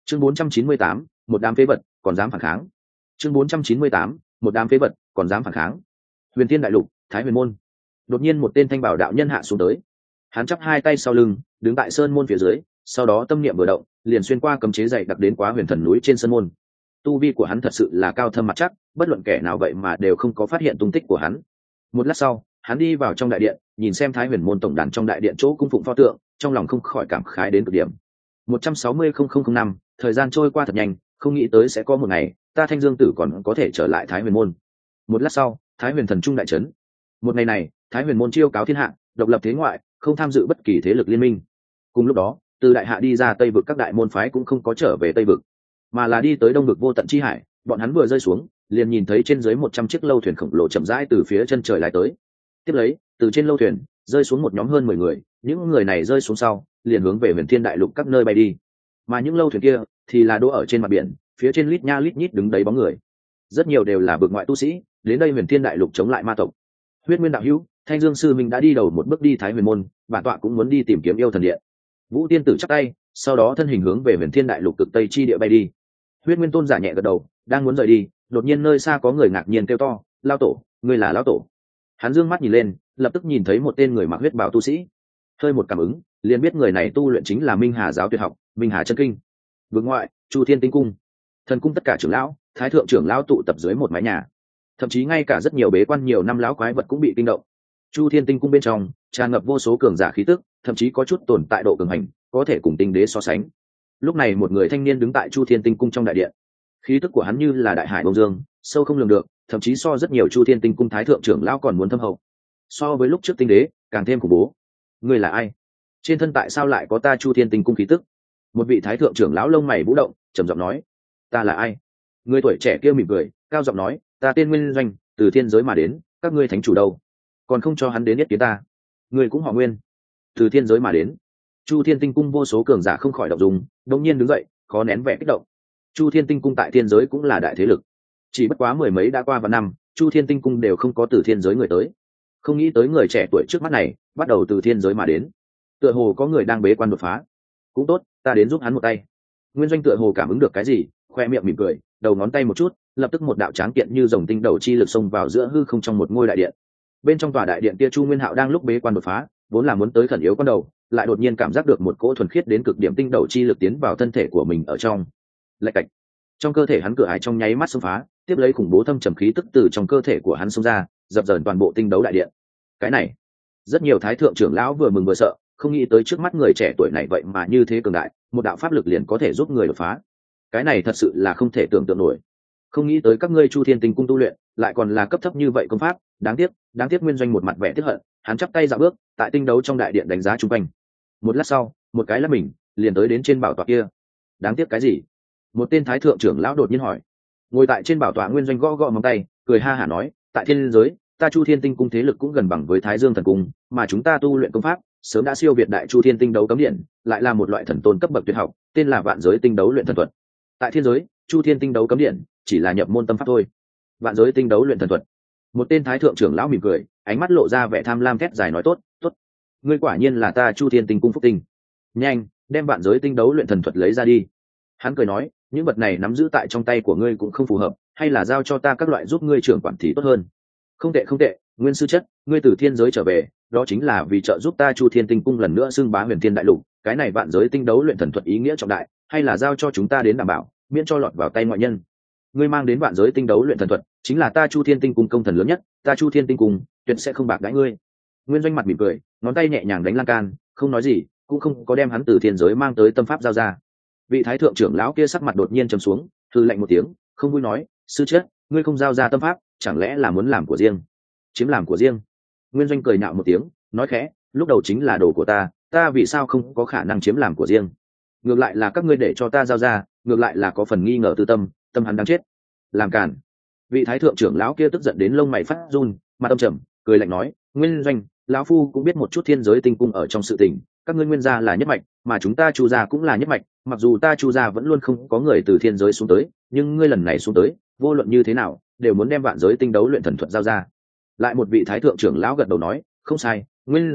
chương 498, một đám phế vật còn dám phản kháng. chương 498, một đám phế vật còn dám phản kháng. Huyền Thiên đại lục, Thái Huyền môn. Đột nhiên một tên thanh bảo đạo nhân hạ xuống tới, hắn chắp hai tay sau lưng, đứng tại sơn môn phía dưới, sau đó tâm niệm vừa động, liền xuyên qua cấm chế dày đặc đến Quá Huyền Thần núi trên sơn môn. Tu vi của hắn thật sự là cao thâm mặt chắc, bất luận kẻ nào vậy mà đều không có phát hiện tung tích của hắn. Một lát sau, hắn đi vào trong đại điện, nhìn xem Thái Huyền môn tổng đàn trong đại điện chỗ cung phụng pho tượng, trong lòng không khỏi cảm khái đến cực điểm. 160,000 năm, thời gian trôi qua thật nhanh, không nghĩ tới sẽ có một ngày ta Thanh Dương tử còn có thể trở lại Thái Huyền môn. Một lát sau, Thái Huyền thần trung đại trấn. Một ngày này, Thái Huyền môn chiêu cáo thiên hạ, độc lập thế ngoại, không tham dự bất kỳ thế lực liên minh. Cùng lúc đó, từ đại hạ đi ra Tây vực các đại môn phái cũng không có trở về Tây vực, mà là đi tới Đông vực vô tận chi hải. Bọn hắn vừa rơi xuống, liền nhìn thấy trên dưới 100 chiếc lâu thuyền khổng lồ chậm rãi từ phía chân trời lái tới. Tiếp lấy, từ trên lâu thuyền rơi xuống một nhóm hơn 10 người, những người này rơi xuống sau, liền hướng về Huyền Thiên đại lục các nơi bay đi. Mà những lâu thuyền kia thì là đỗ ở trên mặt biển, phía trên lít nha lít nhít đứng đấy bóng người, rất nhiều đều là vực ngoại tu sĩ đến đây Huyền Thiên đại lục chống lại ma tộc. Huyết Nguyên đạo hữu, Thanh Dương sư minh đã đi đầu một bước đi Thái Huyền môn, bản tọa cũng muốn đi tìm kiếm yêu thần điện. Vũ tiên tử chắp tay, sau đó thân hình hướng về Huyền Thiên đại lục cực tây chi địa bay đi. Huyết Nguyên tôn giả nhẹ gật đầu, đang muốn rời đi, đột nhiên nơi xa có người ngạc nhiên kêu to, lao tổ, ngươi là lão tổ. Hắn dương mắt nhìn lên, lập tức nhìn thấy một tên người mặc huyết bào tu sĩ, hơi một cảm ứng liền biết người này tu luyện chính là Minh Hà giáo tuyệt học, Minh Hà chân kinh. Vực ngoại, Chu Thiên tinh cung, thần cung tất cả trưởng lão, thái thượng trưởng lão tụ tập dưới một mái nhà, thậm chí ngay cả rất nhiều bế quan nhiều năm lão quái vật cũng bị kinh động. Chu Thiên tinh cung bên trong tràn ngập vô số cường giả khí tức, thậm chí có chút tồn tại độ cường hành, có thể cùng tinh đế so sánh. Lúc này một người thanh niên đứng tại Chu Thiên tinh cung trong đại điện, khí tức của hắn như là đại hải bông dương, sâu không lường được, thậm chí so rất nhiều Chu Thiên tinh cung thái thượng trưởng lão còn muốn thâm hậu, so với lúc trước tinh đế càng thêm khủng bố. Ngươi là ai? Trên thân tại sao lại có ta Chu Thiên tinh cung khí tức? Một vị thái thượng trưởng lão lông mày vũ động, trầm giọng nói. Ta là ai? Người tuổi trẻ kia mỉm cười, cao giọng nói, ta tên Nguyên Doanh, từ thiên giới mà đến, các ngươi thánh chủ đâu? Còn không cho hắn đến yết kiến ta. Người cũng họ Nguyên, từ thiên giới mà đến. Chu Thiên tinh cung vô số cường giả không khỏi động dung, đột nhiên đứng dậy, khó nén vẻ kích động. Chu Thiên tinh cung tại thiên giới cũng là đại thế lực, chỉ bất quá mười mấy đã qua vạn năm, Chu Thiên tinh cung đều không có từ thiên giới người tới. Không nghĩ tới người trẻ tuổi trước mắt này bắt đầu từ thiên giới mà đến, tựa hồ có người đang bế quan đột phá. Cũng tốt, ta đến giúp hắn một tay. Nguyên Doanh tựa hồ cảm ứng được cái gì, khoe miệng mỉm cười, đầu ngón tay một chút, lập tức một đạo tráng kiện như rồng tinh đầu chi lực xông vào giữa hư không trong một ngôi đại điện. Bên trong tòa đại điện kia Chu Nguyên Hạo đang lúc bế quan đột phá, vốn là muốn tới khẩn yếu con đầu, lại đột nhiên cảm giác được một cỗ thuần khiết đến cực điểm tinh đầu chi lực tiến vào thân thể của mình ở trong. Lạch cạch, trong cơ thể hắn cửa ải trong nháy mắt xông phá, tiếp lấy khủng bố thâm trầm khí tức từ trong cơ thể của hắn xông ra, dập dờn toàn bộ tinh đấu đại điện. Cái này, rất nhiều thái thượng trưởng lão vừa mừng vừa sợ, không nghĩ tới trước mắt người trẻ tuổi này vậy mà như thế cường đại, một đạo pháp lực liền có thể giúp người đột phá. Cái này thật sự là không thể tưởng tượng nổi. Không nghĩ tới các ngươi Chu Thiên tinh cung tu luyện lại còn là cấp thấp như vậy công pháp, đáng tiếc. Nguyên Doanh một mặt vẻ tiếc hận, hắn chắp tay dạo bước tại tinh đấu trong đại điện đánh giá chung quanh. Một lát sau, một cái lắc mình liền tới đến trên bảo tọa kia. Đáng tiếc cái gì? Một tên thái thượng trưởng lão đột nhiên hỏi. Ngồi tại trên bảo tọa Nguyên Doanh gõ gõ móng tay, cười ha hả nói, tại thiên giới ta Chu Thiên tinh cung thế lực cũng gần bằng với Thái Dương thần cung, mà chúng ta tu luyện công pháp sớm đã siêu việt đại Chu Thiên tinh đấu cấm điện, lại là một loại thần tôn cấp bậc tuyệt học, tên là Vạn giới tinh đấu luyện thần thuật. Tại thiên giới, Chu Thiên tinh đấu cấm điện chỉ là nhập môn tâm pháp thôi. Vạn giới tinh đấu luyện thần thuật. Một tên thái thượng trưởng lão mỉm cười, ánh mắt lộ ra vẻ tham lam thét dài nói, tốt, tốt, ngươi quả nhiên là ta Chu Thiên tinh cung phúc tinh. Nhanh, đem vạn giới tinh đấu luyện thần thuật lấy ra đi. Hắn cười nói, những vật này nắm giữ tại trong tay của ngươi cũng không phù hợp, hay là giao cho ta các loại giúp ngươi trưởng quản thì tốt hơn. Không tệ, Nguyên sư chất, ngươi từ thiên giới trở về, đó chính là vì trợ giúp ta Chu Thiên tinh cung lần nữa xưng bá Huyền Thiên đại lục. Cái này vạn giới tinh đấu luyện thần thuật ý nghĩa trọng đại, hay là giao cho chúng ta đến đảm bảo, miễn cho lọt vào tay ngoại nhân. Ngươi mang đến vạn giới tinh đấu luyện thần thuật, chính là ta Chu Thiên tinh cung công thần lớn nhất, ta Chu Thiên tinh cung tuyệt sẽ không bạc đãi ngươi. Nguyên Doanh mặt mỉm cười, ngón tay nhẹ nhàng đánh lan can, không nói gì, cũng không có đem hắn từ thiên giới mang tới tâm pháp giao ra. Vị thái thượng trưởng lão kia sắc mặt đột nhiên trầm xuống, hừ lạnh một tiếng, không vui nói, sư chất, ngươi không giao ra tâm pháp, chẳng lẽ là muốn làm của riêng, chiếm làm của riêng? Nguyên Doanh cười nhạo một tiếng, nói khẽ, lúc đầu chính là đồ của ta vì sao không có khả năng chiếm làm của riêng? Ngược lại là các ngươi để cho ta giao ra, ngược lại là có phần nghi ngờ tư tâm hắn đáng chết. Làm cản. Vị thái thượng trưởng lão kia tức giận đến lông mày phát run, mặt âm trầm, cười lạnh nói, Nguyên Doanh, lão phu cũng biết một chút thiên giới tinh cung ở trong sự tình, các ngươi Nguyên gia là nhất mạch, mà chúng ta Chu gia cũng là nhất mạch, mặc dù ta Chu gia vẫn luôn không có người từ thiên giới xuống tới, nhưng ngươi lần này xuống tới, vô luận như thế nào đều muốn đem vạn giới tinh đấu luyện thần thuật giao ra. Lại một vị thái thượng trưởng lão gật đầu nói, không sai, Nguyên Doanh,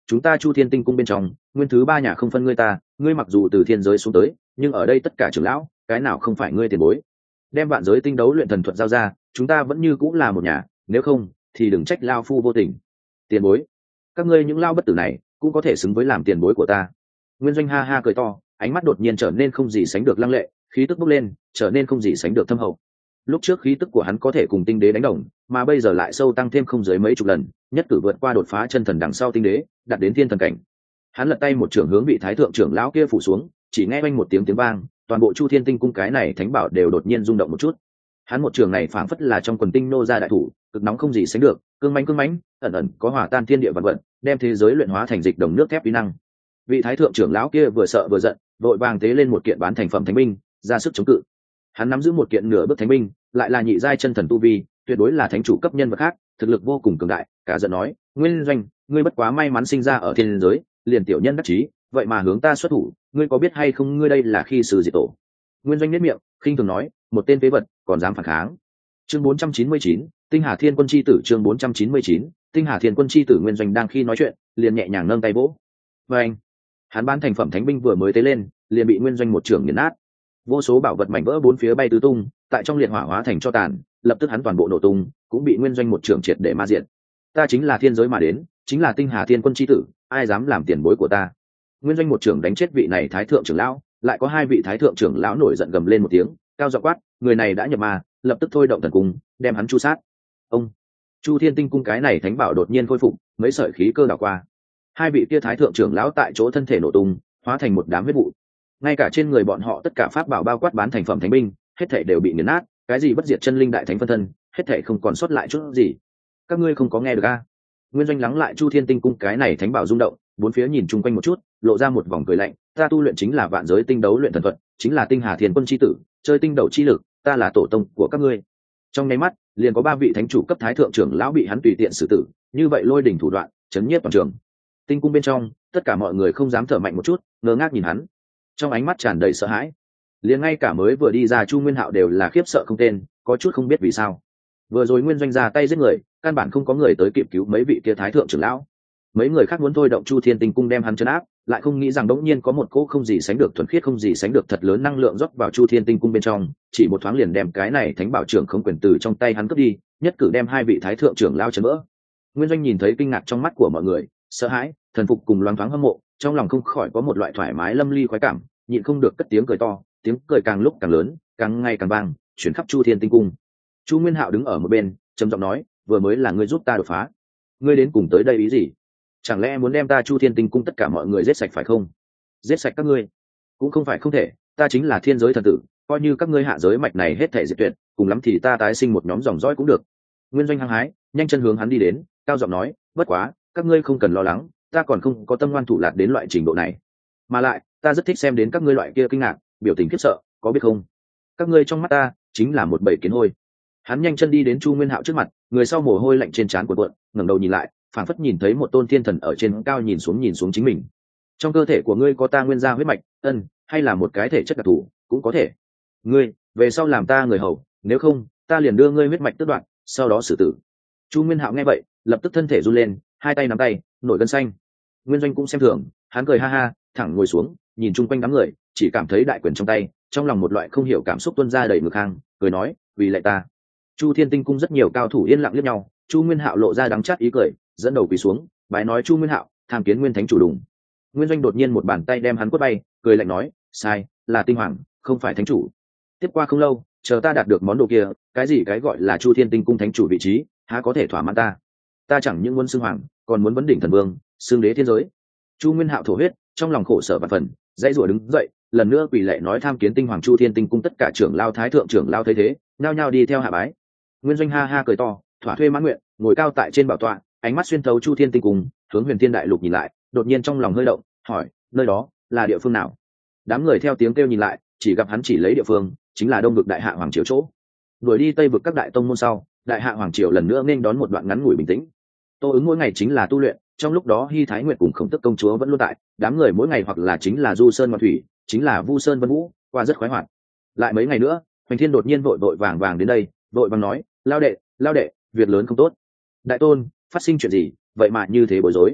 chúng ta Chu Thiên Tinh cung bên trong nguyên thứ ba nhà không phân ngươi ta, ngươi mặc dù từ thiên giới xuống tới nhưng ở đây tất cả trưởng lão cái nào không phải ngươi tiền bối. Đem vạn giới tinh đấu luyện thần thuật giao ra, chúng ta vẫn như cũng là một nhà, nếu không thì đừng trách lao phu vô tình. Tiền bối, các ngươi những lao bất tử này cũng có thể xứng với làm tiền bối của ta. Nguyên Doanh ha ha cười to, ánh mắt đột nhiên trở nên không gì sánh được lăng lệ, khí tức bốc lên trở nên không gì sánh được thâm hậu. Lúc trước khí tức của hắn có thể cùng tinh đế đánh đồng, mà bây giờ lại sâu tăng thêm không dưới mấy chục lần, nhất cử vượt qua đột phá chân thần đằng sau tinh đế, đạt đến thiên thần cảnh. Hắn lật tay một trường hướng vị thái thượng trưởng lão kia phủ xuống, chỉ nghe oanh một tiếng tiếng vang, toàn bộ Chu Thiên Tinh cung cái này thánh bảo đều đột nhiên rung động một chút. Hắn một trường này phảng phất là trong quần tinh nô ra đại thủ, cực nóng không gì sánh được, cương mãnh, ẩn ẩn có hòa tan thiên địa vạn vật, đem thế giới luyện hóa thành dịch đồng nước thép uy năng. Vị thái thượng trưởng lão kia vừa sợ vừa giận, vội vàng tế lên một kiện bán thành phẩm thánh binh, ra sức chống cự. Hắn nắm giữ một kiện nửa bước thánh binh, lại là nhị giai chân thần tu vi, tuyệt đối là thánh chủ cấp nhân vật khác, thực lực vô cùng cường đại. Cả giận nói, Nguyên Doanh, ngươi bất quá may mắn sinh ra ở thiên giới, liền tiểu nhân đắc chí, vậy mà hướng ta xuất thủ, ngươi có biết hay không, ngươi đây là khi sư diệt tổ. Nguyên Doanh nhếch miệng, khinh thường nói, một tên phế vật, còn dám phản kháng. Chương 499, Tinh Hà Thiên Quân chi tử. Chương 499, Tinh Hà Thiên Quân chi tử. Nguyên Doanh đang khi nói chuyện, liền nhẹ nhàng nâng tay vỗ. Và anh, hắn bán thành phẩm thánh binh vừa mới tế lên, liền bị Nguyên Doanh một trường nghiền nát. Vô số bảo vật mảnh vỡ bốn phía bay tứ tung, tại trong liệt hỏa hóa thành cho tàn, lập tức hắn toàn bộ nổ tung, cũng bị Nguyên Doanh một trường triệt để ma diệt. Ta chính là thiên giới mà đến, chính là Tinh Hà Thiên Quân chi tử, ai dám làm tiền bối của ta. Nguyên Doanh một trường đánh chết vị này thái thượng trưởng lão, lại có hai vị thái thượng trưởng lão nổi giận gầm lên một tiếng, cao giọng quát, người này đã nhập ma, lập tức thôi động thần cung, đem hắn chu sát. Ông Chu Thiên Tinh cung cái này thánh bảo đột nhiên khôi phục, mấy sợi khí cơ đảo qua, hai vị kia thái thượng trưởng lão tại chỗ thân thể nổ tung, hóa thành một đám huyết vụ. Ngay cả trên người bọn họ tất cả pháp bảo bao quát bán thành phẩm thánh binh, hết thảy đều bị nghiền nát, cái gì bất diệt chân linh đại thánh phân thân, hết thảy không còn sót lại chút gì. Các ngươi không có nghe được a? Nguyên Doanh lắng lại Chu Thiên Tinh cung cái này thánh bảo rung động, bốn phía nhìn chung quanh một chút, lộ ra một vòng cười lạnh, ta tu luyện chính là vạn giới tinh đấu luyện thần thuật, chính là Tinh Hà Thiên Quân chi tử, chơi tinh đấu chi lực, ta là tổ tông của các ngươi. Trong nháy mắt, liền có ba vị thánh chủ cấp thái thượng trưởng lão bị hắn tùy tiện xử tử, như vậy lôi đỉnh thủ đoạn, chấn nhiếp toàn trường. Tinh cung bên trong, tất cả mọi người không dám thở mạnh một chút, ngơ ngác nhìn hắn, trong ánh mắt tràn đầy sợ hãi. Liền ngay cả mới vừa đi ra Chu Nguyên Hạo đều là khiếp sợ không tên, có chút không biết vì sao. Vừa rồi Nguyên Doanh ra tay giết người, căn bản không có người tới kịp cứu mấy vị kia thái thượng trưởng lão. Mấy người khác muốn thôi động Chu Thiên Tinh cung đem hắn trấn áp, lại không nghĩ rằng đống nhiên có một cỗ không gì sánh được thuần khiết, không gì sánh được thật lớn năng lượng rót vào Chu Thiên Tinh cung bên trong, chỉ một thoáng liền đem cái này thánh bảo trưởng không quyền từ trong tay hắn cướp đi, nhất cử đem hai vị thái thượng trưởng lão chấn vỡ. Nguyên Doanh nhìn thấy kinh ngạc trong mắt của mọi người, sợ hãi, thần phục cùng loáng thoáng hâm mộ, trong lòng không khỏi có một loại thoải mái lâm ly khoái cảm, nhịn không được cất tiếng cười to, tiếng cười càng lúc càng lớn, càng ngày càng vang, chuyển khắp Chu Thiên Tinh cung. Chu Nguyên Hạo đứng ở một bên, trầm giọng nói, vừa mới là ngươi giúp ta đột phá, ngươi đến cùng tới đây ý gì? Chẳng lẽ muốn đem ta Chu Thiên Tinh cung tất cả mọi người giết sạch phải không? Giết sạch các ngươi cũng không phải không thể, ta chính là thiên giới thần tử, coi như các ngươi hạ giới mạch này hết thể diệt tuyệt, cùng lắm thì ta tái sinh một nhóm dòng dõi cũng được. Nguyên Doanh hăng hái, nhanh chân hướng hắn đi đến, cao giọng nói, bất quá, các ngươi không cần lo lắng, ta còn không có tâm ngoan thủ lạt đến loại trình độ này, mà lại ta rất thích xem đến các ngươi loại kia kinh ngạc, biểu tình khiếp sợ, có biết không? Các ngươi trong mắt ta chính là một bầy kiến hôi. Hắn nhanh chân đi đến Chu Nguyên Hạo trước mặt, người sau mồ hôi lạnh trên trán cuộn cuộn, ngẩng đầu nhìn lại, phảng phất nhìn thấy một tôn thiên thần ở trên cao nhìn xuống chính mình. Trong cơ thể của ngươi có ta nguyên gia huyết mạch, hay là một cái thể chất đặc thù, cũng có thể. Ngươi về sau làm ta người hầu, nếu không, ta liền đưa ngươi huyết mạch tước đoạt, sau đó xử tử. Chu Nguyên Hạo nghe vậy, lập tức thân thể run lên, hai tay nắm tay, nổi gân xanh. Nguyên Doanh cũng xem thường, hắn cười ha ha, thẳng ngồi xuống, nhìn chung quanh đám người, chỉ cảm thấy đại quyền trong tay, trong lòng một loại không hiểu cảm xúc tuôn ra đầy ngực hang, cười nói, vì lại ta. Chu Thiên Tinh cung rất nhiều cao thủ yên lặng liếc nhau, Chu Nguyên Hạo lộ ra đắng chát ý cười, dẫn đầu quỳ xuống, bái nói, Chu Nguyên Hạo, tham kiến Nguyên Thánh chủ đùng. Nguyên Doanh đột nhiên một bàn tay đem hắn quất bay, cười lạnh nói, sai, là tinh hoàng, không phải thánh chủ. Tiếp qua không lâu, chờ ta đạt được món đồ kia, cái gì cái gọi là Chu Thiên Tinh cung thánh chủ vị trí, há có thể thỏa mãn ta? Ta chẳng những muốn xưng hoàng, còn muốn vấn đỉnh thần vương, xưng đế thiên giới. Chu Nguyên Hạo thổ huyết, trong lòng khổ sở vạn phần, dãy rủa đứng dậy, lần nữa quỳ lạy nói tham kiến tinh hoàng Chu Thiên Tinh cung. Tất cả trưởng lao thái thượng trưởng lao thấy thế, nhao nhao đi theo hạ bái. Nguyên Doanh ha ha cười to, thỏa thuê mãn nguyện, ngồi cao tại trên bảo tọa, ánh mắt xuyên thấu Chu Thiên Tinh cung, hướng Huyền Thiên Đại Lục nhìn lại, đột nhiên trong lòng hơi động, hỏi, nơi đó là địa phương nào? Đám người theo tiếng kêu nhìn lại, chỉ gặp hắn chỉ lấy địa phương, chính là Đông vực Đại Hạ Hoàng triều chỗ. Đuổi đi Tây vực các đại tông môn sau, Đại Hạ Hoàng triều lần nữa nên đón một đoạn ngắn ngủi bình tĩnh. Tô Ứng mỗi ngày chính là tu luyện, trong lúc đó Hy Thái Nguyệt cùng Khổng Tước công chúa vẫn luôn tại, đám người mỗi ngày hoặc là chính là du sơn ngoạn thủy, chính là vu sơn vân vũ, qua rất khoái hoạt. Lại mấy ngày nữa, Hoành Thiên đột nhiên vội vội vàng vàng đến đây, vội vàng nói, lao đệ, việc lớn không tốt. Đại tôn, phát sinh chuyện gì, vậy mà như thế bối rối?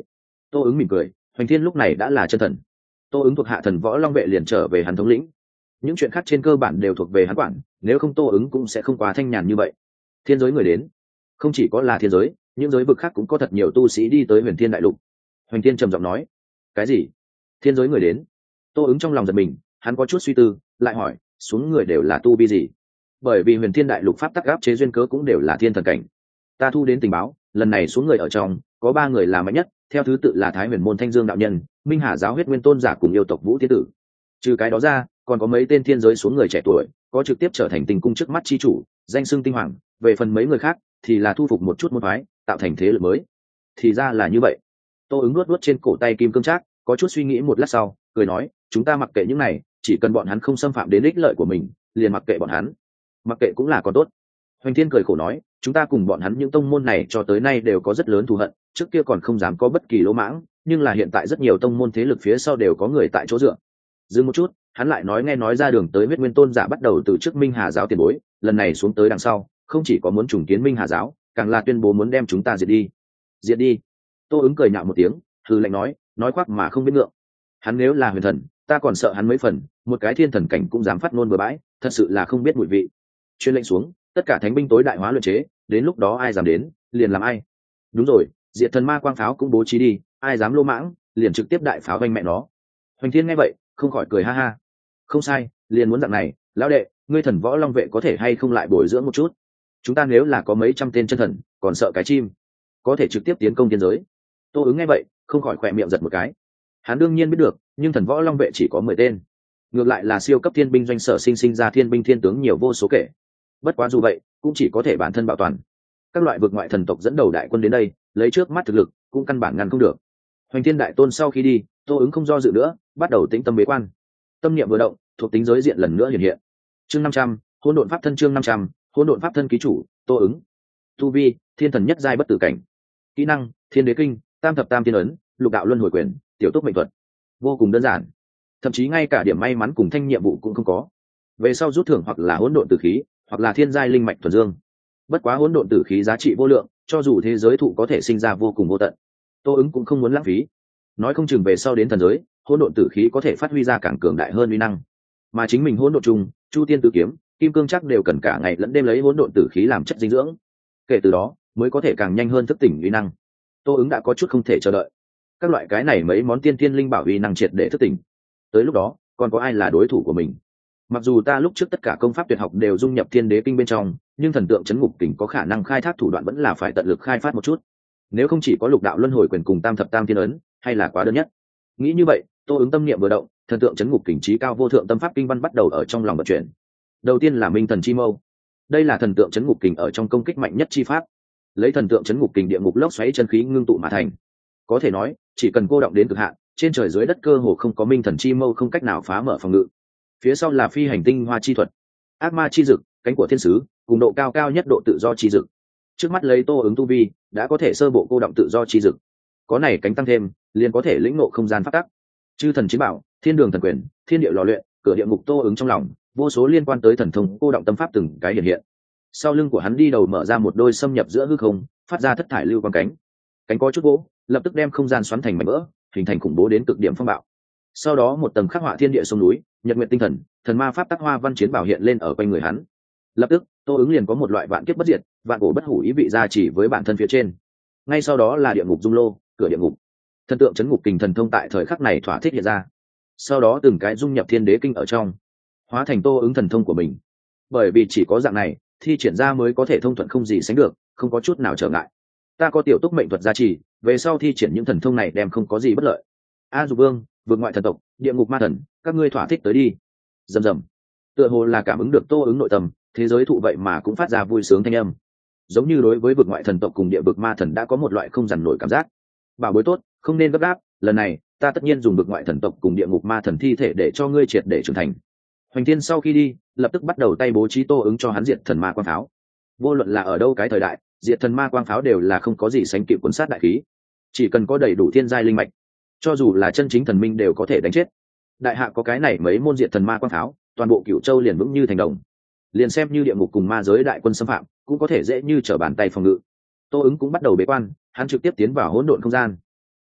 Tô ứng mỉm cười, Hoành Thiên lúc này đã là chân thần. Tô ứng thuộc hạ Thần Võ Long vệ liền trở về hắn thống lĩnh, những chuyện khác trên cơ bản đều thuộc về hắn quản, nếu không Tô ứng cũng sẽ không quá thanh nhàn như vậy. Thiên giới người đến, không chỉ có là thiên giới, những giới vực khác cũng có thật nhiều tu sĩ đi tới Huyền Thiên đại lục. Hoành Thiên trầm giọng nói, cái gì? Thiên giới người đến? Tô ứng trong lòng giật mình, hắn có chút suy tư, lại hỏi, xuống người đều là tu vi gì? Bởi vì Huyền Thiên đại lục pháp tắc áp chế duyên cớ cũng đều là thiên thần cảnh. Ta thu đến tình báo, lần này xuống người ở trong có 3 người là mạnh nhất, theo thứ tự là Thái Huyền môn Thanh Dương đạo nhân, Minh Hà giáo huyết nguyên tôn giả cùng yêu tộc Vũ Thiên tử. Trừ cái đó ra, còn có mấy tên thiên giới xuống người trẻ tuổi, có trực tiếp trở thành tình cung trước mắt chi chủ, danh xưng tinh hoàng. Về phần mấy người khác thì là thu phục một chút môn phái, tạo thành thế lực mới. Thì ra là như vậy. Tô ứng nuốt trên cổ tay kim cương trác, có chút suy nghĩ một lát sau, cười nói, chúng ta mặc kệ những này, chỉ cần bọn hắn không xâm phạm đến ích lợi của mình, liền mặc kệ bọn hắn. Mặc kệ cũng là còn tốt. Hoành Thiên cười khổ nói, chúng ta cùng bọn hắn những tông môn này cho tới nay đều có rất lớn thù hận, trước kia còn không dám có bất kỳ lỗ mãng, nhưng là hiện tại rất nhiều tông môn thế lực phía sau đều có người tại chỗ dựa. Dừng một chút, hắn lại nghe nói ra đường tới huyết nguyên tôn giả bắt đầu từ trước Minh Hà giáo tiền bối, lần này xuống tới đằng sau, không chỉ có muốn trùng kiến Minh Hà giáo, càng là tuyên bố muốn đem chúng ta diệt đi. Diệt đi? Tô ứng cười nhạo một tiếng, hừ lạnh nói khoác mà không biết ngượng. Hắn nếu là huyền thần, ta còn sợ hắn mấy phần, một cái thiên thần cảnh cũng dám phát ngôn bừa bãi, thật sự là không biết mùi vị. Chuyên lệnh xuống, tất cả thánh binh tối đại hóa luyện chế, đến lúc đó ai dám đến, liền làm ai. Đúng rồi, diệt thần ma quang pháo cũng bố trí đi, ai dám lô mãng, liền trực tiếp đại pháo vanh mẹ nó. Hoành Thiên nghe vậy, không khỏi cười ha ha. Không sai, liền muốn dạng này, lão đệ, ngươi Thần Võ Long vệ có thể hay không lại bồi dưỡng một chút? Chúng ta nếu là có mấy trăm tên chân thần, còn sợ cái chim, có thể trực tiếp tiến công thiên giới. Tô ứng nghe vậy, không khỏi khỏe miệng giật một cái. Hắn đương nhiên biết được, nhưng Thần Võ Long vệ chỉ có 10 tên, ngược lại là siêu cấp thiên binh doanh sở sinh ra thiên binh thiên tướng nhiều vô số kể. Bất quá dù vậy, cũng chỉ có thể bản thân bảo toàn. Các loại vực ngoại thần tộc dẫn đầu đại quân đến đây, lấy trước mắt thực lực, cũng căn bản ngăn không được. Hoành Thiên đại tôn sau khi đi, Tô ứng không do dự nữa, bắt đầu tĩnh tâm bế quan. Tâm niệm vừa động, thuộc tính giới diện lần nữa hiện hiện. Chương 500, hỗn độn pháp thân. Chương 500, hỗn độn pháp thân ký chủ, Tô ứng. Tu vi, thiên thần nhất giai bất tử cảnh. Kỹ năng, Thiên đế kinh, Tam thập tam tiên ấn, Lục đạo luân hồi quyền, Tiểu túc mệnh thuật. Vô cùng đơn giản, thậm chí ngay cả điểm may mắn cùng thanh nhiệm vụ cũng không có. Về sau rút thưởng hoặc là hỗn độn tử khí, hoặc là thiên giai linh mạch thuần dương. Bất quá hỗn độn tử khí giá trị vô lượng, cho dù thế giới thụ có thể sinh ra vô cùng vô tận, Tô ứng cũng không muốn lãng phí. Nói không chừng về sau đến thần giới, hỗn độn tử khí có thể phát huy ra càng cường đại hơn uy năng. Mà chính mình hỗn độn trùng, Chu Tiên Tử kiếm, Kim Cương chắc đều cần cả ngày lẫn đêm lấy hỗn độn tử khí làm chất dinh dưỡng. Kể từ đó, mới có thể càng nhanh hơn thức tỉnh uy năng. Tô ứng đã có chút không thể chờ đợi. Các loại cái này mấy món tiên thiên linh bảo uy năng triệt để thức tỉnh. Tới lúc đó, còn có ai là đối thủ của mình? Mặc dù ta lúc trước tất cả công pháp tuyệt học đều dung nhập Thiên Đế kinh bên trong, nhưng thần tượng chấn ngục kình có khả năng khai thác thủ đoạn vẫn là phải tận lực khai phát một chút. Nếu không chỉ có Lục đạo luân hồi quyền cùng Tam thập tam thiên ấn, hay là quá đơn nhất. Nghĩ như vậy, Tô ứng tâm niệm vừa động, thần tượng chấn ngục kình trí cao vô thượng tâm pháp kinh văn bắt đầu ở trong lòng vận chuyển. Đầu tiên là Minh thần chi mâu. Đây là thần tượng chấn ngục kình ở trong công kích mạnh nhất chi pháp, lấy thần tượng chấn ngục kình địa ngục lốc xoáy chân khí ngưng tụ mà thành. Có thể nói, chỉ cần cô động đến cực hạn, trên trời dưới đất cơ hồ không có Minh thần chi mâu không cách nào phá mở phòng ngự. Phía sau là phi hành tinh hoa chi thuật, ác ma chi dực, cánh của thiên sứ, cùng độ cao cao nhất độ tự do chi dực. Trước mắt lấy Tô ứng tu vi, đã có thể sơ bộ cô động tự do chi dực. Có này cánh tăng thêm, liền có thể lĩnh ngộ không gian pháp tắc. Chư thần chiến bảo, thiên đường thần quyền, thiên địa lò luyện, cửa địa ngục Tô ứng trong lòng, vô số liên quan tới thần thông cô động tâm pháp từng cái hiện hiện. Sau lưng của hắn đi đầu mở ra một đôi xâm nhập giữa hư không, phát ra thất thải lưu quang cánh. Cánh có chút gỗ, lập tức đem không gian xoắn thành mảnh vỡ, hình thành khủng bố đến cực điểm phong bạo. Sau đó một tầng khắc họa thiên địa sông núi, nhật nguyện tinh thần, thần ma pháp tắc hoa văn chiến bảo hiện lên ở quanh người hắn. Lập tức, Tô ứng liền có một loại vạn kiếp bất diệt, vạn cổ bất hủ ý vị ra chỉ với bản thân phía trên. Ngay sau đó là địa ngục dung lô, cửa địa ngục. Thần tượng chấn ngục kình thần thông tại thời khắc này thỏa thích hiện ra. Sau đó từng cái dung nhập Thiên Đế kinh ở trong, hóa thành Tô ứng thần thông của mình. Bởi vì chỉ có dạng này, thi triển ra mới có thể thông thuận không gì sánh được, không có chút nào trở ngại. Ta có tiểu túc mệnh thuật gia trì, về sau thi triển những thần thông này đem không có gì bất lợi. A Dục Vương, vượt ngoại thần tộc, địa ngục ma thần, các ngươi thỏa thích tới đi. Rầm rầm. Tựa hồ là cảm ứng được Tô ứng nội tâm, thế giới thụ vậy mà cũng phát ra vui sướng thanh âm. Giống như đối với vượt ngoại thần tộc cùng địa vực ma thần đã có một loại không dằn nổi cảm giác. Bảo bối tốt, không nên gấp gáp, lần này ta tất nhiên dùng vượt ngoại thần tộc cùng địa ngục ma thần thi thể để cho ngươi triệt để trưởng thành. Hoành Thiên sau khi đi, lập tức bắt đầu tay bố trí Tô ứng cho hắn diệt thần ma quang pháo. Vô luận là ở đâu cái thời đại, diệt thần ma quang pháo đều là không có gì sánh kịp cuốn sát đại khí. Chỉ cần có đầy đủ thiên giai linh mạch, cho dù là chân chính thần minh đều có thể đánh chết. Đại hạ có cái này mấy môn diệt thần ma quang pháo, toàn bộ Cửu Châu liền vững như thành đồng. Liền xem như địa ngục cùng ma giới đại quân xâm phạm, cũng có thể dễ như trở bàn tay phòng ngự. Tô ứng cũng bắt đầu bế quan, hắn trực tiếp tiến vào hỗn độn không gian.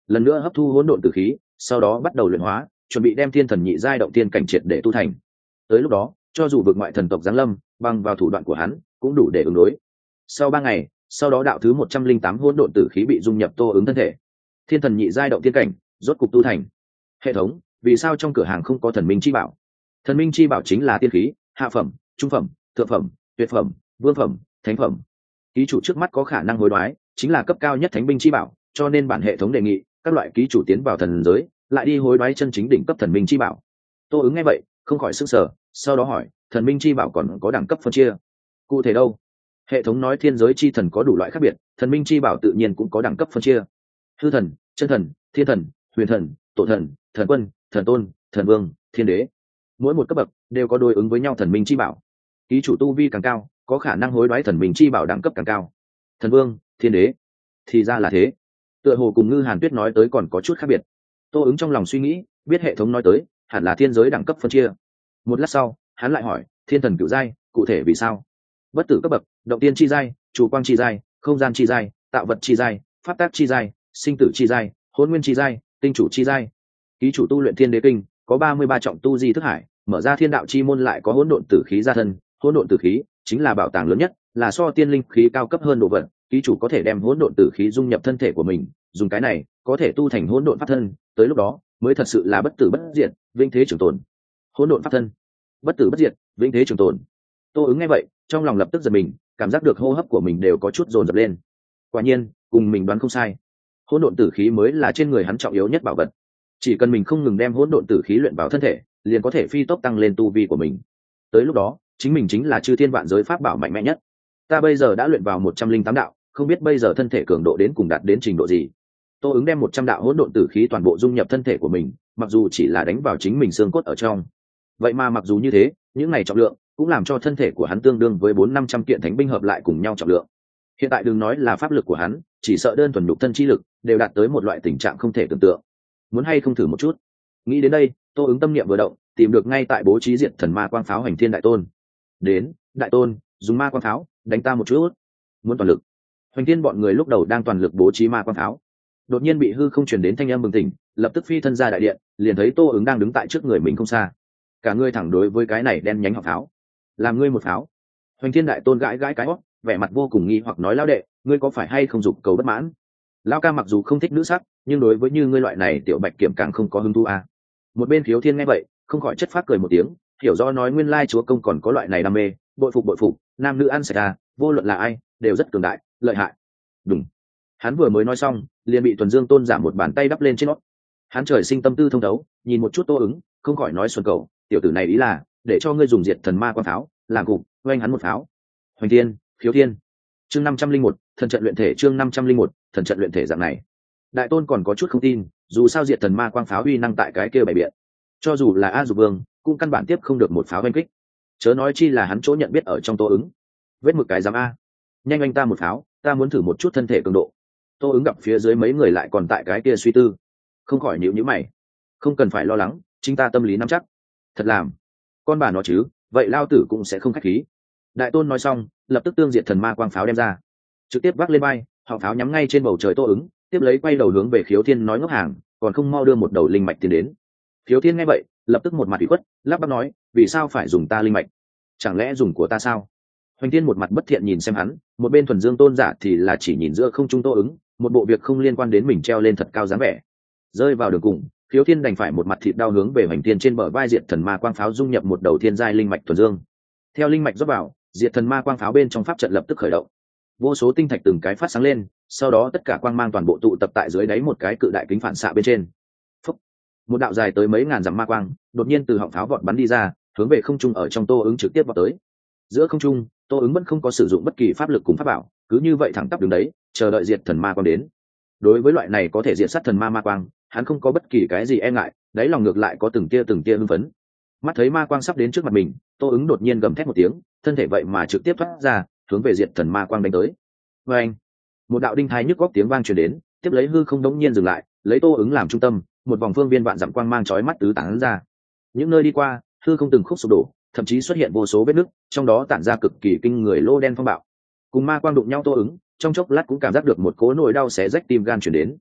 lần nữa hấp thu hỗn độn tử khí, sau đó bắt đầu luyện hóa, chuẩn bị đem thiên thần nhị giai động tiên cảnh triệt để tu thành. Tới lúc đó, cho dù vực ngoại thần tộc giáng lâm, bằng vào thủ đoạn của hắn, cũng đủ để ứng đối. Sau 3 ngày, sau đó đạo thứ 108 hỗn độn tử khí bị dung nhập Tô ứng thân thể. Thiên thần nhị giai động tiên cảnh, rốt cục tu thành. Hệ thống, vì sao trong cửa hàng không có thần minh chi bảo? Thần minh chi bảo chính là tiên khí, hạ phẩm, trung phẩm, thượng phẩm, tuyệt phẩm, vương phẩm, thánh phẩm. Ký chủ trước mắt có khả năng hối đoái, chính là cấp cao nhất thánh binh chi bảo, cho nên bản hệ thống đề nghị các loại ký chủ tiến vào thần giới, lại đi hối đoái chân chính đỉnh cấp thần minh chi bảo. Tô ứng nghe vậy, không khỏi sửng sở, sau đó hỏi, thần minh chi bảo còn có đẳng cấp phân chia? Cụ thể đâu? Hệ thống nói thiên giới chi thần có đủ loại khác biệt, thần minh chi bảo tự nhiên cũng có đẳng cấp phân chia. Hư thần, chân thần, thiên thần, huyền thần, tổ thần, thần quân, thần tôn, thần vương, thiên đế. Mỗi một cấp bậc đều có đối ứng với nhau thần minh chi bảo. Ký chủ tu vi càng cao, có khả năng hối đoái thần minh chi bảo đẳng cấp càng cao. Thần vương, thiên đế, thì ra là thế. Tựa hồ cùng Ngư Hàn Tuyết nói tới còn có chút khác biệt. Tô ứng trong lòng suy nghĩ, biết hệ thống nói tới hẳn là thiên giới đẳng cấp phân chia. Một lát sau, hắn lại hỏi, thiên thần cửu giai, cụ thể vì sao? Bất tử cấp bậc, động tiên chi giai, chủ quang chi giai, không gian chi giai, tạo vật chi giai, pháp tác chi giai, sinh tử chi giai, hôn nguyên chi giai, tinh chủ chi giai. Ký chủ tu luyện thiên đế kinh, có 33 trọng tu di thức hải, mở ra thiên đạo chi môn lại có hỗn độn tử khí gia thân. Hỗn độn tử khí chính là bảo tàng lớn nhất, là so tiên linh khí cao cấp hơn đồ vật. Ký chủ có thể đem hỗn độn tử khí dung nhập thân thể của mình, dùng cái này có thể tu thành hỗn độn pháp thân, tới lúc đó mới thật sự là bất tử bất diệt, vĩnh thế trường tồn. Hỗn độn pháp thân, bất tử bất diệt, vĩnh thế trường tồn. Tô ứng nghe vậy, trong lòng lập tức giật mình, cảm giác được hô hấp của mình đều có chút dồn dập lên. Quả nhiên, cùng mình đoán không sai, hỗn độn tử khí mới là trên người hắn trọng yếu nhất bảo vật. Chỉ cần mình không ngừng đem hỗn độn tử khí luyện vào thân thể, liền có thể phi tốc tăng lên tu vi của mình. Tới lúc đó, chính mình chính là chư thiên vạn giới pháp bảo mạnh mẽ nhất. Ta bây giờ đã luyện vào 108 đạo, không biết bây giờ thân thể cường độ đến cùng đạt đến trình độ gì. Tô ứng đem 100 đạo hỗn độn tử khí toàn bộ dung nhập thân thể của mình, mặc dù chỉ là đánh vào chính mình xương cốt ở trong. Vậy mà mặc dù như thế, những này trọng lượng cũng làm cho thân thể của hắn tương đương với 400-500 kiện thánh binh hợp lại cùng nhau trọng lượng. Hiện tại đừng nói là pháp lực của hắn, chỉ sợ đơn thuần nhục thân chi lực đều đạt tới một loại tình trạng không thể tưởng tượng. Muốn hay không thử một chút? Nghĩ đến đây, Tô ứng tâm niệm vừa động, tìm được ngay tại bố trí diệt thần ma quang pháo hành thiên đại tôn. Đến, đại tôn, dùng ma quang pháo đánh ta một chút. Muốn toàn lực. Hoành thiên bọn người lúc đầu đang toàn lực bố trí ma quang pháo, đột nhiên bị hư không truyền đến thanh âm bừng tỉnh, lập tức phi thân ra đại điện, liền thấy Tô ứng đang đứng tại trước người mình không xa. Cả ngươi thẳng đối với cái này đen nhánh họng pháo. Làm ngươi một pháo. Hoành thiên đại tôn gãi gãi cái hót, vẻ mặt vô cùng nghi hoặc nói, lão đệ, ngươi có phải hay không dục cầu bất mãn? Lão ca mặc dù không thích nữ sắc, nhưng đối với như ngươi loại này tiểu bạch kiểm càng không có hứng thú à. Một bên Khiếu Thiên nghe vậy, không khỏi chất phác cười một tiếng, hiểu rõ nói nguyên lai chúa công còn có loại này đam mê, bội phục, nam nữ ăn sạch à, vô luận là ai đều rất cường đại, lợi hại. Đúng. Hắn vừa mới nói xong, liền bị Tuần Dương Tôn giả một bàn tay đắp lên trên nót. Hắn trời sinh tâm tư thông thấu, nhìn một chút Tô ứng, không khỏi nói xuân cầu, tiểu tử này ý là để cho ngươi dùng diệt thần ma quang pháo, làm cục, oanh hắn một pháo. Hoành Thiên, Khiếu Thiên. Chương 501, thần trận luyện thể, chương 501, thần trận luyện thể dạng này. Đại tôn còn có chút không tin, dù sao diệt thần ma quang pháo uy năng tại cái kia bày biện, cho dù là A Dục Vương cũng căn bản tiếp không được một pháo oanh kích, chớ nói chi là hắn chỗ nhận biết ở trong Tô ứng. Vết mực cái dám a, nhanh anh ta một pháo, ta muốn thử một chút thân thể cường độ. Tô ứng gặp phía dưới mấy người lại còn tại cái kia suy tư, không khỏi nhíu nhíu mày. Không cần phải lo lắng, chính ta tâm lý nắm chắc. Thật làm con bà nó chứ, vậy lao tử cũng sẽ không khách khí. Đại tôn nói xong, lập tức tương diệt thần ma quang pháo đem ra, trực tiếp vác lên bay, họ pháo nhắm ngay trên bầu trời Tô ứng, tiếp lấy quay đầu hướng về Khiếu Thiên nói, ngốc hàng, còn không mau đưa một đầu linh mạch tiến đến. Khiếu Thiên nghe vậy, lập tức một mặt ủy khuất, lắp bắp nói, vì sao phải dùng ta linh mạch? Chẳng lẽ dùng của ta sao? Hoành Thiên một mặt bất thiện nhìn xem hắn, một bên Thuần Dương Tôn giả thì là chỉ nhìn giữa không trung Tô ứng, một bộ việc không liên quan đến mình treo lên thật cao dáng vẻ. Rơi vào đường cùng, Khiếu Thiên đành phải một mặt thịt đau hướng về Hoành Thiên trên bờ vai diệt thần ma quang pháo dung nhập một đầu thiên giai linh mạch thuần dương. Theo linh mạch rót vào, diệt thần ma quang pháo bên trong pháp trận lập tức khởi động. Vô số tinh thạch từng cái phát sáng lên, sau đó tất cả quang mang toàn bộ tụ tập tại dưới đáy một cái cự đại kính phản xạ bên trên. Phúc. Một đạo dài tới mấy ngàn dặm ma quang đột nhiên từ họng pháo vọt bắn đi ra, hướng về không trung ở trong Tô ứng trực tiếp vọt tới. Giữa không trung, Tô ứng vẫn không có sử dụng bất kỳ pháp lực cùng pháp bảo, cứ như vậy thẳng tắp đứng đấy, chờ đợi diệt thần ma quang đến. Đối với loại này có thể diệt sát thần ma ma quang, hắn không có bất kỳ cái gì e ngại, đáy lòng ngược lại có từng tia hưng phấn. Mắt thấy ma quang sắp đến trước mặt mình, Tô ứng đột nhiên gầm thét một tiếng, thân thể vậy mà trực tiếp thoát ra, hướng về diệt thần ma quang đánh tới. Và anh, một đạo đinh thai nhức góc tiếng vang truyền đến, tiếp lấy hư không đống nhiên dừng lại, lấy Tô ứng làm trung tâm, một vòng phương viên vạn dặm quang mang chói mắt tứ tán ra. Những nơi đi qua, hư không từng khúc sụp đổ, thậm chí xuất hiện vô số vết nứt, trong đó tản ra cực kỳ kinh người lô đen phong bạo. Cùng ma quang đụng nhau Tô ứng, trong chốc lát cũng cảm giác được một cỗ nỗi đau xé rách tim gan truyền đến.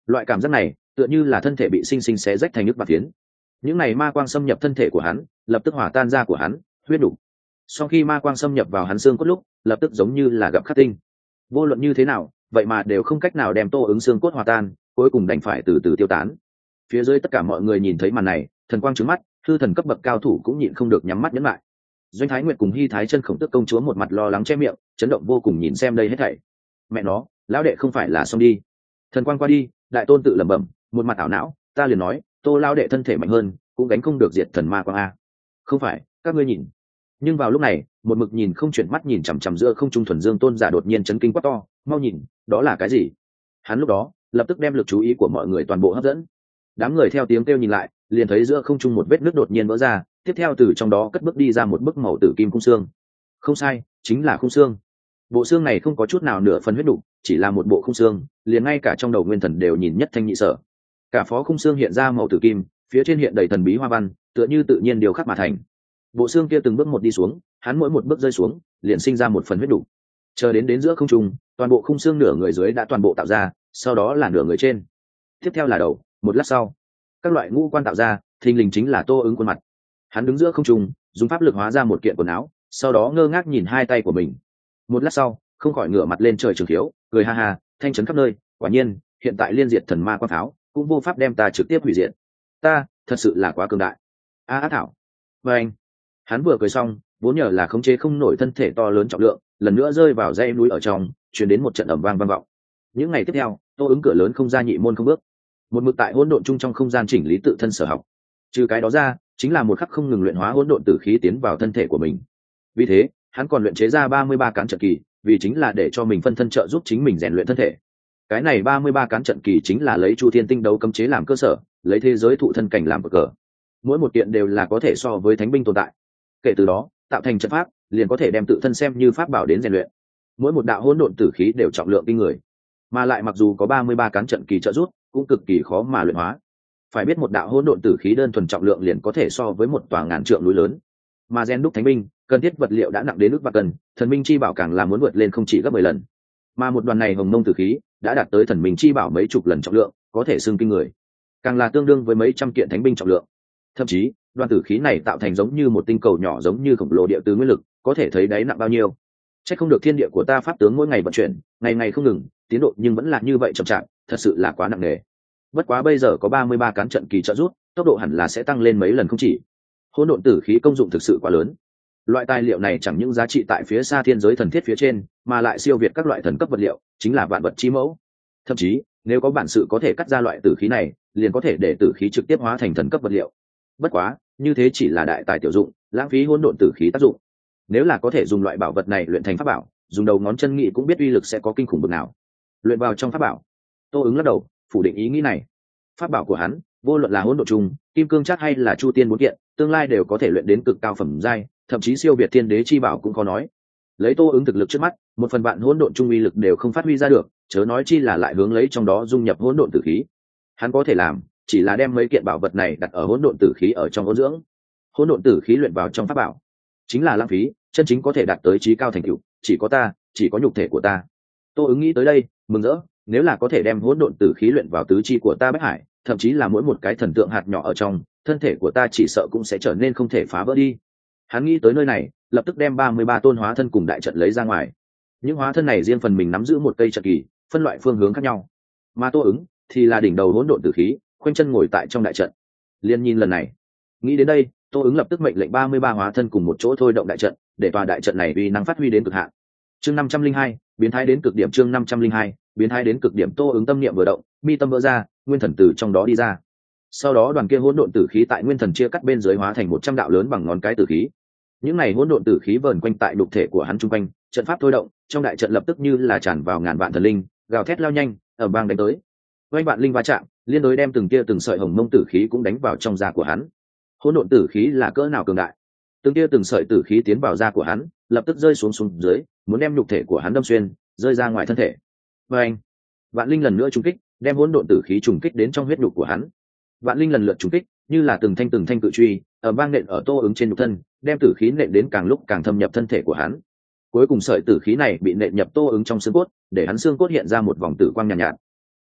Loại cảm giác này tựa như là thân thể bị sinh sinh xé rách thành nước bạc phiến. Những này ma quang xâm nhập thân thể của hắn, lập tức hòa tan da của hắn, huyết đủ. Sau khi ma quang xâm nhập vào hắn xương cốt lúc, lập tức giống như là gặp khắc tinh. Vô luận như thế nào, vậy mà đều không cách nào đem Tô Ứng xương cốt hòa tan, cuối cùng đành phải từ từ tiêu tán. Phía dưới tất cả mọi người nhìn thấy màn này, thần quang trứng mắt, hư thần cấp bậc cao thủ cũng nhịn không được nhắm mắt nhẫn lại. Doanh Thái Nguyệt cùng Hy Thái Chân Khổng Tước công chúa một mặt lo lắng che miệng, chấn động vô cùng nhìn xem đây hết thảy. Mẹ nó, lão đệ không phải là xong đi. Thần quang qua đi, đại tôn tự lẩm bẩm, một mặt ảo não, ta liền nói, Tô lão đệ thân thể mạnh hơn, cũng gánh không được diệt thần ma quang a. Không phải, các ngươi nhìn. Nhưng vào lúc này, một mực nhìn không chuyển mắt nhìn chằm chằm giữa không trung thuần dương tôn giả đột nhiên chấn kinh quát to, mau nhìn, đó là cái gì? Hắn lúc đó, lập tức đem lực chú ý của mọi người toàn bộ hấp dẫn. Đám người theo tiếng kêu nhìn lại, liền thấy giữa không trung một vết nước đột nhiên vỡ ra, tiếp theo từ trong đó cất bước đi ra một bức màu tử kim khung xương. Không sai, chính là khung xương. Bộ xương này không có chút nào nửa phần huyết đủ, chỉ là một bộ khung xương, liền ngay cả trong đầu nguyên thần đều nhìn nhất thanh nhị sở. Cả phó khung xương hiện ra màu tử kim, phía trên hiện đầy thần bí hoa văn, tựa như tự nhiên điều khắc mà thành. Bộ xương kia từng bước một đi xuống, hắn mỗi một bước rơi xuống, liền sinh ra một phần huyết đủ. Chờ đến giữa không trung, toàn bộ khung xương nửa người dưới đã toàn bộ tạo ra, sau đó là nửa người trên. Tiếp theo là đầu, một lát sau, các loại ngũ quan tạo ra, thình lình chính là Tô Ứng khuôn mặt. Hắn đứng giữa không trung, dùng pháp lực hóa ra một kiện quần áo, sau đó ngơ ngác nhìn hai tay của mình. Một lát sau, không khỏi ngửa mặt lên trời trường khiếu, cười ha ha, thanh chấn khắp nơi. Quả nhiên, hiện tại liên diệt thần ma quang pháo cũng vô pháp đem ta trực tiếp hủy diệt. Ta thật sự là quá cường đại. Á thảo. Và anh, hắn vừa cười xong, vốn nhờ là khống chế không nổi thân thể to lớn trọng lượng, lần nữa rơi vào dãy núi ở trong, truyền đến một trận ầm vang vang vọng. Những ngày tiếp theo, Tô Ứng cửa lớn không ra nhị môn không bước, một mực tại hỗn độn chung trong không gian chỉnh lý tự thân sở học. Trừ cái đó ra, chính là một khắc không ngừng luyện hóa hỗn độn tử khí tiến vào thân thể của mình. Vì thế, hắn còn luyện chế ra 33 cán trận kỳ, vì chính là để cho mình phân thân trợ giúp chính mình rèn luyện thân thể. Cái này 33 cán trận kỳ chính là lấy Chu Thiên Tinh đấu cấm chế làm cơ sở, lấy thế giới thụ thân cảnh làm cờ. Mỗi một kiện đều là có thể so với thánh binh tồn tại. Kể từ đó, tạo thành trận pháp, liền có thể đem tự thân xem như pháp bảo đến rèn luyện. Mỗi một đạo hỗn độn tử khí đều trọng lượng kinh người, mà lại mặc dù có 33 cán trận kỳ trợ giúp, cũng cực kỳ khó mà luyện hóa. Phải biết một đạo hỗn độn tử khí đơn thuần trọng lượng liền có thể so với một tòa ngàn trượng núi lớn, mà rèn đúc thánh binh cần thiết vật liệu đã nặng đến ức vạn cân, thần minh chi bảo càng là muốn vượt lên không chỉ gấp 10 lần. Mà một đoàn này hồng mông tử khí đã đạt tới thần minh chi bảo mấy chục lần trọng lượng, có thể xưng kinh người, càng là tương đương với mấy trăm kiện thánh binh trọng lượng. Thậm chí đoàn tử khí này tạo thành giống như một tinh cầu nhỏ, giống như khổng lồ địa tứ nguyên lực, có thể thấy đáy nặng bao nhiêu. Chắc không được thiên địa của ta pháp tướng mỗi ngày vận chuyển, ngày ngày không ngừng, tiến độ nhưng vẫn là như vậy chậm chạp, thật sự là quá nặng nề. Bất quá bây giờ có 33 cán trận kỳ trợ giúp, tốc độ hẳn là sẽ tăng lên mấy lần không chỉ. Hỗn độn tử khí công dụng thực sự quá lớn. Loại tài liệu này chẳng những giá trị tại phía xa thiên giới thần thiết phía trên, mà lại siêu việt các loại thần cấp vật liệu, chính là vạn vật chi mẫu. Thậm chí, nếu có bản sự có thể cắt ra loại tử khí này, liền có thể để tử khí trực tiếp hóa thành thần cấp vật liệu. Bất quá, như thế chỉ là đại tài tiểu dụng, lãng phí hỗn độn tử khí tác dụng. Nếu là có thể dùng loại bảo vật này luyện thành pháp bảo, dùng đầu ngón chân nghĩ cũng biết uy lực sẽ có kinh khủng bậc nào. Luyện vào trong pháp bảo. Tô Ứng lắc đầu, phủ định ý nghĩ này. Pháp bảo của hắn, vô luận là hỗn độn trùng, kim cương chắc hay là chu tiên bốn kiện, tương lai đều có thể luyện đến cực cao phẩm giai, thậm chí siêu việt thiên đế chi bảo cũng có nói. Lấy Tô Ứng thực lực trước mắt, một phần vạn hỗn độn trung uy lực đều không phát huy ra được, chớ nói chi là lại hướng lấy trong đó dung nhập hỗn độn tử khí. Hắn có thể làm, chỉ là đem mấy kiện bảo vật này đặt ở hỗn độn tử khí ở trong ôn dưỡng. Hỗn độn tử khí luyện vào trong pháp bảo, chính là lãng phí, chân chính có thể đạt tới chí cao thành tựu, chỉ có ta, chỉ có nhục thể của ta. Tô Ứng nghĩ tới đây, mừng rỡ, nếu là có thể đem hỗn độn tử khí luyện vào tứ chi của ta Bách Hải, thậm chí là mỗi một cái thần tượng hạt nhỏ ở trong thân thể của ta, chỉ sợ cũng sẽ trở nên không thể phá vỡ đi. Hắn nghĩ tới nơi này, lập tức đem 33 tôn hóa thân cùng đại trận lấy ra ngoài. Những hóa thân này riêng phần mình nắm giữ một cây trận kỳ, phân loại phương hướng khác nhau. Mà Tô Ứng thì là đỉnh đầu hỗn độn tử khí, khoanh chân ngồi tại trong đại trận. Liên nhìn lần này, nghĩ đến đây, Tô Ứng lập tức mệnh lệnh 33 hóa thân cùng một chỗ thôi động đại trận, để tòa đại trận này uy năng phát huy đến cực hạn. Chương 502, biến thái đến cực điểm. Chương 502, biến thái đến cực điểm. Tô Ứng tâm niệm vừa động, mi tâm vỡ ra, nguyên thần từ trong đó đi ra. Sau đó đoàn kia hỗn độn tử khí tại nguyên thần chia cắt bên dưới hóa thành 100 đạo lớn bằng ngón cái tử khí. Những này hỗn độn tử khí vờn quanh tại đục thể của hắn trung quanh, trận pháp thôi động, trong đại trận lập tức như là tràn vào ngàn vạn thần linh, gào thét lao nhanh, ầm vang đánh tới. Vành vạn linh va chạm, liên đối đem từng tia từng sợi hồng mông tử khí cũng đánh vào trong da của hắn. Hỗn độn tử khí là cỡ nào cường đại, từng tia từng sợi tử khí tiến vào da của hắn, lập tức rơi xuống dưới, muốn đem nhục thể của hắn đâm xuyên, rơi ra ngoài thân thể. Vành, vạn linh lần nữa trùng kích, đem hỗn độn tử khí trùng kích đến trong huyết nhục của hắn. Vạn linh lần lượt trùng kích, như là từng thanh cự truy, ở vang nện ở Tô Ứng trên nhục thân, đem tử khí nện đến càng lúc càng thâm nhập thân thể của hắn. Cuối cùng sợi tử khí này bị nện nhập Tô Ứng trong xương cốt, để hắn xương cốt hiện ra một vòng tử quang nhàn nhạt.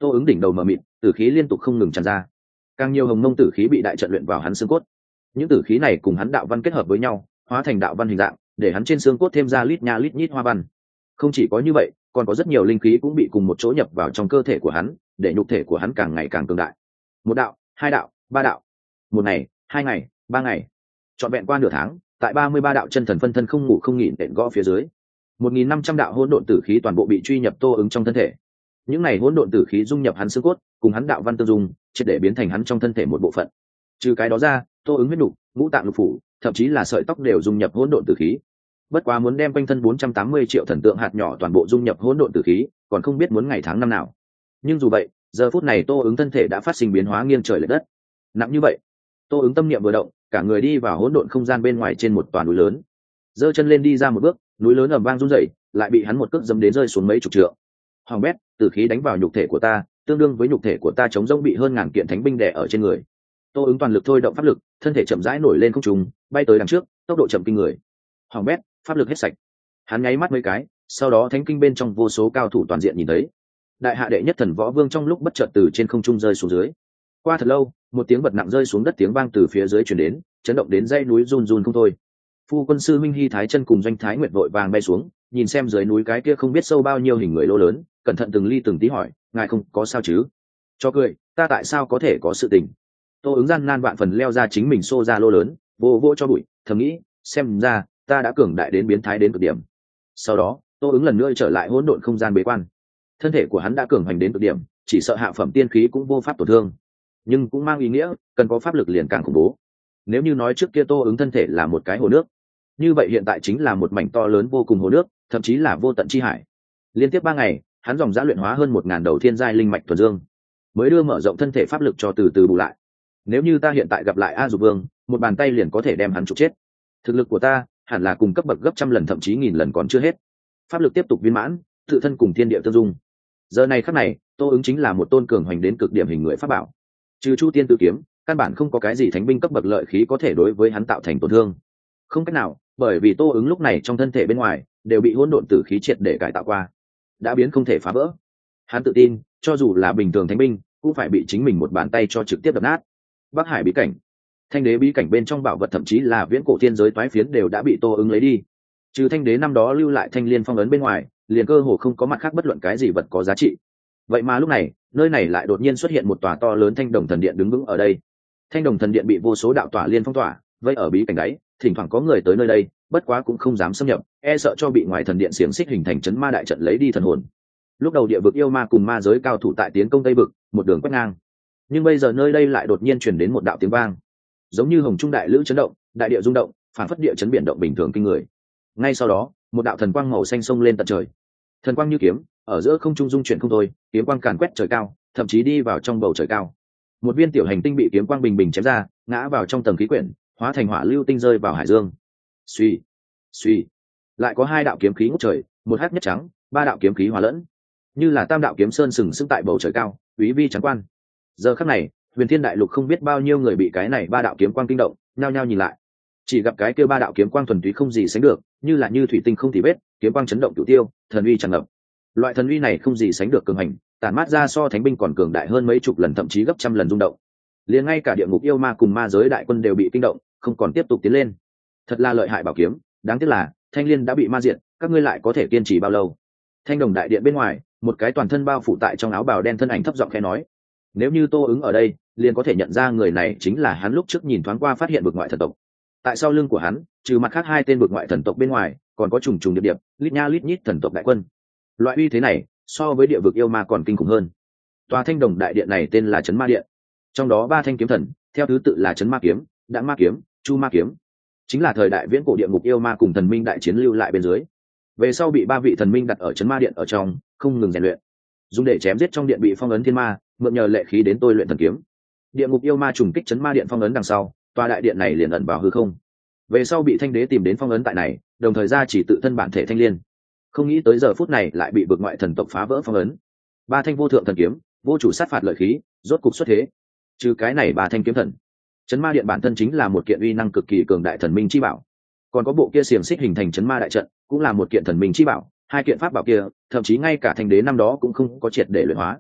Tô ứng đỉnh đầu mờ mịt, tử khí liên tục không ngừng tràn ra, càng nhiều hồng mông tử khí bị đại trận luyện vào hắn xương cốt. Những tử khí này cùng hắn đạo văn kết hợp với nhau, hóa thành đạo văn hình dạng, để hắn trên xương cốt thêm ra lít nha lít nhít hoa văn. Không chỉ có như vậy, còn có rất nhiều linh khí cũng bị cùng một chỗ nhập vào trong cơ thể của hắn, để nhục thể của hắn càng ngày càng cường đại. Một đạo, hai đạo, ba đạo, một ngày, hai ngày, ba ngày, trọn vẹn qua nửa tháng, tại 33 đạo chân thần phân thân không ngủ không nghỉ nện gõ phía dưới, 1.500 đạo hỗn độn tử khí toàn bộ bị truy nhập Tô ứng trong thân thể. Những này hỗn độn tử khí dung nhập hắn xương cốt, cùng hắn đạo văn tương dung, triệt để biến thành hắn trong thân thể một bộ phận. Trừ cái đó ra, Tô ứng huyết nục, ngũ tạng lục phủ, thậm chí là sợi tóc đều dung nhập hỗn độn tử khí. Bất quá muốn đem quanh thân 480 triệu thần tượng hạt nhỏ toàn bộ dung nhập hỗn độn tử khí, còn không biết muốn ngày tháng năm nào. Nhưng dù vậy, giờ phút này Tô ứng thân thể đã phát sinh biến hóa nghiêng trời lệch đất. Nặng như vậy, Tô ứng tâm niệm vừa động, cả người đi vào hỗn độn không gian bên ngoài trên một toàn núi lớn. Giơ chân lên đi ra một bước, núi lớn ầm vang rung rẩy, lại bị hắn một cước dẫm đến rơi xuống mấy chục trượng. Hoàng bét, tử khí đánh vào nhục thể của ta, tương đương với nhục thể của ta chống rỗng bị hơn ngàn kiện thánh binh đè ở trên người. Tô ứng toàn lực thôi động pháp lực, thân thể chậm rãi nổi lên không trung, bay tới đằng trước, tốc độ chậm kinh người. Hoàng bét, pháp lực hết sạch. Hắn nháy mắt mấy cái, sau đó thánh kinh bên trong vô số cao thủ toàn diện nhìn thấy. Đại hạ đệ nhất thần võ vương trong lúc bất chợt từ trên không trung rơi xuống dưới. Qua thật lâu, một tiếng bật nặng rơi xuống đất tiếng vang từ phía dưới truyền đến, chấn động đến dãy núi run run không thôi. Phu quân sư minh Hy Thái Chân cùng Doanh Thái Nguyệt vội vàng bay xuống, nhìn xem dưới núi cái kia không biết sâu bao nhiêu hình người lô lớn, cẩn thận từng ly từng tí hỏi, ngài không có sao chứ? Cho cười, ta tại sao có thể có sự tình? Tô ứng gian nan vạn phần leo ra chính mình xô ra lô lớn, vô vô cho bụi, thầm nghĩ, xem ra ta đã cường đại đến biến thái đến cực điểm. Sau đó, Tô ứng lần nữa trở lại hỗn độn không gian bế quan. Thân thể của hắn đã cường hành đến cực điểm, chỉ sợ hạ phẩm tiên khí cũng vô pháp tổn thương, nhưng cũng mang ý nghĩa cần có pháp lực liền càng khủng bố. Nếu như nói trước kia Tô ứng thân thể là một cái hồ nước, như vậy hiện tại chính là một mảnh to lớn vô cùng hồ nước, thậm chí là vô tận chi hải. Liên tiếp 3 ngày, hắn dòng dã luyện hóa hơn 1000 đầu thiên giai linh mạch thuần dương, mới đưa mở rộng thân thể pháp lực cho từ từ bù lại. Nếu như ta hiện tại gặp lại A Dục Vương, một bàn tay liền có thể đem hắn trục chết. Thực lực của ta hẳn là cùng cấp bậc gấp trăm lần thậm chí nghìn lần còn chưa hết. Pháp lực tiếp tục viên mãn, tự thân cùng thiên địa tương dung. Giờ này khắc này, Tô ứng chính là một tôn cường hoành đến cực điểm hình người pháp bảo. Trừ Chu Tiên Tự Kiếm, căn bản không có cái gì thánh binh cấp bậc lợi khí có thể đối với hắn tạo thành tổn thương. Không cách nào, bởi vì Tô ứng lúc này trong thân thể bên ngoài đều bị hỗn độn tử khí triệt để cải tạo qua, đã biến không thể phá vỡ. Hắn tự tin, cho dù là bình thường thánh binh, cũng phải bị chính mình một bàn tay cho trực tiếp đập nát. Bắc Hải bí cảnh, Thanh Đế bí cảnh bên trong bảo vật thậm chí là viễn cổ thiên giới toái phiến đều đã bị Tô ứng lấy đi. Trừ Thanh Đế năm đó lưu lại Thanh Liên phong ấn bên ngoài, liền cơ hồ không có mặt khác bất luận cái gì vật có giá trị. Vậy mà lúc này, nơi này lại đột nhiên xuất hiện một tòa to lớn Thanh Đồng Thần Điện đứng vững ở đây. Thanh Đồng Thần Điện bị vô số đạo tỏa liên phong tỏa, vây ở bí cảnh đáy, thỉnh thoảng có người tới nơi đây, bất quá cũng không dám xâm nhập, e sợ cho bị ngoài thần điện xiềng xích hình thành chấn ma đại trận lấy đi thần hồn. Lúc đầu địa vực yêu ma cùng ma giới cao thủ tại tiến công tây vực, một đường quét ngang, nhưng bây giờ nơi đây lại đột nhiên truyền đến một đạo tiếng vang, giống như hồng trung đại lữ chấn động, đại địa rung động, phản phất địa chấn biển động bình thường kinh người. Ngay sau đó, một đạo thần quang màu xanh xông lên tận trời, thần quang như kiếm, ở giữa không trung dung chuyển không thôi, kiếm quang càn quét trời cao, thậm chí đi vào trong bầu trời cao. Một viên tiểu hành tinh bị kiếm quang bình bình chém ra, ngã vào trong tầng khí quyển, hóa thành hỏa lưu tinh rơi vào hải dương. Suy, suy, lại có 2 đạo kiếm khí ngút trời, một hắc nhất trắng, 3 đạo kiếm khí hòa lẫn, như là tam đạo kiếm sơn sừng sững tại bầu trời cao, quý vi trắng quan. Giờ khắc này, huyền thiên đại lục không biết bao nhiêu người bị cái này 3 đạo kiếm quang kinh động, nhao nhao nhìn lại. Chỉ gặp cái kia 3 đạo kiếm quang thuần túy không gì sánh được, như là như thủy tinh không tì vết, kiếm quang chấn động cửu tiêu, thần uy tràn ngập. Loại thần uy này không gì sánh được cường hành, tản mát ra so thánh binh còn cường đại hơn mấy chục lần thậm chí gấp trăm lần rung động. Liền ngay cả địa ngục yêu ma cùng ma giới đại quân đều bị kinh động, không còn tiếp tục tiến lên. Thật là lợi hại bảo kiếm, đáng tiếc là Thanh Liên đã bị ma diệt, các ngươi lại có thể kiên trì bao lâu? Thanh Đồng đại điện bên ngoài, một cái toàn thân bao phủ tại trong áo bào đen thân ảnh thấp giọng khẽ nói. Nếu như Tô ứng ở đây, liền có thể nhận ra người này chính là hắn lúc trước nhìn thoáng qua phát hiện vực ngoại thần tộc. Tại sau lưng của hắn, trừ mặt khác 2 tên vực ngoại thần tộc bên ngoài, còn có trùng trùng điệp điệp, lít nha lít nhít thần tộc đại quân. Loại uy thế này, so với địa vực yêu ma còn kinh khủng hơn. Tòa Thanh Đồng đại điện này tên là Chấn Ma Điện, trong đó 3 thanh kiếm thần, theo thứ tự là Chấn Ma kiếm, Đãng Ma kiếm, Chu Ma kiếm, chính là thời đại viễn cổ địa ngục yêu ma cùng thần minh đại chiến lưu lại bên dưới. Về sau bị 3 vị thần minh đặt ở Chấn Ma Điện ở trong, không ngừng rèn luyện, dùng để chém giết trong điện bị phong ấn thiên ma, mượn nhờ lệ khí đến tôi luyện thần kiếm. Địa ngục yêu ma trùng kích Chấn Ma Điện phong ấn đằng sau, tòa đại điện này liền ẩn vào hư không. Về sau bị Thanh Đế tìm đến phong ấn tại này, đồng thời ra chỉ tự thân bản thể Thanh Liên. Không nghĩ tới giờ phút này lại bị vực ngoại thần tộc phá vỡ phong ấn. 3 thanh vô thượng thần kiếm, vô chủ sát phạt lợi khí, rốt cục xuất thế. Trừ cái này 3 thanh kiếm thần, Chấn Ma Điện bản thân chính là một kiện uy năng cực kỳ cường đại thần minh chi bảo, còn có bộ kia xiềng xích hình thành chấn ma đại trận cũng là một kiện thần minh chi bảo. 2 kiện pháp bảo kia, thậm chí ngay cả Thanh Đế năm đó cũng không có triệt để luyện hóa.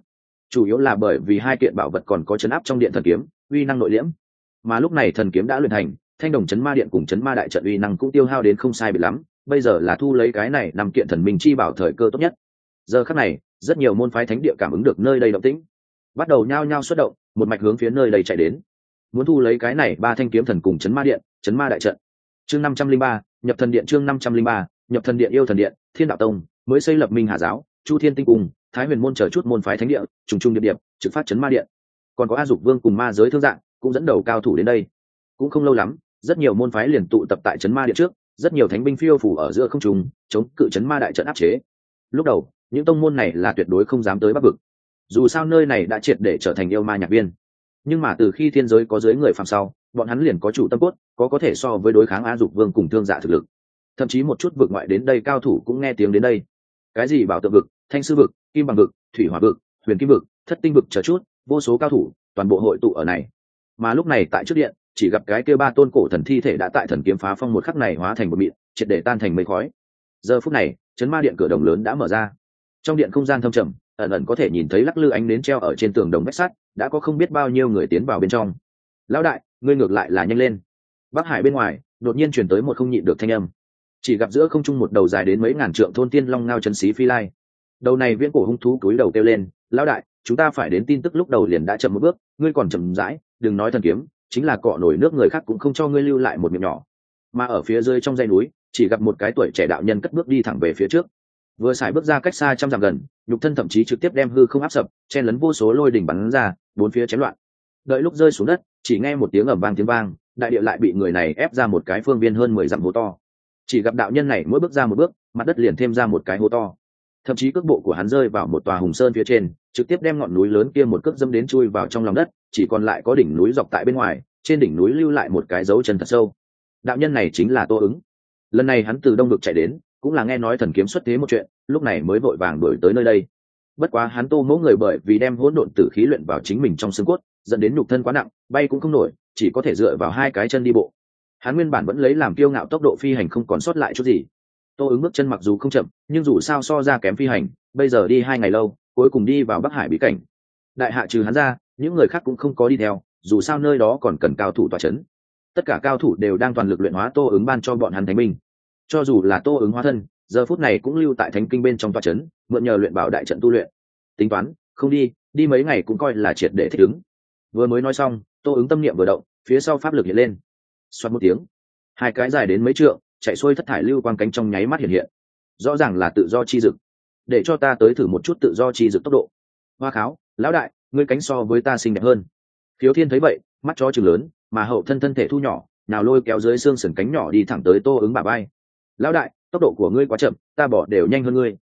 chủ yếu là bởi vì hai kiện bảo vật còn có chấn áp trong điện thần kiếm uy năng nội liễm, mà lúc này thần kiếm đã luyện thành, thanh đồng chấn ma điện cùng chấn ma đại trận uy năng cũng tiêu hao đến không sai biệt lắm, bây giờ là thu lấy cái này nằm kiện thần minh chi bảo thời cơ tốt nhất. Giờ khắc này rất nhiều môn phái thánh địa cảm ứng được nơi đây động tĩnh, bắt đầu nhao nhao xuất động, một mạch hướng phía nơi đây chạy đến, muốn thu lấy cái này ba thanh kiếm thần cùng chấn ma điện, chấn ma đại trận. Chương 503, nhập thần điện. Chương 503, nhập thần điện. Yêu thần điện, Thiên đạo tông mới xây lập Minh Hà giáo, Chu Thiên tinh cung, Thái Huyền môn chờ chút môn phái thánh địa trùng trùng điệp điệp trực phát chấn ma điện, còn có A Dục Vương cùng ma giới thương dạng cũng dẫn đầu cao thủ đến đây. Cũng không lâu lắm, rất nhiều môn phái liền tụ tập tại chấn ma điện trước, rất nhiều thánh binh phiêu phủ ở giữa không trung chống cự chấn ma đại trận áp chế. Lúc đầu những tông môn này là tuyệt đối không dám tới Bắc vực, dù sao nơi này đã triệt để trở thành yêu ma nhạc viên. Nhưng mà từ khi thiên giới có giới người phàm sau, bọn hắn liền có chủ tâm cốt, có thể so với đối kháng A Dục Vương cùng thương dạ thực lực. Thậm chí một chút vực ngoại đến đây cao thủ cũng nghe tiếng đến đây. Cái gì bảo tượng vực, thanh sư vực, kim bằng vực, thủy hỏa vực, huyền kim vực, thất tinh vực chờ chút, vô số cao thủ toàn bộ hội tụ ở này. Mà lúc này tại trước điện, chỉ gặp cái kia ba tôn cổ thần thi thể đã tại thần kiếm phá phong một khắc này hóa thành một mịn, triệt để tan thành mây khói. Giờ phút này chấn ma điện cửa đồng lớn đã mở ra, trong điện không gian thâm trầm, ẩn ẩn có thể nhìn thấy lắc lư ánh nến treo ở trên tường đồng vách sắt, đã có không biết bao nhiêu người tiến vào bên trong. Lão đại, ngươi ngược lại là nhanh lên. Bắc Hải bên ngoài đột nhiên truyền tới một không nhịn được thanh âm, chỉ gặp giữa không trung một đầu dài đến mấy ngàn trượng thôn tiên long ngao chân xí phi lai. Đầu này viễn cổ hung thú cúi đầu kêu lên, lão đại, chúng ta phải đến tin tức lúc đầu liền đã chậm một bước, ngươi còn chậm rãi, đừng nói thần kiếm, chính là cọ nổi nước người khác cũng không cho ngươi lưu lại một miệng nhỏ. Mà ở phía dưới trong dãy núi, chỉ gặp một cái tuổi trẻ đạo nhân cất bước đi thẳng về phía trước, vừa xài bước ra cách xa trăm dặm gần, nhục thân thậm chí trực tiếp đem hư không áp sập, chen lấn vô số lôi đỉnh bắn ra, bốn phía chém loạn. Đợi lúc rơi xuống đất, chỉ nghe một tiếng ầm vang tiếng vang, đại địa lại bị người này ép ra một cái phương viên hơn 10 dặm hố to. Chỉ gặp đạo nhân này mỗi bước ra một bước, mặt đất liền thêm ra một cái hố to. Thậm chí cước bộ của hắn rơi vào một tòa hùng sơn phía trên, trực tiếp đem ngọn núi lớn kia một cước dẫm đến chui vào trong lòng đất, chỉ còn lại có đỉnh núi dọc tại bên ngoài, trên đỉnh núi lưu lại một cái dấu chân thật sâu. Đạo nhân này chính là Tô Ứng. Lần này hắn từ đông vực chạy đến, cũng là nghe nói thần kiếm xuất thế một chuyện, lúc này mới vội vàng đuổi tới nơi đây. Bất quá hắn Tô mẫu người bởi vì đem hỗn độn tử khí luyện vào chính mình trong xương cốt, dẫn đến nhục thân quá nặng, bay cũng không nổi, chỉ có thể dựa vào hai cái chân đi bộ. Hắn nguyên bản vẫn lấy làm kiêu ngạo tốc độ phi hành không còn sót lại chút gì. Tô Ứng bước chân mặc dù không chậm, nhưng dù sao so ra kém phi hành, bây giờ đi 2 ngày lâu, cuối cùng đi vào Bắc Hải bí cảnh. Đại hạ trừ hắn ra, những người khác cũng không có đi theo, dù sao nơi đó còn cần cao thủ tọa chấn. Tất cả cao thủ đều đang toàn lực luyện hóa Tô Ứng ban cho bọn hắn thánh binh. Cho dù là Tô Ứng hóa thân, giờ phút này cũng lưu tại thánh kinh bên trong tọa chấn, mượn nhờ luyện bảo đại trận tu luyện. Tính toán, không đi mấy ngày cũng coi là triệt để thích ứng. Vừa mới nói xong, Tô Ứng tâm niệm vừa động, phía sau pháp lực hiện lên. Xoát một tiếng, hai cái dài đến mấy trượng, chạy xuôi thất thải lưu quang cánh trong nháy mắt hiện hiện. Rõ ràng là tự do chi dực. Để cho ta tới thử một chút tự do chi dực tốc độ. Hoa kháo, lão đại, ngươi cánh so với ta xinh đẹp hơn. Khiếu Thiên thấy vậy, mắt chó trừng lớn, mà hậu thân thể thu nhỏ, nào lôi kéo dưới xương sườn cánh nhỏ đi thẳng tới Tô Ứng bả vai. Lão đại, tốc độ của ngươi quá chậm, ta bỏ đều nhanh hơn ngươi.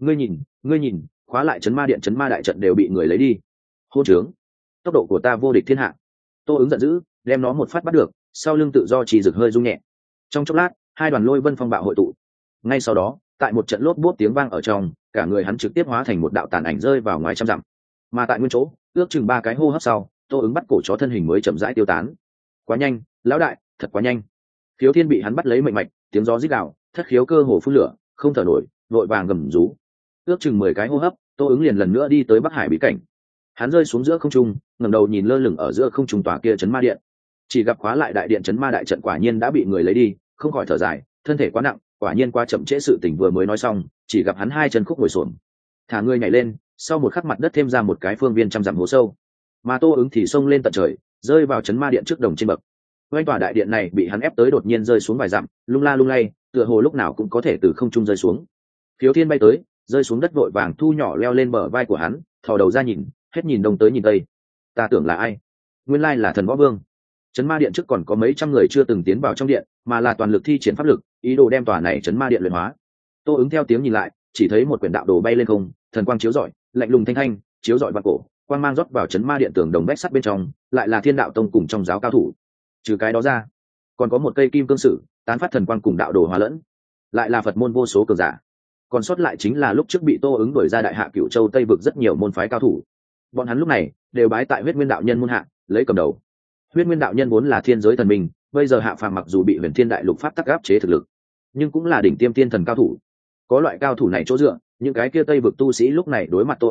Ngươi nhìn, khóa lại chấn ma điện chấn ma đại trận đều bị người lấy đi. Hôn trướng, tốc độ của ta vô địch thiên hạ. Tô Ứng giận dữ, đem nó một phát bắt được, sau lưng tự do chỉ rực hơi rung nhẹ. Trong chốc lát, hai đoàn lôi vân phong bạo hội tụ. Ngay sau đó, tại một trận lốp bốp tiếng vang ở trong, cả người hắn trực tiếp hóa thành một đạo tàn ảnh rơi vào ngoài trăm dặm. Mà tại nguyên chỗ, ước chừng 3 cái hô hấp sau, Tô Ứng bắt cổ chó thân hình mới chậm rãi tiêu tán. Quá nhanh, lão đại, thật quá nhanh. Khiếu Thiên bị hắn bắt lấy mệnh mạch, tiếng gió rít gào, thất khiếu cơ hồ phun lửa, không thở nổi, vội vàng gầm rú. Ước chừng 10 cái hô hấp, Tô Ứng liền lần nữa đi tới Bắc Hải bí cảnh. Hắn rơi xuống giữa không trung, ngẩng đầu nhìn lơ lửng ở giữa không trung tòa kia chấn ma điện. Chỉ gặp khóa lại đại điện chấn ma đại trận quả nhiên đã bị người lấy đi, không khỏi thở dài, thân thể quá nặng, quả nhiên quá chậm trễ sự tình vừa mới nói xong, chỉ gặp hắn hai chân khúc ngồi xổm, thả người nhảy lên, sau một khắc mặt đất thêm ra một cái phương viên trăm dặm hố sâu. Mà Tô Ứng thì xông lên tận trời, rơi vào chấn ma điện trước đồng trên bậc. Quanh tòa đại điện này bị hắn ép tới đột nhiên rơi xuống vài dặm, lung la lung lay, tựa hồ lúc nào cũng có thể từ không trung rơi xuống. Khiếu Thiên bay tới, rơi xuống đất vội vàng thu nhỏ leo lên bờ vai của hắn, thò đầu ra nhìn, hết nhìn đông tới nhìn tây. Ta tưởng là ai? Nguyên lai là Thần Võ Vương. Chấn ma điện trước còn có mấy trăm người chưa từng tiến vào trong điện, mà là toàn lực thi triển pháp lực, ý đồ đem tòa này chấn ma điện luyện hóa. Tô Ứng theo tiếng nhìn lại, chỉ thấy một quyển đạo đồ bay lên không, thần quang chiếu rọi, lạnh lùng thanh thanh, chiếu rọi vạn cổ, quang mang rót vào chấn ma điện tường đồng vách sắt bên trong, lại là Thiên Đạo Tông cùng trong giáo cao thủ. Trừ cái đó ra, còn có một cây kim cương sử, tán phát thần quang cùng đạo đồ hòa lẫn, lại là Phật môn vô số cường giả. Còn sót lại chính là lúc trước bị Tô Ứng đuổi ra Đại Hạ Cửu Châu Tây vực rất nhiều môn phái cao thủ. Bọn hắn lúc này đều bái tại Huyết Nguyên đạo nhân môn hạ, lấy cầm đầu. Huyết Nguyên đạo nhân vốn là thiên giới thần minh, bây giờ hạ phàm mặc dù bị Huyền Thiên Đại Lục pháp tắc áp chế thực lực, nhưng cũng là đỉnh tiêm tiên thần cao thủ. Có loại cao thủ này chỗ dựa, những cái kia Tây vực tu sĩ lúc này đối mặt Tô Ứng,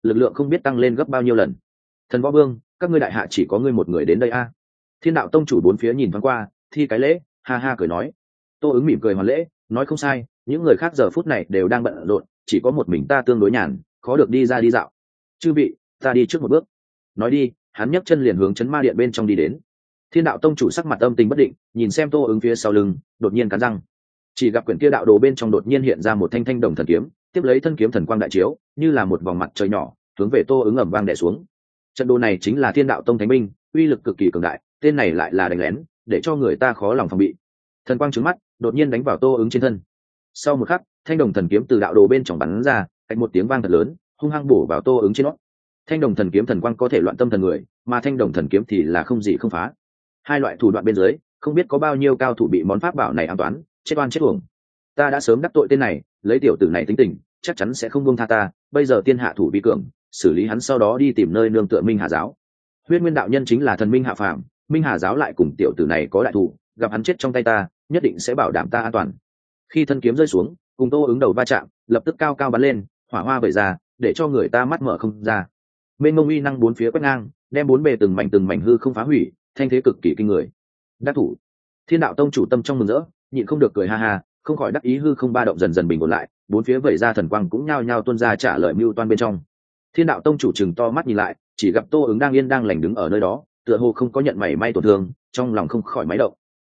lực lượng không biết tăng lên gấp bao nhiêu lần. Thần Võ Vương, các ngươi đại hạ chỉ có ngươi một người đến đây a? Thiên đạo tông chủ bốn phía nhìn thoáng qua, thi cái lễ, ha ha cười nói. Tô ứng mỉm cười hoàn lễ, nói không sai, những người khác giờ phút này đều đang bận rộn, chỉ có một mình ta tương đối nhàn, khó được đi ra đi dạo. Chư vị, ta đi trước một bước. Nói đi, hắn nhấc chân liền hướng chấn ma điện bên trong đi đến. Thiên đạo tông chủ sắc mặt âm tình bất định, nhìn xem Tô ứng phía sau lưng, đột nhiên cắn răng. Chỉ gặp quyển kia đạo đồ bên trong đột nhiên hiện ra một thanh thanh đồng thần kiếm, tiếp lấy thân kiếm thần quang đại chiếu, như là một vòng mặt trời nhỏ, hướng về Tô ứng ầm vang đè xuống. Trận đồ này chính là Thiên đạo tông thánh binh, uy lực cực kỳ cường đại, tên này lại là đánh lén, để cho người ta khó lòng phòng bị. Thần quang trướng mắt, đột nhiên đánh vào Tô ứng trên thân. Sau một khắc, thanh đồng thần kiếm từ đạo đồ bên trong bắn ra, cạnh một tiếng vang thật lớn, hung hăng bổ vào Tô ứng trên nó. Thanh đồng thần kiếm thần quang có thể loạn tâm thần người, mà thanh đồng thần kiếm thì là không gì không phá. Hai loại thủ đoạn bên dưới, không biết có bao nhiêu cao thủ bị món pháp bảo này ám toán, chết oan chết uổng. Ta đã sớm đắc tội tên này, lấy tiểu tử này tính tình, chắc chắn sẽ không buông tha ta. Bây giờ tiên hạ thủ vi cường, xử lý hắn sau đó đi tìm nơi nương tựa Minh Hà giáo. Huyết Nguyên đạo nhân chính là thần minh hạ phàm, Minh Hà giáo lại cùng tiểu tử này có đại thủ, gặp hắn chết trong tay ta, nhất định sẽ bảo đảm ta an toàn. Khi thân kiếm rơi xuống, cùng Tô ứng đầu va chạm, lập tức cao cao bắn lên, hỏa hoa vẩy ra, để cho người ta mắt mở không ra. Mênh mông uy năng bốn phía quét ngang, đem bốn bề từng mảnh hư không phá hủy, thanh thế cực kỳ kinh người. Đắc thủ. Thiên đạo tông chủ tâm trong mừng rỡ, nhịn không được cười ha ha, không khỏi đắc ý hư không ba động dần dần bình ổn lại, bốn phía vẩy ra thần quang cũng nhao nhao tuôn ra trả lời mưu toan bên trong. Thiên đạo tông chủ chừng to mắt nhìn lại, chỉ gặp Tô ứng đang yên đang lành đứng ở nơi đó, tựa hồ không có nhận mảy may tổn thương, trong lòng không khỏi máy động.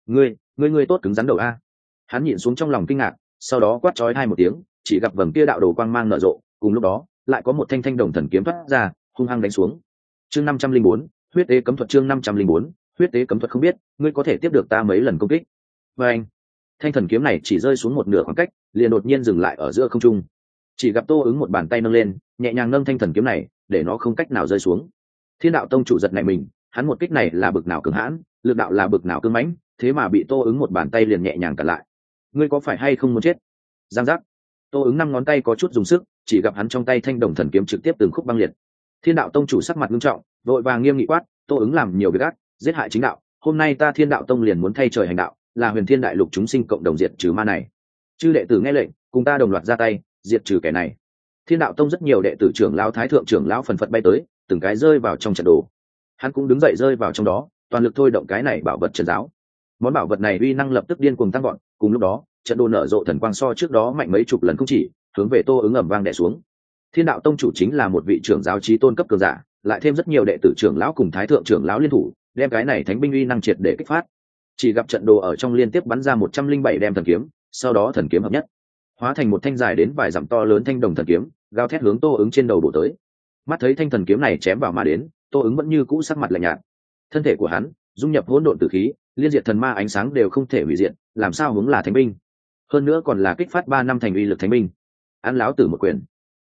Ngươi tốt cứng rắn đầu a. Hắn nhìn xuống trong lòng kinh ngạc, sau đó quát chói hai một tiếng, chỉ gặp vầng kia đạo đồ quang mang nở rộ, cùng lúc đó lại có một thanh thanh đồng thần kiếm thoát ra, hung hăng đánh xuống. Chương 504, huyết tế cấm thuật. Chương 504, huyết tế cấm thuật. Không biết ngươi có thể tiếp được ta mấy lần công kích. Và anh, thanh thần kiếm này chỉ rơi xuống một nửa khoảng cách, liền đột nhiên dừng lại ở giữa không trung. Chỉ gặp Tô ứng một bàn tay nâng lên, nhẹ nhàng nâng thanh thần kiếm này, để nó không cách nào rơi xuống. Thiên đạo tông chủ giật nảy mình, hắn một kích này là bực nào cường hãn, lực đạo là bực nào cứng mãnh, thế mà bị Tô ứng một bàn tay liền nhẹ nhàng cản lại. Ngươi có phải hay không muốn chết? Giang giác. Tô ứng năm ngón tay có chút dùng sức, chỉ gặp hắn trong tay thanh đồng thần kiếm trực tiếp từng khúc băng liệt. Thiên đạo tông chủ sắc mặt nghiêm trọng, vội vàng nghiêm nghị quát, Tô ứng làm nhiều việc ác, giết hại chính đạo, hôm nay ta Thiên đạo tông liền muốn thay trời hành đạo, là huyền thiên đại lục chúng sinh cộng đồng diệt trừ ma này. Chư đệ tử nghe lệnh, cùng ta đồng loạt ra tay, diệt trừ kẻ này. Thiên đạo tông rất nhiều đệ tử trưởng lão thái thượng trưởng lão phần phật bay tới, từng cái rơi vào trong trận đồ. Hắn cũng đứng dậy rơi vào trong đó, toàn lực thôi động cái này bảo vật trần giáo. Món bảo vật này uy năng lập tức điên cuồng tăng vọt, cùng lúc đó trận đồ nở rộ thần quang so trước đó mạnh mấy chục lần không chỉ, hướng về Tô ứng ầm vang đè xuống. Thiên đạo tông chủ chính là một vị trưởng giáo chí tôn cấp cường giả, lại thêm rất nhiều đệ tử trưởng lão cùng thái thượng trưởng lão liên thủ, đem cái này thánh binh uy năng triệt để kích phát. Chỉ gặp trận đồ ở trong liên tiếp bắn ra 107 đem thần kiếm, sau đó thần kiếm hợp nhất, hóa thành một thanh dài đến vài dặm to lớn thanh đồng thần kiếm, gào thét hướng Tô ứng trên đầu bổ tới. Mắt thấy thanh thần kiếm này chém vào mà đến, Tô ứng vẫn như cũ sắc mặt lạnh nhạt. Thân thể của hắn dung nhập hỗn độn tử khí, liên diệt thần ma ánh sáng đều không thể hủy diệt, làm sao hướng là thánh binh, hơn nữa còn là kích phát 3 năm thành uy lực thánh binh. Ăn láo tử một quyền.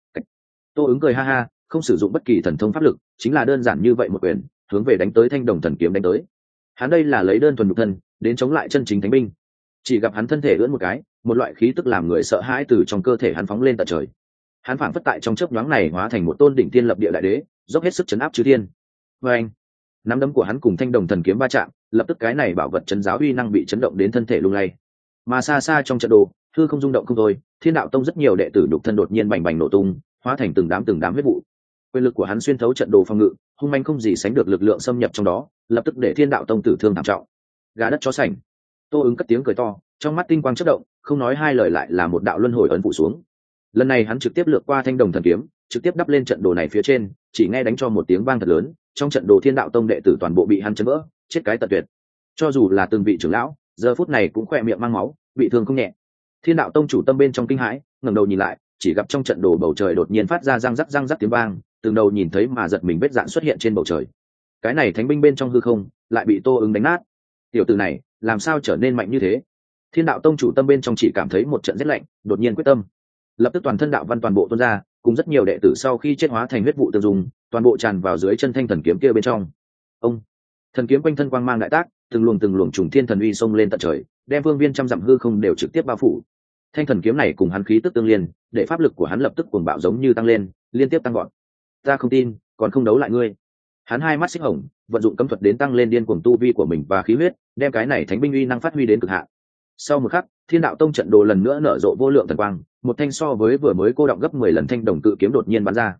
Tô ứng cười ha ha, không sử dụng bất kỳ thần thông pháp lực, chính là đơn giản như vậy một quyền, hướng về đánh tới thanh đồng thần kiếm đánh tới. Hắn đây là lấy đơn thuần nhục thân đến chống lại chân chính thánh binh. Chỉ gặp hắn thân thể ưỡn một cái, một loại khí tức làm người sợ hãi từ trong cơ thể hắn phóng lên tận trời. Hắn phảng phất tại trong chớp nhoáng này hóa thành một tôn đỉnh thiên lập địa đại đế, dốc hết sức chấn áp chư thiên. Và anh, nắm đấm của hắn cùng thanh đồng thần kiếm va chạm, lập tức cái này bảo vật chấn giáo uy năng bị chấn động đến thân thể lung lay. Mà xa xa trong trận đồ, hư không rung động không thôi, Thiên đạo tông rất nhiều đệ tử đục thân đột nhiên bành bành nổ tung, hóa thành từng đám huyết vụ. Quyền lực của hắn xuyên thấu trận đồ phòng ngự, hung manh không gì sánh được lực lượng xâm nhập trong đó, lập tức để Thiên đạo tông tử thương thảm trọng. Gà đất chó sành. Tô ứng cất tiếng cười to, trong mắt tinh quang chớp động, không nói hai lời lại là một đạo luân hồi ấn phụ xuống. Lần này hắn trực tiếp lướt qua thanh đồng thần kiếm, trực tiếp đắp lên trận đồ này phía trên, chỉ nghe đánh cho một tiếng vang thật lớn, trong trận đồ Thiên đạo tông đệ tử toàn bộ bị hắn chấn vỡ, chết cái tận tuyệt. Cho dù là từng vị trưởng lão, giờ phút này cũng khỏe miệng mang máu, bị thương không nhẹ. Thiên đạo tông chủ tâm bên trong kinh hãi, ngẩng đầu nhìn lại, chỉ gặp trong trận đồ bầu trời đột nhiên phát ra răng rắc tiếng vang, từng đầu nhìn thấy mà giật mình vết dạn xuất hiện trên bầu trời. Cái này thánh binh bên trong hư không lại bị Tô ứng đánh nát. Tiểu tử này làm sao trở nên mạnh như thế? Thiên đạo tông chủ tâm bên trong chỉ cảm thấy một trận rét lạnh, đột nhiên quyết tâm, lập tức toàn thân đạo văn toàn bộ tuôn ra, cùng rất nhiều đệ tử sau khi chết hóa thành huyết vụ tương dung, toàn bộ tràn vào dưới chân thanh thần kiếm kia bên trong. Ông, thần kiếm quanh thân quang mang đại tác, từng luồng trùng thiên thần uy xông lên tận trời, đem vương viên trăm dặm hư không đều trực tiếp bao phủ. Thanh thần kiếm này cùng hắn khí tức tương liên, để pháp lực của hắn lập tức cuồng bạo giống như tăng lên, liên tiếp tăng gọn. Ta không tin, còn không đấu lại ngươi. Hắn hai mắt xích hồng, vận dụng cấm thuật đến tăng lên điên cuồng tu vi của mình và khí huyết, đem cái này thánh binh uy năng phát huy đến cực hạn. Sau một khắc, Thiên đạo tông trận đồ lần nữa nở rộ vô lượng thần quang, một thanh so với vừa mới cô động gấp 10 lần thanh đồng cự kiếm đột nhiên bắn ra.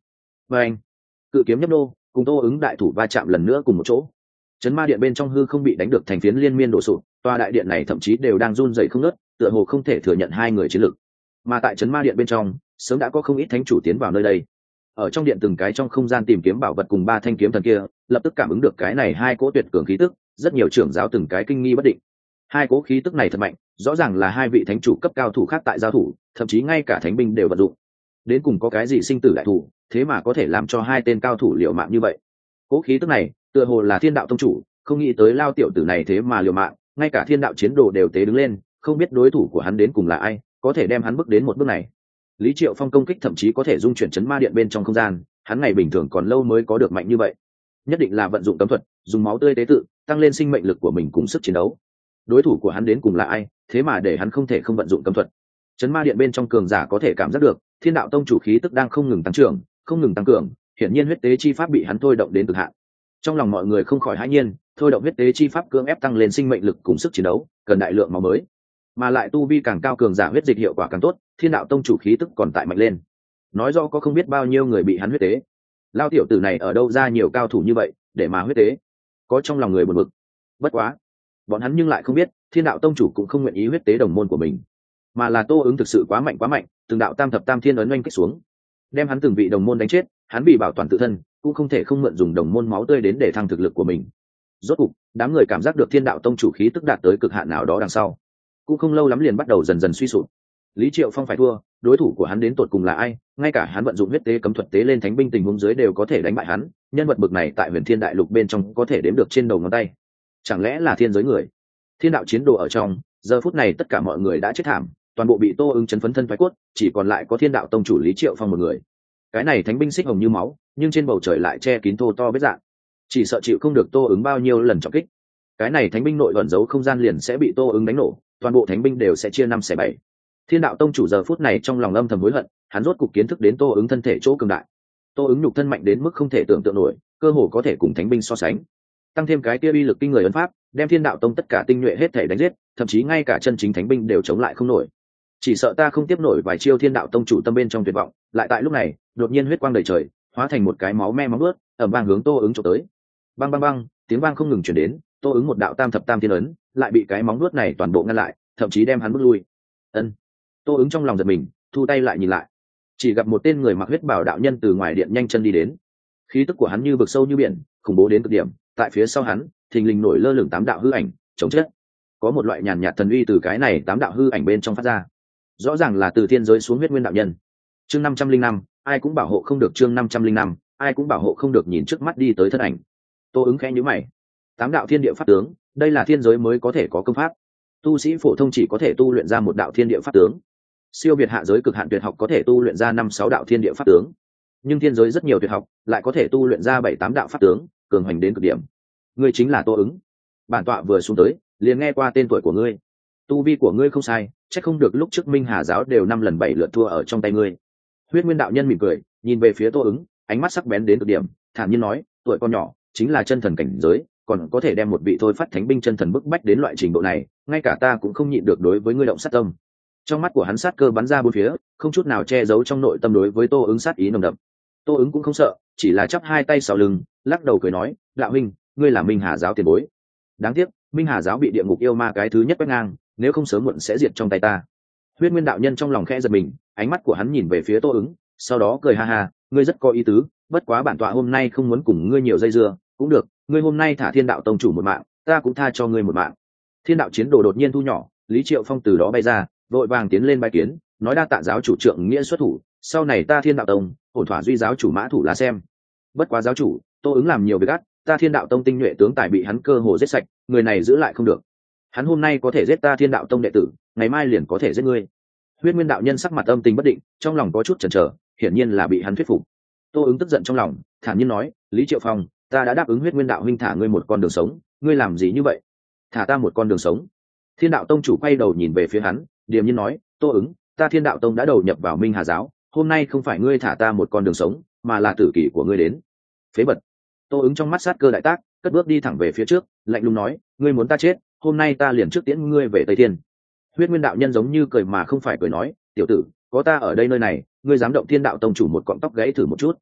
và anh cự kiếm nhấp nô cùng Tô Ứng đại thủ va chạm lần nữa cùng một chỗ. Chấn ma điện bên trong hư không bị đánh được thành phiến liên miên đổ sụp, tòa đại điện này thậm chí đều đang run rẩy không ngớt, tựa hồ không thể thừa nhận hai người chiến lực. Mà tại chấn ma điện bên trong, sớm đã có không ít thánh chủ tiến vào nơi đây. Ở trong điện từng cái trong không gian tìm kiếm bảo vật cùng ba thanh kiếm thần kia, lập tức cảm ứng được cái này hai cỗ tuyệt cường khí tức, rất nhiều trưởng giáo từng cái kinh nghi bất định. Hai cỗ khí tức này thật mạnh, rõ ràng là hai vị thánh chủ cấp cao thủ khác tại giao thủ, thậm chí ngay cả thánh binh đều vận dụng. Đến cùng có cái gì sinh tử đại thủ, thế mà có thể làm cho hai tên cao thủ liều mạng như vậy. Cỗ khí tức này, tựa hồ là Thiên đạo tông chủ, không nghĩ tới lao tiểu tử này thế mà liều mạng, ngay cả Thiên đạo chiến đồ đều tế đứng lên, không biết đối thủ của hắn đến cùng là ai, có thể đem hắn bước đến một bước này. Lý Triệu Phong công kích thậm chí có thể dung chuyển chấn ma điện bên trong không gian, hắn ngày bình thường còn lâu mới có được mạnh như vậy. Nhất định là vận dụng cấm thuật, dùng máu tươi tế tự, tăng lên sinh mệnh lực của mình cùng sức chiến đấu. Đối thủ của hắn đến cùng là ai, thế mà để hắn không thể không vận dụng cấm thuật. Chấn ma điện bên trong cường giả có thể cảm giác được, Thiên đạo tông chủ khí tức đang không ngừng tăng trưởng, không ngừng tăng cường, hiển nhiên huyết tế chi pháp bị hắn thôi động đến cực hạn. Trong lòng mọi người không khỏi hãi nhiên, thôi động huyết tế chi pháp cưỡng ép tăng lên sinh mệnh lực cùng sức chiến đấu, cần đại lượng máu mới. Mà lại tu vi càng cao cường giả huyết dịch hiệu quả càng tốt, Thiên đạo tông chủ khí tức còn tại mạnh lên. Nói rõ có không biết bao nhiêu người bị hắn huyết tế. Lao tiểu tử này ở đâu ra nhiều cao thủ như vậy, để mà huyết tế? Có trong lòng người buồn bực. Bất quá, bọn hắn nhưng lại không biết, Thiên đạo tông chủ cũng không nguyện ý huyết tế đồng môn của mình, mà là Tô Ứng thực sự quá mạnh, từng đạo tam thập tam thiên ấn oanh kích xuống, đem hắn từng vị đồng môn đánh chết. Hắn bị bảo toàn tự thân, cũng không thể không mượn dùng đồng môn máu tươi đến để thăng thực lực của mình. Rốt cục, đám người cảm giác được Thiên đạo tông chủ khí tức đạt tới cực hạn nào đó đằng sau, cũng không lâu lắm liền bắt đầu dần dần suy sụp. Lý Triệu Phong phải thua, đối thủ của hắn đến tột cùng là ai? Ngay cả hắn vận dụng huyết tế cấm thuật tế lên thánh binh tình huống dưới đều có thể đánh bại hắn, nhân vật bậc này tại Huyền Thiên đại lục bên trong có thể đếm được trên đầu ngón tay. Chẳng lẽ là thiên giới người? Thiên đạo chiến đồ ở trong, giờ phút này tất cả mọi người đã chết thảm, toàn bộ bị Tô Ứng chấn phấn thân phái cốt, chỉ còn lại có Thiên đạo tông chủ Lý Triệu Phong một người. Cái này thánh binh xích hồng như máu, nhưng trên bầu trời lại che kín thô to vết rạn, chỉ sợ chịu không được Tô Ứng bao nhiêu lần trọng kích. Cái này thánh binh nội ẩn giấu không gian liền sẽ bị Tô Ứng đánh nổ, toàn bộ thánh binh đều sẽ chia 5/7. Thiên đạo tông chủ giờ phút này trong lòng âm thầm hối hận, hắn rốt cục kiến thức đến Tô Ứng thân thể chỗ cường đại. Tô Ứng nhục thân mạnh đến mức không thể tưởng tượng nổi, cơ hồ có thể cùng thánh binh so sánh. Tăng thêm cái kia uy lực kinh người ấn pháp, đem Thiên đạo tông tất cả tinh nhuệ hết thể đánh giết, thậm chí ngay cả chân chính thánh binh đều chống lại không nổi. Chỉ sợ ta không tiếp nổi vài chiêu. Thiên đạo tông chủ tâm bên trong tuyệt vọng. Lại tại lúc này, đột nhiên huyết quang đầy trời, hóa thành một cái máu me móng ướt, ầm vang hướng Tô Ứng chụp tới. Bang bang bang, tiếng vang không ngừng truyền đến. Tô Ứng một đạo tam thập tam thiên ấn, lại bị cái móng nuốt này toàn bộ ngăn lại, thậm chí đem hắn bước lui. Ân. Tô Ứng trong lòng giật mình, thu tay lại nhìn lại, chỉ gặp một tên người mặc huyết bào đạo nhân từ ngoài điện nhanh chân đi đến. Khí tức của hắn như vực sâu như biển, khủng bố đến cực điểm. Tại phía sau hắn, thình lình nổi lơ lửng 8 đạo hư ảnh, chống chết. Có một loại nhàn nhạt thần uy từ cái này 8 đạo hư ảnh bên trong phát ra. Rõ ràng là từ thiên giới xuống huyết nguyên đạo nhân. Chương 505, ai cũng bảo hộ không được. Chương 505, ai cũng bảo hộ không được. Nhìn trước mắt đi tới thân ảnh, Tô Ứng khẽ nhíu mày. 8 đạo thiên địa pháp tướng, đây là thiên giới mới có thể có công pháp. Tu sĩ phổ thông chỉ có thể tu luyện ra một đạo thiên địa pháp tướng. Siêu việt hạ giới cực hạn tuyệt học có thể tu luyện ra 5-6 đạo thiên địa pháp tướng. Nhưng thiên giới rất nhiều tuyệt học, lại có thể tu luyện ra 7-8 đạo pháp tướng, cường hành đến cực điểm. Ngươi chính là Tô Ứng. Bản tọa vừa xuống tới, liền nghe qua tên tuổi của ngươi. Tu vi của ngươi không sai, chắc không được lúc trước Minh Hà giáo đều 5 lần 7 lượt thua ở trong tay ngươi. Huyết Nguyên đạo nhân mỉm cười, nhìn về phía Tô Ứng, ánh mắt sắc bén đến cực điểm, thản nhiên nói, tuổi con nhỏ, chính là chân thần cảnh giới, còn có thể đem một vị thôi phát thánh binh chân thần bức bách đến loại trình độ này, ngay cả ta cũng không nhịn được đối với ngươi động sát tâm. Trong mắt của hắn sát cơ bắn ra bốn phía, không chút nào che giấu trong nội tâm đối với Tô Ứng sát ý nồng đậm. Tô Ứng cũng không sợ, chỉ là chắp hai tay sau lưng, lắc đầu cười nói, đạo huynh, ngươi là Minh Hà giáo tiền bối. Đáng tiếc, Minh Hà giáo bị địa ngục yêu ma cái thứ nhất quét ngang, nếu không sớm muộn sẽ diệt trong tay ta. Huyết Nguyên đạo nhân trong lòng khẽ giật mình, ánh mắt của hắn nhìn về phía Tô Ứng, sau đó cười ha ha, ngươi rất có ý tứ, bất quá bản tọa hôm nay không muốn cùng ngươi nhiều dây dưa, cũng được, ngươi hôm nay thả Thiên đạo tông chủ một mạng, ta cũng tha cho ngươi một mạng. Thiên đạo chiến đồ đột nhiên thu nhỏ, Lý Triệu Phong từ đó bay ra, vội vàng tiến lên bái kiến, nói đa tạ giáo chủ trượng nghĩa xuất thủ, sau này ta Thiên đạo tông ổn thỏa duy giáo chủ mã thủ lá xem. Bất quá giáo chủ, Tô Ứng làm nhiều việc gắt, ta Thiên đạo tông tinh nhuệ tướng tài bị hắn cơ hồ giết sạch, người này giữ lại không được. Hắn hôm nay có thể giết ta Thiên đạo tông đệ tử, ngày mai liền có thể giết ngươi. Huyết Nguyên đạo nhân sắc mặt âm tình bất định, trong lòng có chút chần chờ, hiển nhiên là bị hắn thuyết phục. Tô Ứng tức giận trong lòng, thản nhiên nói, Lý Triệu Phong, ta đã đáp ứng Huyết Nguyên đạo huynh thả ngươi một con đường sống, ngươi làm gì như vậy? Thả ta một con đường sống? Thiên đạo tông chủ quay đầu nhìn về phía hắn, điềm nhiên nói, Tô Ứng, ta Thiên đạo tông đã đầu nhập vào Minh Hà giáo, hôm nay không phải ngươi thả ta một con đường sống, mà là tử kỷ của ngươi đến. Phế vật. Tô Ứng trong mắt sát cơ đại tác, cất bước đi thẳng về phía trước, lạnh lùng nói, ngươi muốn ta chết, hôm nay ta liền trước tiễn ngươi về Tây Thiên. Huyết Nguyên đạo nhân giống như cười mà không phải cười nói, tiểu tử, có ta ở đây nơi này, ngươi dám động Thiên đạo tông chủ một cọng tóc gãy thử một chút.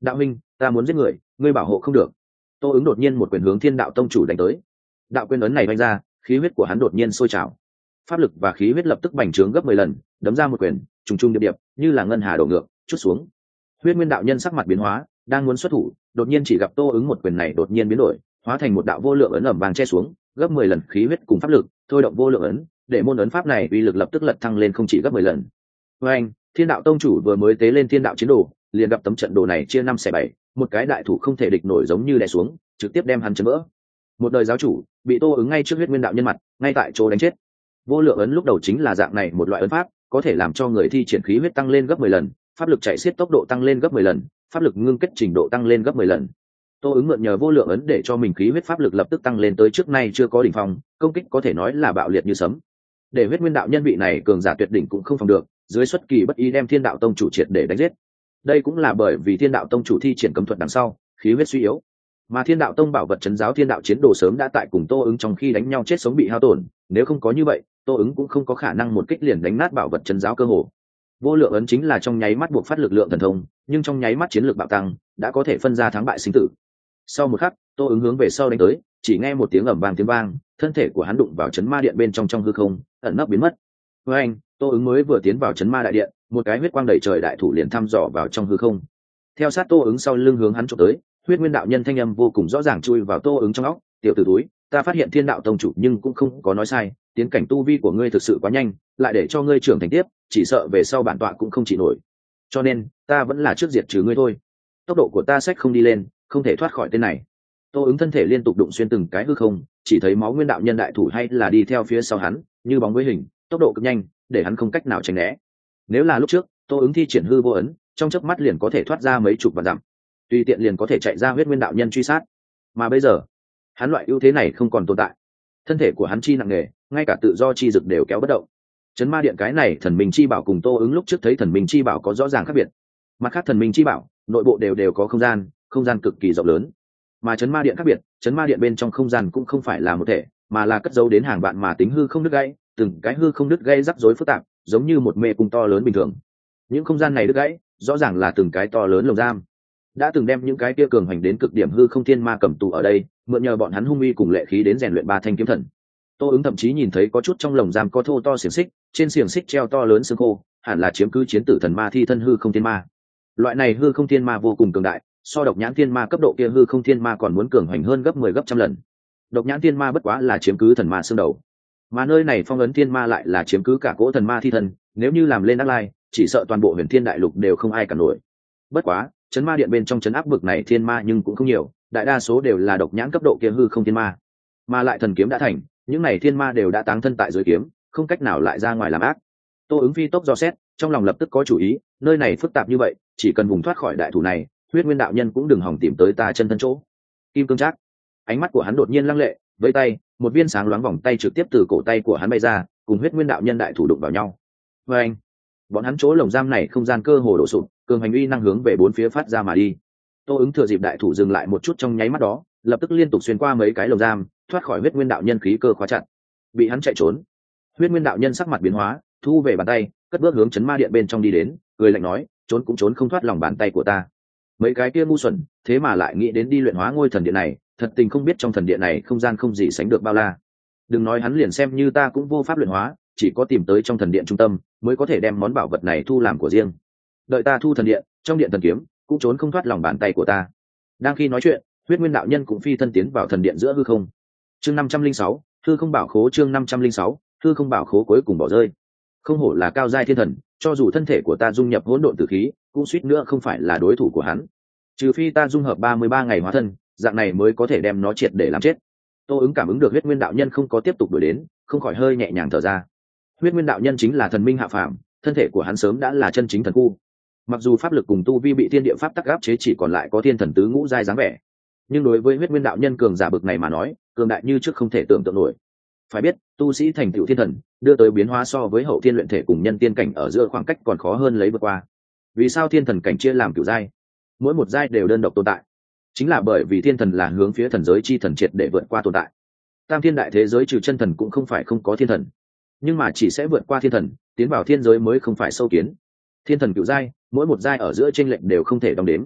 đạo huynh, ta muốn giết người, ngươi bảo hộ không được. Tô ứng đột nhiên một quyền hướng Thiên Đạo Tông chủ đánh tới. Đạo quyền ấn này vung ra, khí huyết của hắn đột nhiên sôi trào, pháp lực và khí huyết lập tức bành trướng gấp 10 lần, đấm ra một quyền, trùng trùng điệp điệp, như là ngân hà đổ ngược, chút xuống. Huyết Nguyên đạo nhân sắc mặt biến hóa, đang muốn xuất thủ, đột nhiên chỉ gặp Tô ứng một quyền này đột nhiên biến đổi, hóa thành một đạo vô lượng ấn ẩm vàng che xuống, gấp 10 lần khí huyết cùng pháp lực, thôi động vô lượng ấn, để môn ấn pháp này uy lực lập tức lật thăng lên không chỉ gấp 10 lần. Với anh, Thiên Đạo Tông chủ vừa mới tế lên Thiên Đạo chiến đồ, liền gặp tấm trận đồ này chia 5/7, một cái đại thủ không thể địch nổi giống như đè xuống, trực tiếp đem hắn chấn vỡ. Một đời giáo chủ, bị Tô ứng ngay trước Huyết Nguyên đạo nhân mặt, ngay tại chỗ đánh chết. Vô lượng ấn lúc đầu chính là dạng này một loại ấn pháp, có thể làm cho người thi triển khí huyết tăng lên gấp 10 lần, pháp lực chạy xiết tốc độ tăng lên gấp 10 lần, pháp lực ngưng kết trình độ tăng lên gấp 10 lần. Tô ứng mượn nhờ vô lượng ấn để cho mình khí huyết pháp lực lập tức tăng lên tới trước nay chưa có đỉnh phong, công kích có thể nói là bạo liệt như sấm. Để Huyết Nguyên đạo nhân vị này cường giả tuyệt đỉnh cũng không phòng được, dưới xuất kỳ bất ý đem Thiên Đạo Tông chủ triệt để đánh giết. Đây cũng là bởi vì Thiên Đạo Tông chủ thi triển cấm thuật đằng sau, khí huyết suy yếu, mà Thiên Đạo Tông bảo vật trấn giáo Thiên Đạo chiến đồ sớm đã tại cùng Tô ứng trong khi đánh nhau chết sống bị hao tổn, nếu không có như vậy, Tô ứng cũng không có khả năng một kích liền đánh nát bảo vật trấn giáo cơ hồ. Vô lượng ấn chính là trong nháy mắt buộc phát lực lượng thần thông, nhưng trong nháy mắt chiến lược bạo tăng, đã có thể phân ra thắng bại sinh tử. Sau một khắc, Tô ứng hướng về sau đánh tới, chỉ nghe một tiếng ầm vang tiếng vang, thân thể của hắn đụng vào chấn ma điện bên trong hư không, ẩn nấp biến mất. Với anh, Tô ứng mới vừa tiến vào chấn ma đại điện, một cái huyết quang đầy trời đại thủ liền thăm dò vào trong hư không. Theo sát Tô ứng sau lưng hướng hắn chụp tới, Huyết Nguyên đạo nhân thanh âm vô cùng rõ ràng chui vào Tô ứng trong óc, "Tiểu tử túi, ta phát hiện Thiên Đạo Tông chủ nhưng cũng không có nói sai, tiến cảnh tu vi của ngươi thực sự quá nhanh, lại để cho ngươi trưởng thành tiếp, chỉ sợ về sau bản tọa cũng không chịu nổi. Cho nên, ta vẫn là trước diệt trừ ngươi thôi. Tốc độ của ta xách không đi lên, không thể thoát khỏi tên này." Tô ứng thân thể liên tục đụng xuyên từng cái hư không, chỉ thấy máu nguyên đạo nhân đại thủ hay là đi theo phía sau hắn, như bóng với hình, tốc độ cực nhanh, để hắn không cách nào tránh né. Nếu là lúc trước, Tô ứng thi triển hư vô ấn, trong chớp mắt liền có thể thoát ra mấy chục vạn dặm, tùy tiện liền có thể chạy ra huyết nguyên đạo nhân truy sát. Mà bây giờ, hắn loại ưu thế này không còn tồn tại. Thân thể của hắn chi nặng nề, ngay cả tự do chi dực đều kéo bất động. Chấn ma điện cái này thần minh chi bảo cùng Tô ứng lúc trước thấy thần minh chi bảo có rõ ràng khác biệt. Mặt khác thần minh chi bảo, nội bộ đều có không gian cực kỳ rộng lớn. Mà chấn ma điện khác biệt, chấn ma điện bên trong không gian cũng không phải là một thể, mà là cất giấu đến hàng vạn mà tính hư không đứt gãy, từng cái hư không đứt gãy rắc rối phức tạp, giống như một mê cung to lớn bình thường. Những không gian này đứt gãy, rõ ràng là từng cái to lớn lồng giam. Đã từng đem những cái kia cường hành đến cực điểm hư không thiên ma cầm tù ở đây, mượn nhờ bọn hắn hung uy cùng lệ khí đến rèn luyện ba thanh kiếm thần. Tô ứng thậm chí nhìn thấy có chút trong lồng giam có thô to xiềng xích, trên xiềng xích treo to lớn xương khô, hẳn là chiếm cứ chiến tử thần ma thi thân hư không thiên ma. Loại này hư không thiên ma vô cùng cường đại, so độc nhãn thiên ma cấp độ kia hư không thiên ma còn muốn cường hành hơn gấp 10 gấp trăm lần. Độc nhãn thiên ma bất quá là chiếm cứ thần ma xương đầu, mà nơi này phong ấn thiên ma lại là chiếm cứ cả cỗ thần ma thi thân, nếu như làm lên ác lai, chỉ sợ toàn bộ huyền thiên đại lục đều không ai cản nổi. Bất quá, chấn ma điện bên trong chấn áp bực này thiên ma nhưng cũng không nhiều, đại đa số đều là độc nhãn cấp độ kia hư không thiên ma, mà lại thần kiếm đã thành, những này thiên ma đều đã táng thân tại dưới kiếm, không cách nào lại ra ngoài làm ác. Tô ứng phi tốc dò xét, trong lòng lập tức có chủ ý, nơi này phức tạp như vậy, chỉ cần vùng thoát khỏi đại thủ này, Huyết Nguyên đạo nhân cũng đừng hòng tìm tới ta chân thân chỗ. Kim cương trác, ánh mắt của hắn đột nhiên lăng lệ, với tay, một viên sáng loáng vòng tay trực tiếp từ cổ tay của hắn bay ra, cùng Huyết Nguyên đạo nhân đại thủ đụng vào nhau. Và anh, bọn hắn chỗ lồng giam này không gian cơ hồ đổ sụp, cường hành uy năng hướng về bốn phía phát ra mà đi. Tô ứng thừa dịp đại thủ dừng lại một chút trong nháy mắt đó, lập tức liên tục xuyên qua mấy cái lồng giam, thoát khỏi Huyết Nguyên đạo nhân khí cơ khóa chặt. Bị hắn chạy trốn, Huyết Nguyên đạo nhân sắc mặt biến hóa, thu về bàn tay, cất bước hướng chấn ma điện bên trong đi đến, cười lạnh nói, trốn cũng trốn không thoát lòng bàn tay của ta. Mấy cái kia ngu xuẩn, thế mà lại nghĩ đến đi luyện hóa ngôi thần điện này, thật tình không biết trong thần điện này không gian không gì sánh được bao la. Đừng nói hắn, liền xem như ta cũng vô pháp luyện hóa, chỉ có tìm tới trong thần điện trung tâm mới có thể đem món bảo vật này thu làm của riêng. Đợi ta thu thần điện, trong điện thần kiếm cũng trốn không thoát lòng bàn tay của ta. Đang khi nói chuyện, Huyết Nguyên đạo nhân cũng phi thân tiến vào thần điện giữa hư không. Chương 506, hư không bảo khố. Chương 506, hư không bảo khố cuối cùng bỏ rơi. Không hổ là cao giai thiên thần, cho dù thân thể của ta dung nhập hỗn độn tử khí, cũng suýt nữa không phải là đối thủ của hắn. Trừ phi ta dung hợp 33 ngày hóa thân, dạng này mới có thể đem nó triệt để làm chết. Tô ứng cảm ứng được Huyết Nguyên đạo nhân không có tiếp tục đuổi đến, không khỏi hơi nhẹ nhàng thở ra. Huyết Nguyên đạo nhân chính là thần minh hạ phàm, thân thể của hắn sớm đã là chân chính thần khu. Mặc dù pháp lực cùng tu vi bị thiên địa pháp tắc áp chế, chỉ còn lại có thiên thần tứ ngũ giai dáng vẻ, nhưng đối với Huyết Nguyên đạo nhân cường giả bực này mà nói, cường đại như trước không thể tưởng tượng nổi. Phải biết, tu sĩ thành tựu thiên thần, đưa tới biến hóa so với hậu thiên luyện thể cùng nhân tiên cảnh ở giữa khoảng cách còn khó hơn lấy vượt qua. Vì sao thiên thần cảnh chia làm cửu giai? Mỗi một giai đều đơn độc tồn tại, chính là bởi vì thiên thần là hướng phía thần giới chi thần triệt để vượt qua tồn tại. Tam thiên đại thế giới trừ chân thần cũng không phải không có thiên thần, nhưng mà chỉ sẽ vượt qua thiên thần, tiến vào thiên giới mới không phải sâu kiến. Thiên thần cửu giai, mỗi một giai ở giữa chênh lệch đều không thể đong đếm.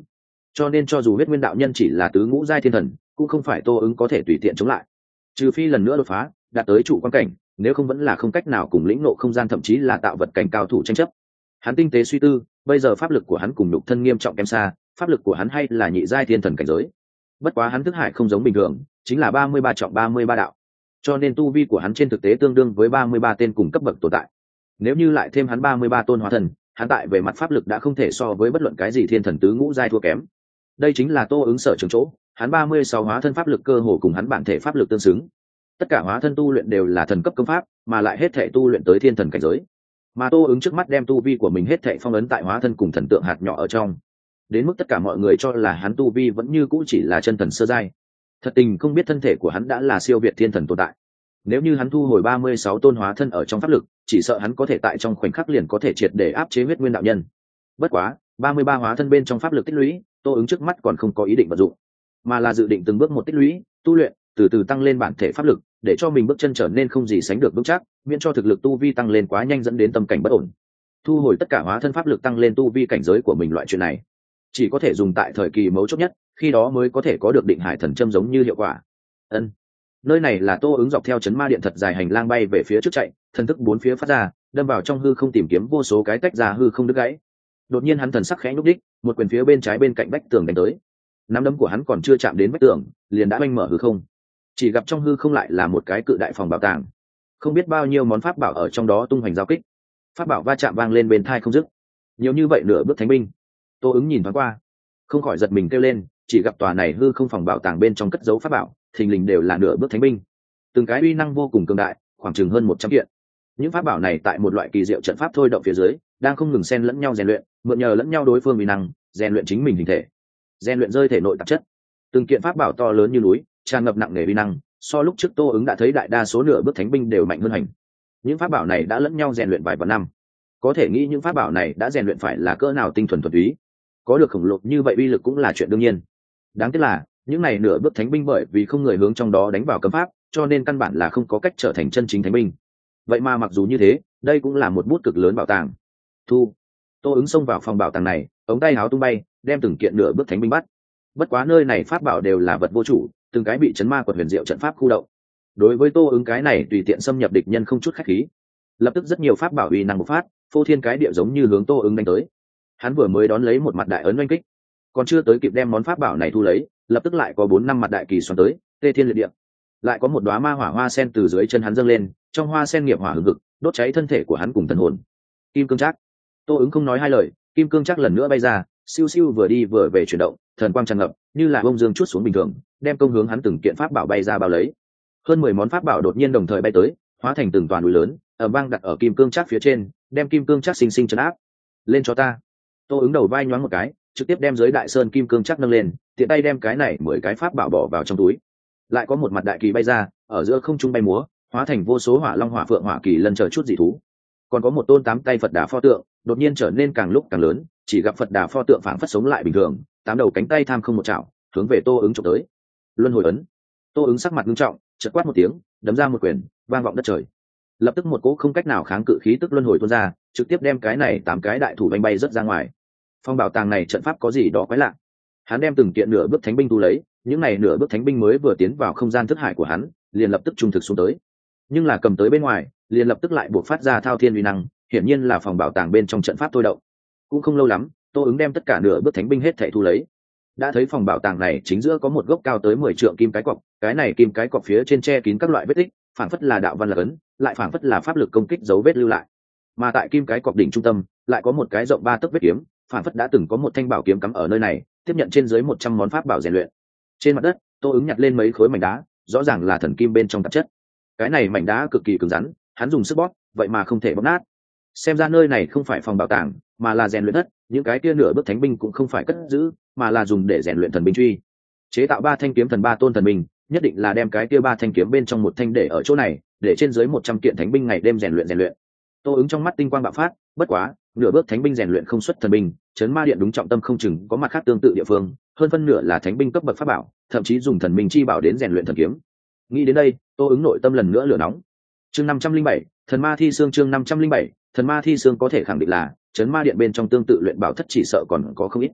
cho nên cho dù huyết nguyên đạo nhân chỉ là tứ ngũ giai thiên thần cũng không phải Tô ứng có thể tùy tiện chống lại, trừ phi lần nữa đột phá đạt tới trụ quan cảnh, nếu không vẫn là không cách nào cùng lĩnh ngộ không gian thậm chí là tạo vật cảnh cao thủ tranh chấp. Hắn tinh tế suy tư, bây giờ pháp lực của hắn cùng nhục thân nghiêm trọng kém xa, pháp lực của hắn hay là nhị giai thiên thần cảnh giới. Bất quá hắn thức hải không giống bình thường, chính là 33 trọng 33 đạo, cho nên tu vi của hắn trên thực tế tương đương với 33 tên cùng cấp bậc tồn tại. Nếu như lại thêm hắn 33 tôn hóa thần, hắn tại về mặt pháp lực đã không thể so với bất luận cái gì thiên thần tứ ngũ giai thua kém. Đây chính là Tô ứng sở trường chỗ, hắn 36 hóa thân pháp lực cơ hồ cùng hắn bản thể pháp lực tương xứng. Tất cả hóa thân tu luyện đều là thần cấp công pháp, mà lại hết thảy tu luyện tới thiên thần cảnh giới. Mà Tô ứng trước mắt đem tu vi của mình hết thảy phong ấn tại hóa thân cùng thần tượng hạt nhỏ ở trong, đến mức tất cả mọi người cho là hắn tu vi vẫn như cũ chỉ là chân thần sơ giai. Thật tình không biết thân thể của hắn đã là siêu việt thiên thần tồn tại. Nếu như hắn thu hồi 36 tôn hóa thân ở trong pháp lực, chỉ sợ hắn có thể tại trong khoảnh khắc liền có thể triệt để áp chế huyết nguyên đạo nhân. Bất quá, 33 hóa thân bên trong pháp lực tích lũy, Tô ứng trước mắt còn không có ý định vận dụng, mà là dự định từng bước một tích lũy, tu luyện, từ từ tăng lên bản thể pháp lực, để cho mình bước chân trở nên không gì sánh được vững chắc, miễn cho thực lực tu vi tăng lên quá nhanh dẫn đến tâm cảnh bất ổn. Thu hồi tất cả hóa thân pháp lực tăng lên tu vi cảnh giới của mình, loại chuyện này chỉ có thể dùng tại thời kỳ mấu chốt nhất, khi đó mới có thể có được định hải thần châm giống như hiệu quả. Nơi này là Tô ứng dọc theo chấn ma điện thật dài hành lang bay về phía trước chạy, thần thức bốn phía phát ra, đâm vào trong hư không tìm kiếm vô số cái tách ra hư không đứt gãy. Đột nhiên hắn thần sắc khẽ nhúc đích, một quyền phía bên trái bên cạnh vách tường đánh tới. Nắm đấm của hắn còn chưa chạm đến vách tường, liền đã oanh mở hư không. Chỉ gặp trong hư không lại là một cái cự đại phòng bảo tàng, không biết bao nhiêu món pháp bảo ở trong đó tung hoành giao kích, pháp bảo va chạm vang lên bên tai không dứt. Nhiều như vậy nửa bước thánh binh. Tô ứng nhìn thoáng qua, không khỏi giật mình kêu lên, chỉ gặp tòa này hư không phòng bảo tàng bên trong cất giấu pháp bảo, thình lình đều là nửa bước thánh binh, từng cái uy năng vô cùng cường đại, khoảng chừng hơn 100 kiện. Những pháp bảo này tại một loại kỳ diệu trận pháp thôi động phía dưới, đang không ngừng xen lẫn nhau rèn luyện, mượn nhờ lẫn nhau đối phương uy năng, rèn luyện chính mình hình thể, rèn luyện rơi thể nội tạp chất. Từng kiện pháp bảo to lớn như núi, tràn ngập nặng nề uy năng, so lúc trước Tô ứng đã thấy đại đa số nửa bước thánh binh đều mạnh hơn hành. Những pháp bảo này đã lẫn nhau rèn luyện vài vạn năm, có thể nghĩ những pháp bảo này đã rèn luyện phải là cỡ nào tinh thuần thuần túy, có được khổng lồ như vậy uy lực cũng là chuyện đương nhiên. Đáng tiếc là những này nửa bước thánh binh bởi vì không người hướng trong đó đánh vào cấm pháp, cho nên căn bản là không có cách trở thành chân chính thánh binh. Vậy mà mặc dù như thế, đây cũng là một bút cực lớn bảo tàng. Tô ứng xông vào phòng bảo tàng này, ống tay áo tung bay, đem từng kiện nửa bước thánh binh bắt. Bất quá nơi này pháp bảo đều là vật vô chủ, từng cái bị chấn ma quật huyền diệu trận pháp khu động. Đối với Tô ứng cái này tùy tiện xâm nhập địch nhân không chút khách khí, lập tức rất nhiều pháp bảo uy năng bộc phát, phô thiên cái địa giống như hướng Tô ứng đánh tới. Hắn vừa mới đón lấy một mặt đại ấn oanh kích, còn chưa tới kịp đem món pháp bảo này thu lấy, lập tức lại có 4-5 mặt đại kỳ xoắn tới, tê thiên liệt địa. Lại có một đóa ma hỏa hoa sen từ dưới chân hắn dâng lên, trong hoa sen nghiệp hỏa hừng hực, đốt cháy thân thể của hắn cùng thần hồn. Kim cương trác. Tô ứng không nói hai lời, kim cương trác lần nữa bay ra, siêu siêu vừa đi vừa về chuyển động, thần quang tràn ngập, như là bông dương chuốt xuống bình thường, đem công hướng hắn từng kiện pháp bảo bay ra bao lấy. Hơn 10 món pháp bảo đột nhiên đồng thời bay tới, hóa thành từng toàn núi lớn, ầm vang đặt ở kim cương trác phía trên, đem kim cương trác sinh sinh trấn áp. Lên cho ta. Tô ứng đầu vai nhoáng một cái, trực tiếp đem dưới đại sơn kim cương trác nâng lên, tiện tay đem cái này 10 cái pháp bảo bỏ vào trong túi. Lại có một mặt đại kỳ bay ra, ở giữa không trung bay múa, hóa thành vô số hỏa long hỏa phượng hỏa kỳ lân chờ chút dị thú. Còn có một tôn 8 tay Phật Đà pho tượng, đột nhiên trở nên càng lúc càng lớn, chỉ gặp Phật Đà pho tượng phảng phất sống lại bình thường, 8 đầu cánh tay tham không một chảo, hướng về Tô ứng chụp tới. Luân hồi ấn. Tô ứng sắc mặt nghiêm trọng, chợt quát một tiếng, đấm ra một quyền, vang vọng đất trời. Lập tức một cỗ không cách nào kháng cự khí tức luân hồi tuôn ra, trực tiếp đem cái này 8 cái đại thủ bay rất ra ngoài. Phong bảo tàng này trận pháp có gì đó quái lạ. Hắn đem từng kiện nửa bước thánh binh tu lấy, những này nửa bước thánh binh mới vừa tiến vào không gian thức hải của hắn, liền lập tức trung thực xuống tới. Nhưng là cầm tới bên ngoài, liền lập tức lại buộc phát ra thao thiên uy năng, hiển nhiên là phòng bảo tàng bên trong trận pháp thôi động. Cũng không lâu lắm, Tô ứng đem tất cả nửa bước thánh binh hết thảy thu lấy. Đã thấy phòng bảo tàng này chính giữa có một gốc cao tới 10 trượng kim cái cọc, cái này kim cái cọc phía trên che kín các loại vết tích, phảng phất là đạo văn là ấn, lại phảng phất là pháp lực công kích dấu vết lưu lại. Mà tại kim cái cọc đỉnh trung tâm, lại có một cái rộng 3 tấc vết kiếm, phảng phất đã từng có một thanh bảo kiếm cắm ở nơi này, tiếp nhận trên dưới 100 món pháp bảo rèn luyện. Trên mặt đất, Tô ứng nhặt lên mấy khối mảnh đá, rõ ràng là thần kim bên trong tạp chất. Cái này mảnh đá cực kỳ cứng rắn, hắn dùng sức bóp, vậy mà không thể bóp nát. Xem ra nơi này không phải phòng bảo tàng, mà là rèn luyện đất, những cái kia nửa bước thánh binh cũng không phải cất giữ, mà là dùng để rèn luyện thần binh truy. Chế tạo 3 thanh kiếm thần 3 tôn thần binh, nhất định là đem cái kia 3 thanh kiếm bên trong một thanh để ở chỗ này, để trên dưới 100 kiện thánh binh ngày đêm rèn luyện. Tô ứng trong mắt tinh quang bạo phát, bất quá, nửa bước thánh binh rèn luyện không xuất thần binh, chấn ma điện đúng trọng tâm không chừng có mặt khác tương tự địa phương, hơn phân nửa là thánh binh cấp bậc pháp bảo, thậm chí dùng thần binh chi bảo đến rèn luyện thần kiếm. Nghĩ đến đây, Tô ứng nội tâm lần nữa lửa nóng. Chương 507, thần ma thi xương. Chương 507, thần ma thi xương có thể khẳng định là chấn ma điện bên trong tương tự luyện bảo thất chỉ sợ còn có không ít.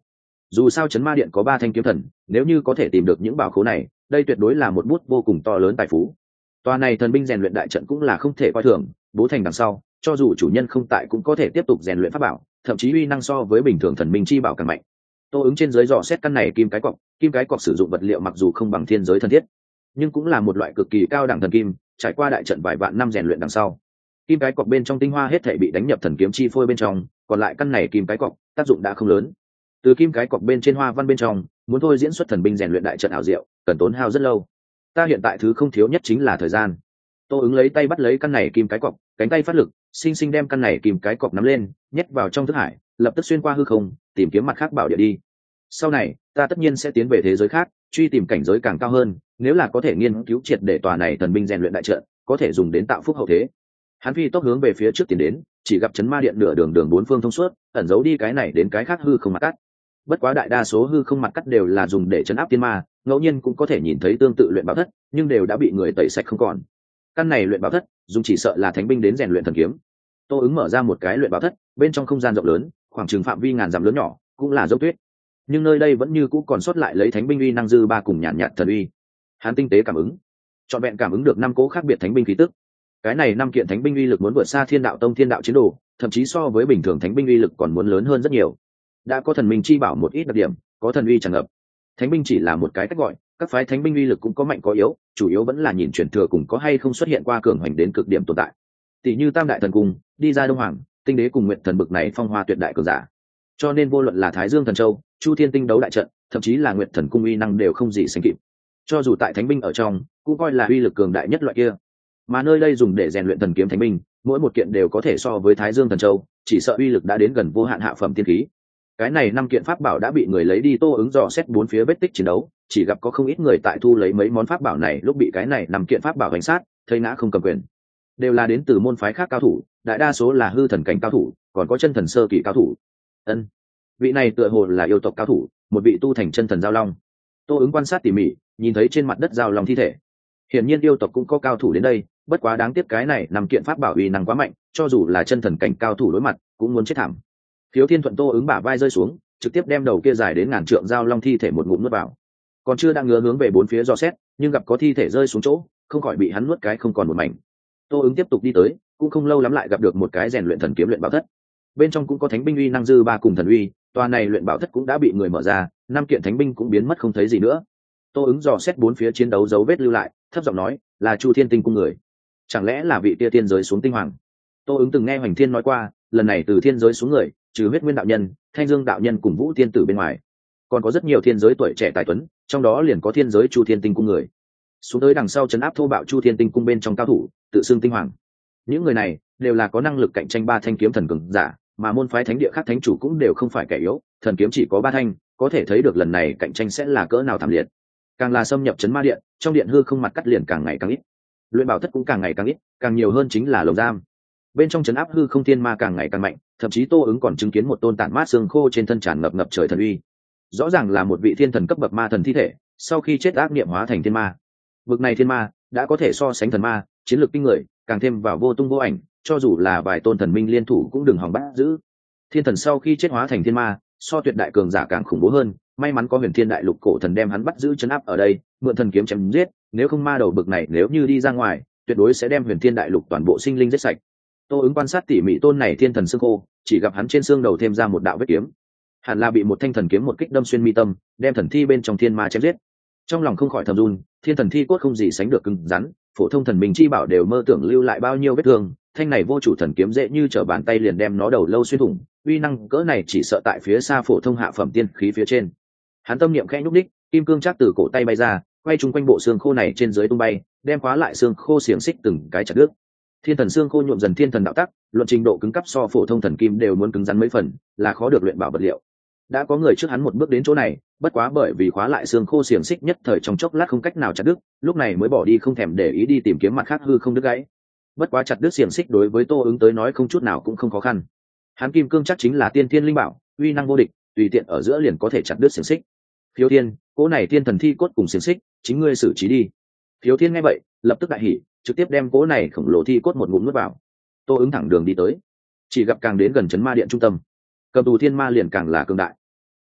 Dù sao chấn ma điện có 3 thanh kiếm thần, nếu như có thể tìm được những bảo khố này, đây tuyệt đối là một bút vô cùng to lớn tài phú. Tòa này thần binh rèn luyện đại trận cũng là không thể coi thường, bố thành đằng sau, cho dù chủ nhân không tại cũng có thể tiếp tục rèn luyện pháp bảo, thậm chí uy năng so với bình thường thần binh chi bảo càng mạnh. Tô ứng trên dưới dò xét căn này kim cái cọc sử dụng vật liệu mặc dù không bằng thiên giới thân thiết, nhưng cũng là một loại cực kỳ cao đẳng thần kim, trải qua đại trận vài vạn năm rèn luyện đằng sau, kim cái cọc bên trong tinh hoa hết thảy bị đánh nhập thần kiếm chi phôi bên trong, còn lại căn này kim cái cọc tác dụng đã không lớn. Từ kim cái cọc bên trên hoa văn bên trong, muốn thôi diễn xuất thần binh rèn luyện đại trận ảo diệu, cần tốn hao rất lâu. Ta hiện tại thứ không thiếu nhất chính là thời gian. Tô ứng lấy tay bắt lấy căn này kim cái cọc, cánh tay phát lực, sinh sinh đem căn này kim cái cọc nắm lên, nhét vào trong thức hải, lập tức xuyên qua hư không, tìm kiếm mặt khác bảo địa đi. Sau này, ta tất nhiên sẽ tiến về thế giới khác, truy tìm cảnh giới càng cao hơn, nếu là có thể nghiên cứu triệt để tòa này thần binh rèn luyện đại trận, có thể dùng đến tạo phúc hậu thế. Hắn phi tốc hướng về phía trước tiến đến, chỉ gặp chấn ma điện nửa đường đường bốn phương thông suốt, ẩn giấu đi cái này đến cái khác hư không mặt cắt. Bất quá đại đa số hư không mặt cắt đều là dùng để chấn áp tiên ma, ngẫu nhiên cũng có thể nhìn thấy tương tự luyện bảo thất, nhưng đều đã bị người tẩy sạch không còn. Căn này luyện bảo thất, dùng chỉ sợ là thánh binh đến rèn luyện thần kiếm. Tô ứng mở ra một cái luyện bảo thất, bên trong không gian rộng lớn, khoảng chừng phạm vi ngàn dặm lớn nhỏ, cũng là dốc tuyết. Nhưng nơi đây vẫn như cũ còn sót lại lấy thánh binh uy năng dư ba cùng nhàn nhạt thần uy. Hắn tinh tế cảm ứng, trọn vẹn cảm ứng được 5 cỗ khác biệt thánh binh khí tức. Cái này 5 kiện thánh binh uy lực muốn vượt xa Thiên Đạo Tông Thiên Đạo Chiến Đồ, thậm chí so với bình thường thánh binh uy lực còn muốn lớn hơn rất nhiều. Đã có thần minh chi bảo một ít đặc điểm, có thần uy tràn ngập. Thánh binh chỉ là một cái cách gọi, các phái thánh binh uy lực cũng có mạnh có yếu, chủ yếu vẫn là nhìn truyền thừa cùng có hay không xuất hiện qua cường hành đến cực điểm tồn tại. Tỷ như Tam Đại Thần Cung, đi ra Đông Hoàng, Tinh Đế cùng Nguyệt Thần bực này phong hoa tuyệt đại cường giả. Cho nên vô luận là Thái Dương Thần Châu, Chu Thiên Tinh đấu đại trận, thậm chí là Nguyệt Thần Cung uy năng đều không gì sánh kịp. Cho dù tại thánh binh ở trong, cũng coi là uy lực cường đại nhất loại kia. Mà nơi đây dùng để rèn luyện thần kiếm thánh binh, mỗi một kiện đều có thể so với Thái Dương Thần Châu, chỉ sợ uy lực đã đến gần vô hạn hạ phẩm tiên khí. Cái này 5 kiện pháp bảo đã bị người lấy đi. Tô ứng dò xét 4 phía vết tích chiến đấu, chỉ gặp có không ít người tại thu lấy mấy món pháp bảo này lúc bị cái này 5 kiện pháp bảo hành sát, thấy ngã không cầm quyền. Đều là đến từ môn phái khác cao thủ, đại đa số là hư thần cảnh cao thủ, còn có chân thần sơ kỳ cao thủ. Ân, vị này tựa hồ là yêu tộc cao thủ, một vị tu thành chân thần giao long. Tô ứng quan sát tỉ mỉ, nhìn thấy trên mặt đất giao long thi thể. Hiển nhiên yêu tộc cũng có cao thủ đến đây, bất quá đáng tiếc cái này 5 kiện pháp bảo uy năng quá mạnh, cho dù là chân thần cảnh cao thủ đối mặt, cũng muốn chết thảm. Khiếu Thiên thuận Tô ứng bả vai rơi xuống, trực tiếp đem đầu kia dài đến ngàn trượng giao long thi thể một ngụm nuốt vào. Còn chưa đang ngửa hướng về 4 phía dò xét, nhưng gặp có thi thể rơi xuống chỗ, không khỏi bị hắn nuốt cái không còn một mảnh. Tô ứng tiếp tục đi tới, cũng không lâu lắm lại gặp được một cái rèn luyện thần kiếm luyện bảo thất. Bên trong cũng có thánh binh uy năng dư ba cùng thần uy, tòa này luyện bảo thất cũng đã bị người mở ra, 5 kiện thánh binh cũng biến mất không thấy gì nữa. Tô ứng dò xét 4 phía chiến đấu dấu vết lưu lại, thấp giọng nói, là Chu Thiên Tinh cung người. Chẳng lẽ là vị tia tiên giới xuống tinh hoàng? Tô ứng từng nghe Hoành Thiên nói qua, lần này từ thiên giới xuống người, trừ Huyết Nguyên đạo nhân, Thanh Dương đạo nhân cùng Vũ tiên tử bên ngoài, còn có rất nhiều thiên giới tuổi trẻ tài tuấn, trong đó liền có thiên giới Chu Thiên Tinh cung người. Xuống tới đằng sau trấn áp thô bạo Chu Thiên Tinh cung bên trong cao thủ, tự xưng tinh hoàng. Những người này đều là có năng lực cạnh tranh 3 thanh kiếm thần cường giả, mà môn phái thánh địa khác thánh chủ cũng đều không phải kẻ yếu, thần kiếm chỉ có 3 thanh, có thể thấy được lần này cạnh tranh sẽ là cỡ nào thảm liệt. Càng là xâm nhập trấn ma điện, trong điện hư không mặt cắt liền càng ngày càng ít, luyện bảo thất cũng càng ngày càng ít, càng nhiều hơn chính là lồng giam. Bên trong trấn áp hư không thiên ma càng ngày càng mạnh, thậm chí Tô ứng còn chứng kiến một tôn tản mát xương khô trên thân tràn ngập ngập trời thần uy. Rõ ràng là một vị thiên thần cấp bậc ma thần thi thể, sau khi chết ác niệm hóa thành thiên ma. Vực này thiên ma đã có thể so sánh thần ma, chiến lược kinh người, càng thêm vào vô tung vô ảnh, cho dù là vài tôn thần minh liên thủ cũng đừng hòng bắt giữ. Thiên thần sau khi chết hóa thành thiên ma, so tuyệt đại cường giả càng khủng bố hơn, may mắn có Huyền Thiên Đại Lục cổ thần đem hắn bắt giữ trấn áp ở đây, mượn thần kiếm chém giết, nếu không ma đầu bực này nếu như đi ra ngoài, tuyệt đối sẽ đem Huyền Thiên Đại Lục toàn bộ sinh linh giết sạch. Tô ứng quan sát tỉ mỉ tôn này thiên thần xương khô, chỉ gặp hắn trên xương đầu thêm ra một đạo vết kiếm, hẳn là bị một thanh thần kiếm một kích đâm xuyên mi tâm, đem thần thi bên trong thiên ma chém giết. Trong lòng không khỏi thầm run, thiên thần thi cốt không gì sánh được cứng rắn, phổ thông thần minh chi bảo đều mơ tưởng lưu lại bao nhiêu vết thương, thanh này vô chủ thần kiếm dễ như trở bàn tay liền đem nó đầu lâu xuyên thủng, uy năng cỡ này chỉ sợ tại phía xa phổ thông hạ phẩm tiên khí phía trên. Hắn tâm niệm khẽ nhúc đích, kim cương chắc từ cổ tay bay ra, quay chung quanh bộ xương khô này trên dưới tung bay, đem khóa lại xương khô xiềng xích từng cái chặt đứt. Thiên thần xương khô nhuộm dần thiên thần đạo tắc, luận trình độ cứng cấp so phổ thông thần kim đều muốn cứng rắn mấy phần, là khó được luyện bảo vật liệu. Đã có người trước hắn một bước đến chỗ này, bất quá bởi vì khóa lại xương khô xiềng xích nhất thời trong chốc lát không cách nào chặt đứt, lúc này mới bỏ đi không thèm để ý đi tìm kiếm mặt khác hư không đứt gãy. Bất quá chặt đứt xiềng xích đối với Tô ứng tới nói không chút nào cũng không khó khăn. Hắn kim cương chắc chính là tiên thiên linh bảo, uy năng vô địch, tùy tiện ở giữa liền có thể chặt đứt xiềng xích. Phiếu Thiên, cỗ này thiên thần thi cốt cùng xiềng xích, chính ngươi xử trí đi. Phiếu Thiên nghe vậy, lập tức đại hỉ, trực tiếp đem cỗ này khổng lồ thi cốt một ngụm nuốt vào. Tô ứng thẳng đường đi tới, chỉ gặp càng đến gần trấn ma điện trung tâm, cầm tù thiên ma liền càng là cường đại.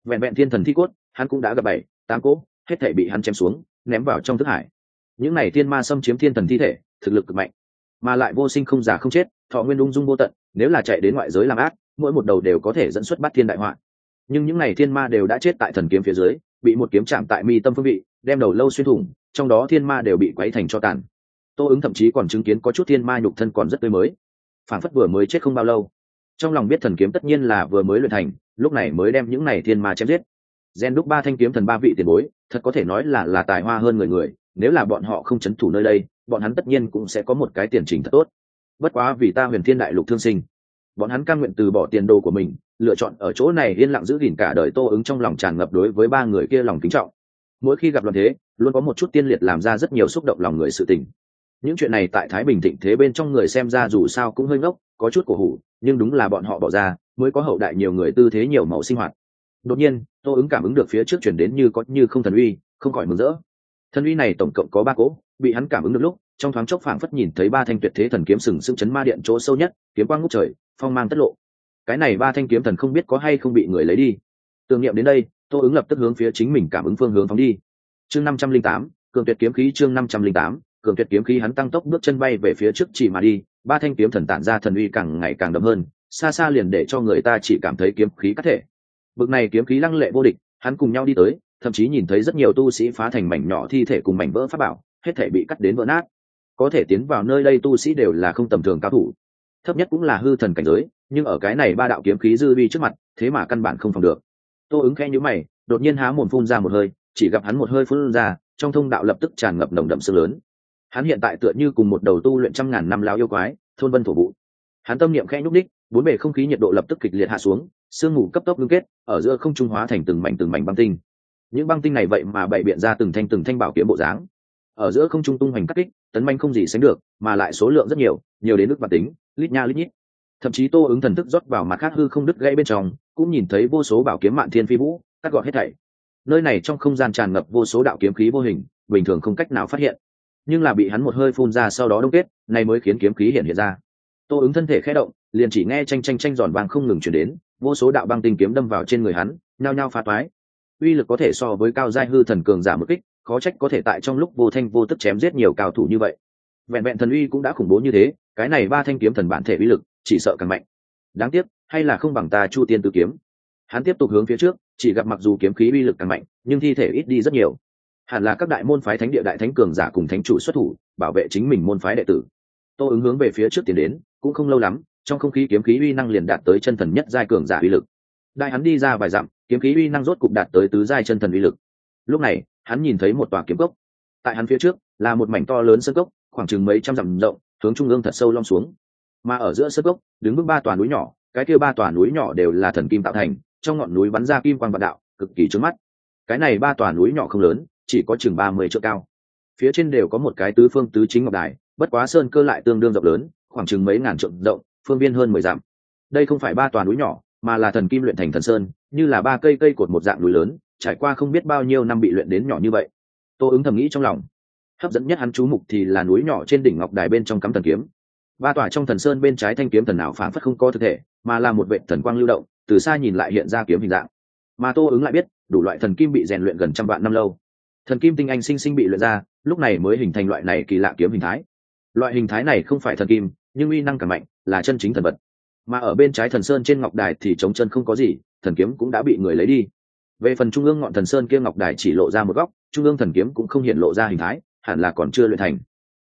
vẹn vẹn thiên thần thi cốt hắn cũng đã gặp 7, 8 cỗ, hết thể bị hắn chém xuống ném vào trong thức hải. Những này thiên ma xâm chiếm thiên thần thi thể, thực lực cực mạnh, mà lại vô sinh không già không chết, thọ nguyên ung dung vô tận, nếu là chạy đến ngoại giới làm ác, mỗi một đầu đều có thể dẫn xuất bát thiên đại họa. Nhưng những này thiên ma đều đã chết tại thần kiếm phía dưới, bị một kiếm chạm tại mi tâm phương vị, đem đầu lâu xuyên thủng, trong đó thiên ma đều bị quấy thành cho tàn. Tô ứng thậm chí còn chứng kiến có chút thiên ma nhục thân còn rất tươi mới, phản phất vừa mới chết không bao lâu. Trong lòng biết thần kiếm tất nhiên là vừa mới luyện thành, lúc này mới đem những này thiên ma chém giết. Gen đúc 3 thanh kiếm thần 3 vị tiền bối, thật có thể nói là tài hoa hơn người, nếu là bọn họ không chấn thủ nơi đây, bọn hắn tất nhiên cũng sẽ có một cái tiền trình thật tốt. Bất quá vì ta Huyền Thiên Đại Lục thương sinh, bọn hắn cam nguyện từ bỏ tiền đồ của mình, lựa chọn ở chỗ này yên lặng giữ gìn cả đời. Tô ứng trong lòng tràn ngập đối với 3 người kia lòng kính trọng. Mỗi khi gặp loạn thế, luôn có một chút tiên liệt làm ra rất nhiều xúc động lòng người sự tình. Những chuyện này tại Thái Bình thịnh thế bên trong người xem ra dù sao cũng hơi ngốc, có chút cổ hủ, nhưng đúng là bọn họ bỏ ra, mới có hậu đại nhiều người tư thế nhiều màu sinh hoạt. Đột nhiên, Tô ứng cảm ứng được phía trước chuyển đến như có như không thần uy, không khỏi mừng rỡ. Thần uy này tổng cộng có 3 cỗ, bị hắn cảm ứng được lúc, trong thoáng chốc phảng phất nhìn thấy 3 thanh tuyệt thế thần kiếm sừng sững chấn ma điện chỗ sâu nhất, kiếm quang ngút trời, phong mang tất lộ. Cái này 3 thanh kiếm thần không biết có hay không bị người lấy đi. Tưởng niệm đến đây, Tô ứng lập tức hướng phía chính mình cảm ứng phương hướng phóng đi. Chương 508, cường tuyệt kiếm khí. Chương 508, cường tuyệt kiếm khí. Hắn tăng tốc bước chân bay về phía trước chỉ mà đi, 3 thanh kiếm thần tản ra thần uy càng ngày càng đậm hơn, xa xa liền để cho người ta chỉ cảm thấy kiếm khí cắt thể. Bực này kiếm khí lăng lệ vô địch, hắn cùng nhau đi tới, thậm chí nhìn thấy rất nhiều tu sĩ phá thành mảnh nhỏ thi thể cùng mảnh vỡ pháp bảo, hết thể bị cắt đến vỡ nát. Có thể tiến vào nơi đây tu sĩ đều là không tầm thường cao thủ, thấp nhất cũng là hư thần cảnh giới, nhưng ở cái này 3 đạo kiếm khí dư vi trước mặt, thế mà căn bản không phòng được. Tô ứng khẽ nhíu mày, đột nhiên há mồm phun ra một hơi, chỉ gặp hắn một hơi phun ra, trong thông đạo lập tức tràn ngập nồng đậm sương lớn. Hắn hiện tại tựa như cùng một đầu tu luyện trăm ngàn năm lão yêu quái, thôn vân thổ vụ. Hắn tâm niệm khẽ nhúc đích, bốn bề không khí nhiệt độ lập tức kịch liệt hạ xuống, sương mù cấp tốc ngưng kết, ở giữa không trung hóa thành từng mảnh băng tinh. Những băng tinh này vậy mà bày biện ra từng thanh bảo kiếm bộ dáng, ở giữa không trung tung hoành cắt kích, tấn manh không gì sánh được, mà lại số lượng rất nhiều, nhiều đến mức bản tính, lít nha lít nhít. Thậm chí Tô ứng thần thức rót vào mặt khác hư không đứt gãy bên trong, cũng nhìn thấy vô số bảo kiếm mạn thiên phi vũ, cắt gọn hết thảy. Nơi này trong không gian tràn ngập vô số đạo kiếm khí vô hình, bình thường không cách nào phát hiện, nhưng là bị hắn một hơi phun ra sau đó đông kết, này mới khiến kiếm khí hiện ra. Tô ứng thân thể khẽ động, liền chỉ nghe chanh giòn vàng không ngừng truyền đến, vô số đạo băng tinh kiếm đâm vào trên người hắn, nhao nhao phá toái. Uy lực có thể so với cao giai hư thần cường giả một kích, khó trách có thể tại trong lúc vô thanh vô tức chém giết nhiều cao thủ như vậy. Vẹn vẹn thần uy cũng đã khủng bố như thế, cái này 3 thanh kiếm thần bản thể uy lực chỉ sợ càng mạnh. Đáng tiếc, hay là không bằng ta Chu Tiên Tứ kiếm. Hắn tiếp tục hướng phía trước, chỉ gặp mặc dù kiếm khí uy lực càng mạnh, nhưng thi thể ít đi rất nhiều. Hẳn là các đại môn phái thánh địa đại thánh cường giả cùng thánh chủ xuất thủ, bảo vệ chính mình môn phái đệ tử. Tô ứng hướng về phía trước tiến đến, cũng không lâu lắm, trong không khí kiếm khí uy năng liền đạt tới chân thần nhất giai cường giả uy lực. Đại hắn đi ra vài dặm, kiếm khí uy năng rốt cục đạt tới tứ giai chân thần uy lực. Lúc này, hắn nhìn thấy một tòa kiếm cốc. Tại hắn phía trước là một mảnh to lớn sơn cốc, khoảng chừng mấy trăm dặm rộng, hướng trung ương thật sâu lom xuống. Mà ở giữa sơn cốc, đứng vững 3 tòa núi nhỏ, cái kia 3 tòa núi nhỏ đều là thần kim tạo thành, trong ngọn núi bắn ra kim quang vạn đạo, cực kỳ chói mắt. Cái này 3 tòa núi nhỏ không lớn, chỉ có chừng 30 trượng cao. Phía trên đều có một cái tứ phương tứ chính ngọc đài, bất quá sơn cơ lại tương đương rộng lớn, khoảng chừng mấy ngàn trượng rộng, phương viên hơn 10 dặm. Đây không phải 3 tòa núi nhỏ, mà là thần kim luyện thành thần sơn, như là 3 cây cột một dạng núi lớn, trải qua không biết bao nhiêu năm bị luyện đến nhỏ như vậy. Tô ứng thầm nghĩ trong lòng. Hấp dẫn nhất hắn chú mục thì là núi nhỏ trên đỉnh ngọc đài bên trong cắm thần kiếm. 3 tòa trong thần sơn bên trái thanh kiếm thần nào phảng phất không có thực thể, mà là một vệt thần quang lưu động, từ xa nhìn lại hiện ra kiếm hình dạng. Mà Tô ứng lại biết, đủ loại thần kim bị rèn luyện gần trăm vạn năm lâu. Thần kim tinh anh sinh sinh bị luyện ra, lúc này mới hình thành loại này kỳ lạ kiếm hình thái. Loại hình thái này không phải thần kim, nhưng uy năng càng mạnh, là chân chính thần vật. Mà ở bên trái thần sơn trên ngọc đài thì trống chân không có gì, thần kiếm cũng đã bị người lấy đi. Về phần trung ương ngọn thần sơn kia ngọc đài chỉ lộ ra một góc, trung ương thần kiếm cũng không hiện lộ ra hình thái, hẳn là còn chưa luyện thành.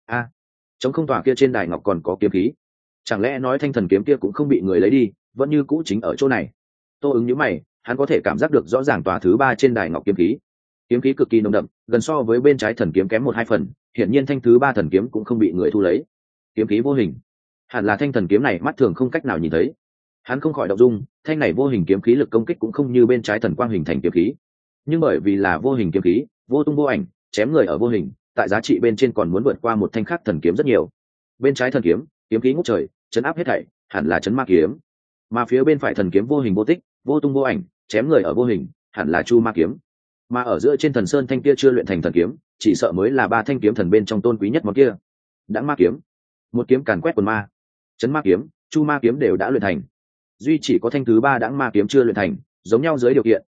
Trống không tòa kia trên đài ngọc còn có kiếm khí, chẳng lẽ nói thanh thần kiếm kia cũng không bị người lấy đi, vẫn như cũ chính ở chỗ này? Tô ứng nhíu mày, hắn có thể cảm giác được rõ ràng tòa thứ 3 trên đài ngọc kiếm khí cực kỳ nồng đậm, gần so với bên trái thần kiếm kém 1-2 phần, hiển nhiên thanh thứ 3 thần kiếm cũng không bị người thu lấy. Kiếm khí vô hình, hẳn là thanh thần kiếm này mắt thường không cách nào nhìn thấy. Hắn không khỏi động dung, thanh này vô hình kiếm khí lực công kích cũng không như bên trái thần quang hình thành kiếm khí, nhưng bởi vì là vô hình kiếm khí, vô tung vô ảnh, chém người ở vô hình, tại giá trị bên trên còn muốn vượt qua một thanh khác thần kiếm rất nhiều. Bên trái thần kiếm, kiếm khí ngút trời, chấn áp hết thảy, hẳn là chấn ma kiếm. Mà phía bên phải thần kiếm vô hình vô tích, vô tung vô ảnh, chém người ở vô hình, hẳn là chu ma kiếm. Mà ở giữa trên thần sơn thanh kia chưa luyện thành thần kiếm, chỉ sợ mới là 3 thanh kiếm thần bên trong tôn quý nhất món kia. Đãng ma kiếm, một kiếm càn quét quần ma. Chấn ma kiếm, chu ma kiếm đều đã luyện thành, duy chỉ có thanh thứ 3 đãng ma kiếm chưa luyện thành, giống nhau dưới điều kiện,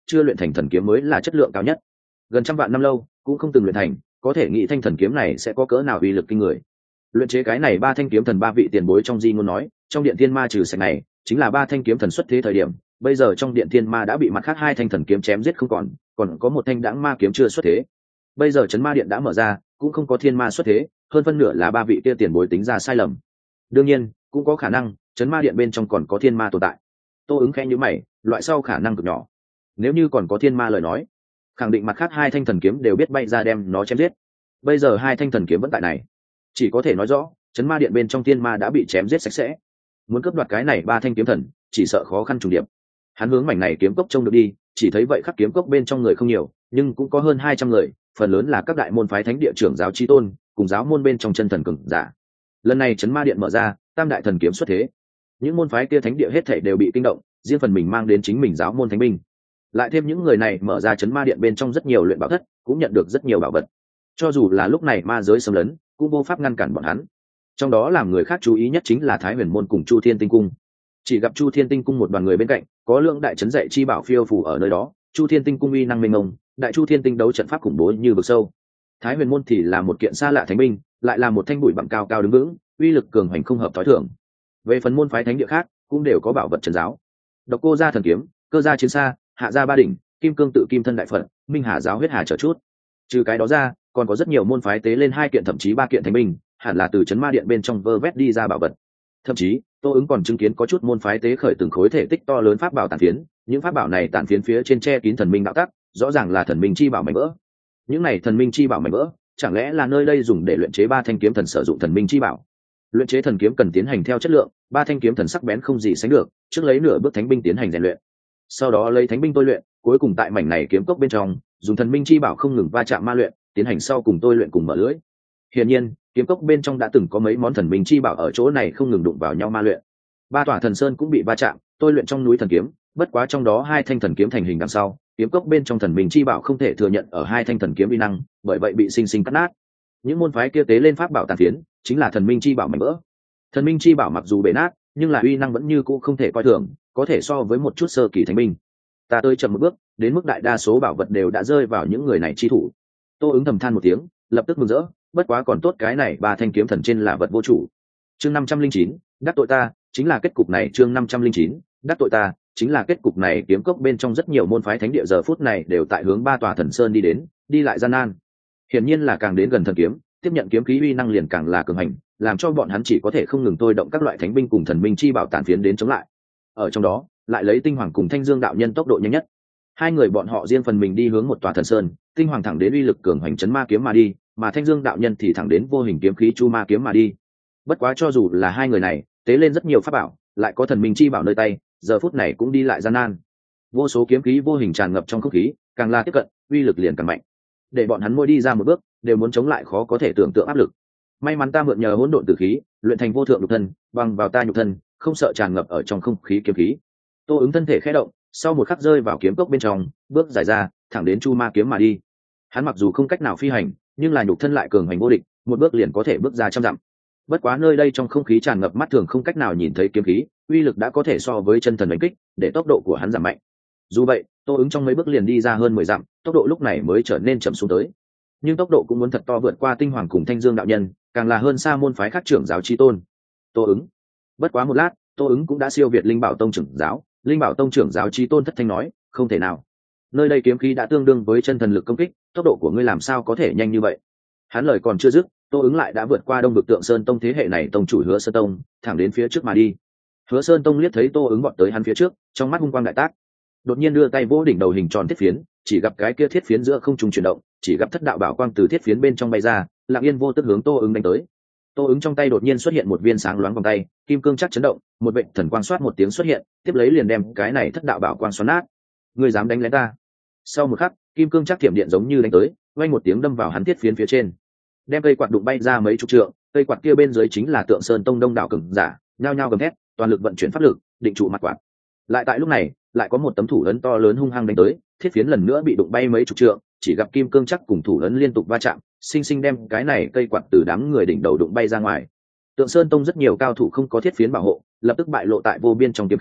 chưa luyện thành thần kiếm mới là chất lượng cao nhất. Gần trăm vạn năm lâu cũng không từng luyện thành, có thể nghĩ thanh thần kiếm này sẽ có cỡ nào uy lực kinh người. Luyện chế cái này ba thanh kiếm thần ba vị tiền bối trong di ngôn nói, trong điện thiên ma trừ sạch này chính là ba thanh kiếm thần xuất thế thời điểm, bây giờ trong điện thiên ma đã bị mặt khác hai thanh thần kiếm chém giết không còn có một thanh đãng ma kiếm chưa xuất thế. Bây giờ trấn ma điện đã mở ra, cũng không có thiên ma xuất thế, hơn phân nửa là ba vị kia tiền bối tính ra sai lầm. Đương nhiên cũng có khả năng trấn ma điện bên trong còn có thiên ma tồn tại. Tô ứng khẽ nhíu mày, loại sau khả năng cực nhỏ. Nếu như còn có thiên ma lời nói, khẳng định mặt khác hai thanh thần kiếm đều biết bay ra đem nó chém giết. Bây giờ hai thanh thần kiếm vẫn tại này, chỉ có thể nói rõ trấn ma điện bên trong thiên ma đã bị chém giết sạch sẽ. Muốn cướp đoạt cái này ba thanh kiếm thần chỉ sợ khó khăn trùng điệp. Hắn hướng mảnh này kiếm cốc trông được đi, chỉ thấy vậy khắc kiếm cốc bên trong người không nhiều, nhưng cũng có hơn 200 người, phần lớn là các đại môn phái thánh địa trưởng giáo chi tôn cùng giáo môn bên trong chân thần cường giả. Lần này trấn ma điện mở ra, tam đại thần kiếm xuất thế, những môn phái kia thánh địa hết thảy đều bị kinh động, riêng phần mình mang đến chính mình giáo môn thánh binh. Lại thêm những người này mở ra trấn ma điện bên trong rất nhiều luyện bảo thất, cũng nhận được rất nhiều bảo vật. Cho dù là lúc này ma giới xâm lấn, cũng vô pháp ngăn cản bọn hắn. Trong đó làm người khác chú ý nhất chính là Thái Huyền môn cùng Chu Thiên Tinh cung. Chỉ gặp Chu Thiên Tinh cung một đoàn người bên cạnh, có lượng đại trấn dạy chi bảo phiêu phù ở nơi đó. Chu Thiên Tinh cung uy năng mênh mông, đại Chu Thiên Tinh đấu trận pháp khủng bố như vực sâu. Thái Huyền môn thì là một kiện xa lạ thánh binh, lại là một thanh bụi bặm cao cao đứng vững, uy lực cường hành không hợp tối thường. Về phần môn phái thánh địa khác, cũng đều có bảo vật trấn giáo. Độc Cô gia thần kiếm, Cơ gia chiến xa, Hạ gia ba đỉnh, Kim Cương tự kim thân đại phật, Minh Hà giáo huyết hà trở chút. Trừ cái đó ra, còn có rất nhiều môn phái tế lên 2 kiện thậm chí 3 kiện thánh binh, hẳn là từ trấn ma điện bên trong vơ vét đi ra bảo vật. Thậm chí Tô ứng còn chứng kiến có chút môn phái tế khởi từng khối thể tích to lớn pháp bảo tàn phiến, những pháp bảo này tàn phiến phía trên che kín thần minh đạo tắc, rõ ràng là thần minh chi bảo mảnh vỡ. Những này thần minh chi bảo mảnh vỡ, chẳng lẽ là nơi đây dùng để luyện chế ba thanh kiếm thần sử dụng thần minh chi bảo? Luyện chế thần kiếm cần tiến hành theo chất lượng, ba thanh kiếm thần sắc bén không gì sánh được, trước lấy nửa bước thánh binh tiến hành rèn luyện, sau đó lấy thánh binh tôi luyện, cuối cùng tại mảnh này kiếm cốc bên trong, dùng thần minh chi bảo không ngừng va chạm ma luyện, tiến hành sau cùng tôi luyện cùng mở lưỡi. Hiển nhiên, kiếm cốc bên trong đã từng có mấy món thần minh chi bảo ở chỗ này không ngừng đụng vào nhau ma luyện. Ba tòa thần sơn cũng bị va chạm, tôi luyện trong núi thần kiếm, bất quá trong đó 2 thanh thần kiếm thành hình đằng sau, kiếm cốc bên trong thần minh chi bảo không thể thừa nhận ở 2 thanh thần kiếm uy năng, bởi vậy bị sinh sinh cắt nát. Những môn phái kia tế lên pháp bảo tàn phiến, chính là thần minh chi bảo mảnh vỡ. Thần minh chi bảo mặc dù bể nát, nhưng là uy năng vẫn như cũ không thể coi thường, có thể so với một chút sơ kỳ thánh binh. Ta tới chậm một bước, đến mức đại đa số bảo vật đều đã rơi vào những người này chi thủ. Tô ứng thầm than một tiếng, lập tức mừng rỡ, bất quá còn tốt cái này ba thanh kiếm thần trên là vật vô chủ. Chương 509, đắc tội ta, chính là kết cục này. Chương 509, đắc tội ta, chính là kết cục này. Kiếm cốc bên trong rất nhiều môn phái thánh địa giờ phút này đều tại hướng ba tòa thần sơn đi đến, đi lại gian nan. Hiển nhiên là càng đến gần thần kiếm, tiếp nhận kiếm khí uy năng liền càng là cường hành, làm cho bọn hắn chỉ có thể không ngừng thôi động các loại thánh binh cùng thần minh chi bảo tàn phiến đến chống lại. Ở trong đó, lại lấy Tinh Hoàng cùng Thanh Dương đạo nhân tốc độ nhanh nhất. 2 người bọn họ riêng phần mình đi hướng một tòa thần sơn, Tinh Hoàng thẳng đến uy lực cường hành chấn ma kiếm mà đi, mà Thanh Dương đạo nhân thì thẳng đến vô hình kiếm khí chu ma kiếm mà đi. Bất quá cho dù là 2 người này tế lên rất nhiều pháp bảo, lại có thần minh chi bảo nơi tay, giờ phút này cũng đi lại gian nan. Vô số kiếm khí vô hình tràn ngập trong không khí, càng là tiếp cận, uy lực liền càng mạnh. Để bọn hắn mỗi đi ra một bước, đều muốn chống lại khó có thể tưởng tượng áp lực. May mắn ta mượn nhờ hỗn độn tử khí, luyện thành vô thượng nhục thân, bằng vào ta nhục thân, không sợ tràn ngập ở trong không khí kiếm khí. Tô ứng thân thể khẽ động, sau một khắc rơi vào kiếm cốc bên trong, bước dài ra, thẳng đến chu ma kiếm mà đi. Hắn mặc dù không cách nào phi hành, nhưng là nhục thân lại cường hành vô địch, một bước liền có thể bước ra trăm dặm. Bất quá nơi đây trong không khí tràn ngập mắt thường không cách nào nhìn thấy kiếm khí, uy lực đã có thể so với chân thần đánh kích, để tốc độ của hắn giảm mạnh. Dù vậy, Tô ứng trong mấy bước liền đi ra hơn 10 dặm, tốc độ lúc này mới trở nên chậm xuống tới. Nhưng tốc độ cũng muốn thật to vượt qua Tinh Hoàng cùng Thanh Dương đạo nhân, càng là hơn xa môn phái khác trưởng giáo chi tôn. Tô ứng. Bất quá một lát, Tô ứng cũng đã siêu việt Linh Bảo tông trưởng giáo. Linh Bảo tông trưởng giáo chi tôn thất thanh nói, không thể nào, nơi đây kiếm khí đã tương đương với chân thần lực công kích, tốc độ của ngươi làm sao có thể nhanh như vậy? Hắn lời còn chưa dứt, Tô ứng lại đã vượt qua Đông Vực Tượng Sơn tông thế hệ này tông chủ Hứa Sơn tông, thẳng đến phía trước mà đi. Hứa Sơn tông liếc thấy Tô ứng vọt tới hắn phía trước, trong mắt hung quang đại tác, đột nhiên đưa tay vỗ đỉnh đầu hình tròn thiết phiến, chỉ gặp cái kia thiết phiến giữa không trung chuyển động, chỉ gặp thất đạo bảo quang từ thiết phiến bên trong bay ra, lặng yên vô tức hướng Tô ứng đánh tới. Tô ứng trong tay đột nhiên xuất hiện một viên sáng loáng vòng tay, kim cương chắc chấn động, một vệt thần quang xoát một tiếng xuất hiện, tiếp lấy liền đem cái này thất đạo bảo quang xoắn nát. Ngươi dám đánh lén ta? Sau một khắc, kim cương chắc thiểm điện giống như đánh tới, vang một tiếng đâm vào hắn thiết phiến phía trên, đem cây quạt đụng bay ra mấy chục trượng. Cây quạt kia bên dưới chính là Tượng Sơn tông đông đảo cường giả, nhao nhao gầm thét, toàn lực vận chuyển pháp lực, định trụ mặt quạt. Lại tại lúc này, lại có một tấm thủ ấn to lớn hung hăng đánh tới, thiết phiến lần nữa bị đụng bay mấy chục trượng, chỉ gặp kim cương chắc cùng thủ ấn liên tục va chạm, sinh sinh đem cái này cây quạt từ đám người đỉnh đầu đụng bay ra ngoài. Tượng Sơn tông rất nhiều cao thủ không có thiết phiến bảo hộ, lập tức bại lộ tại vô biên trong kiếm khí,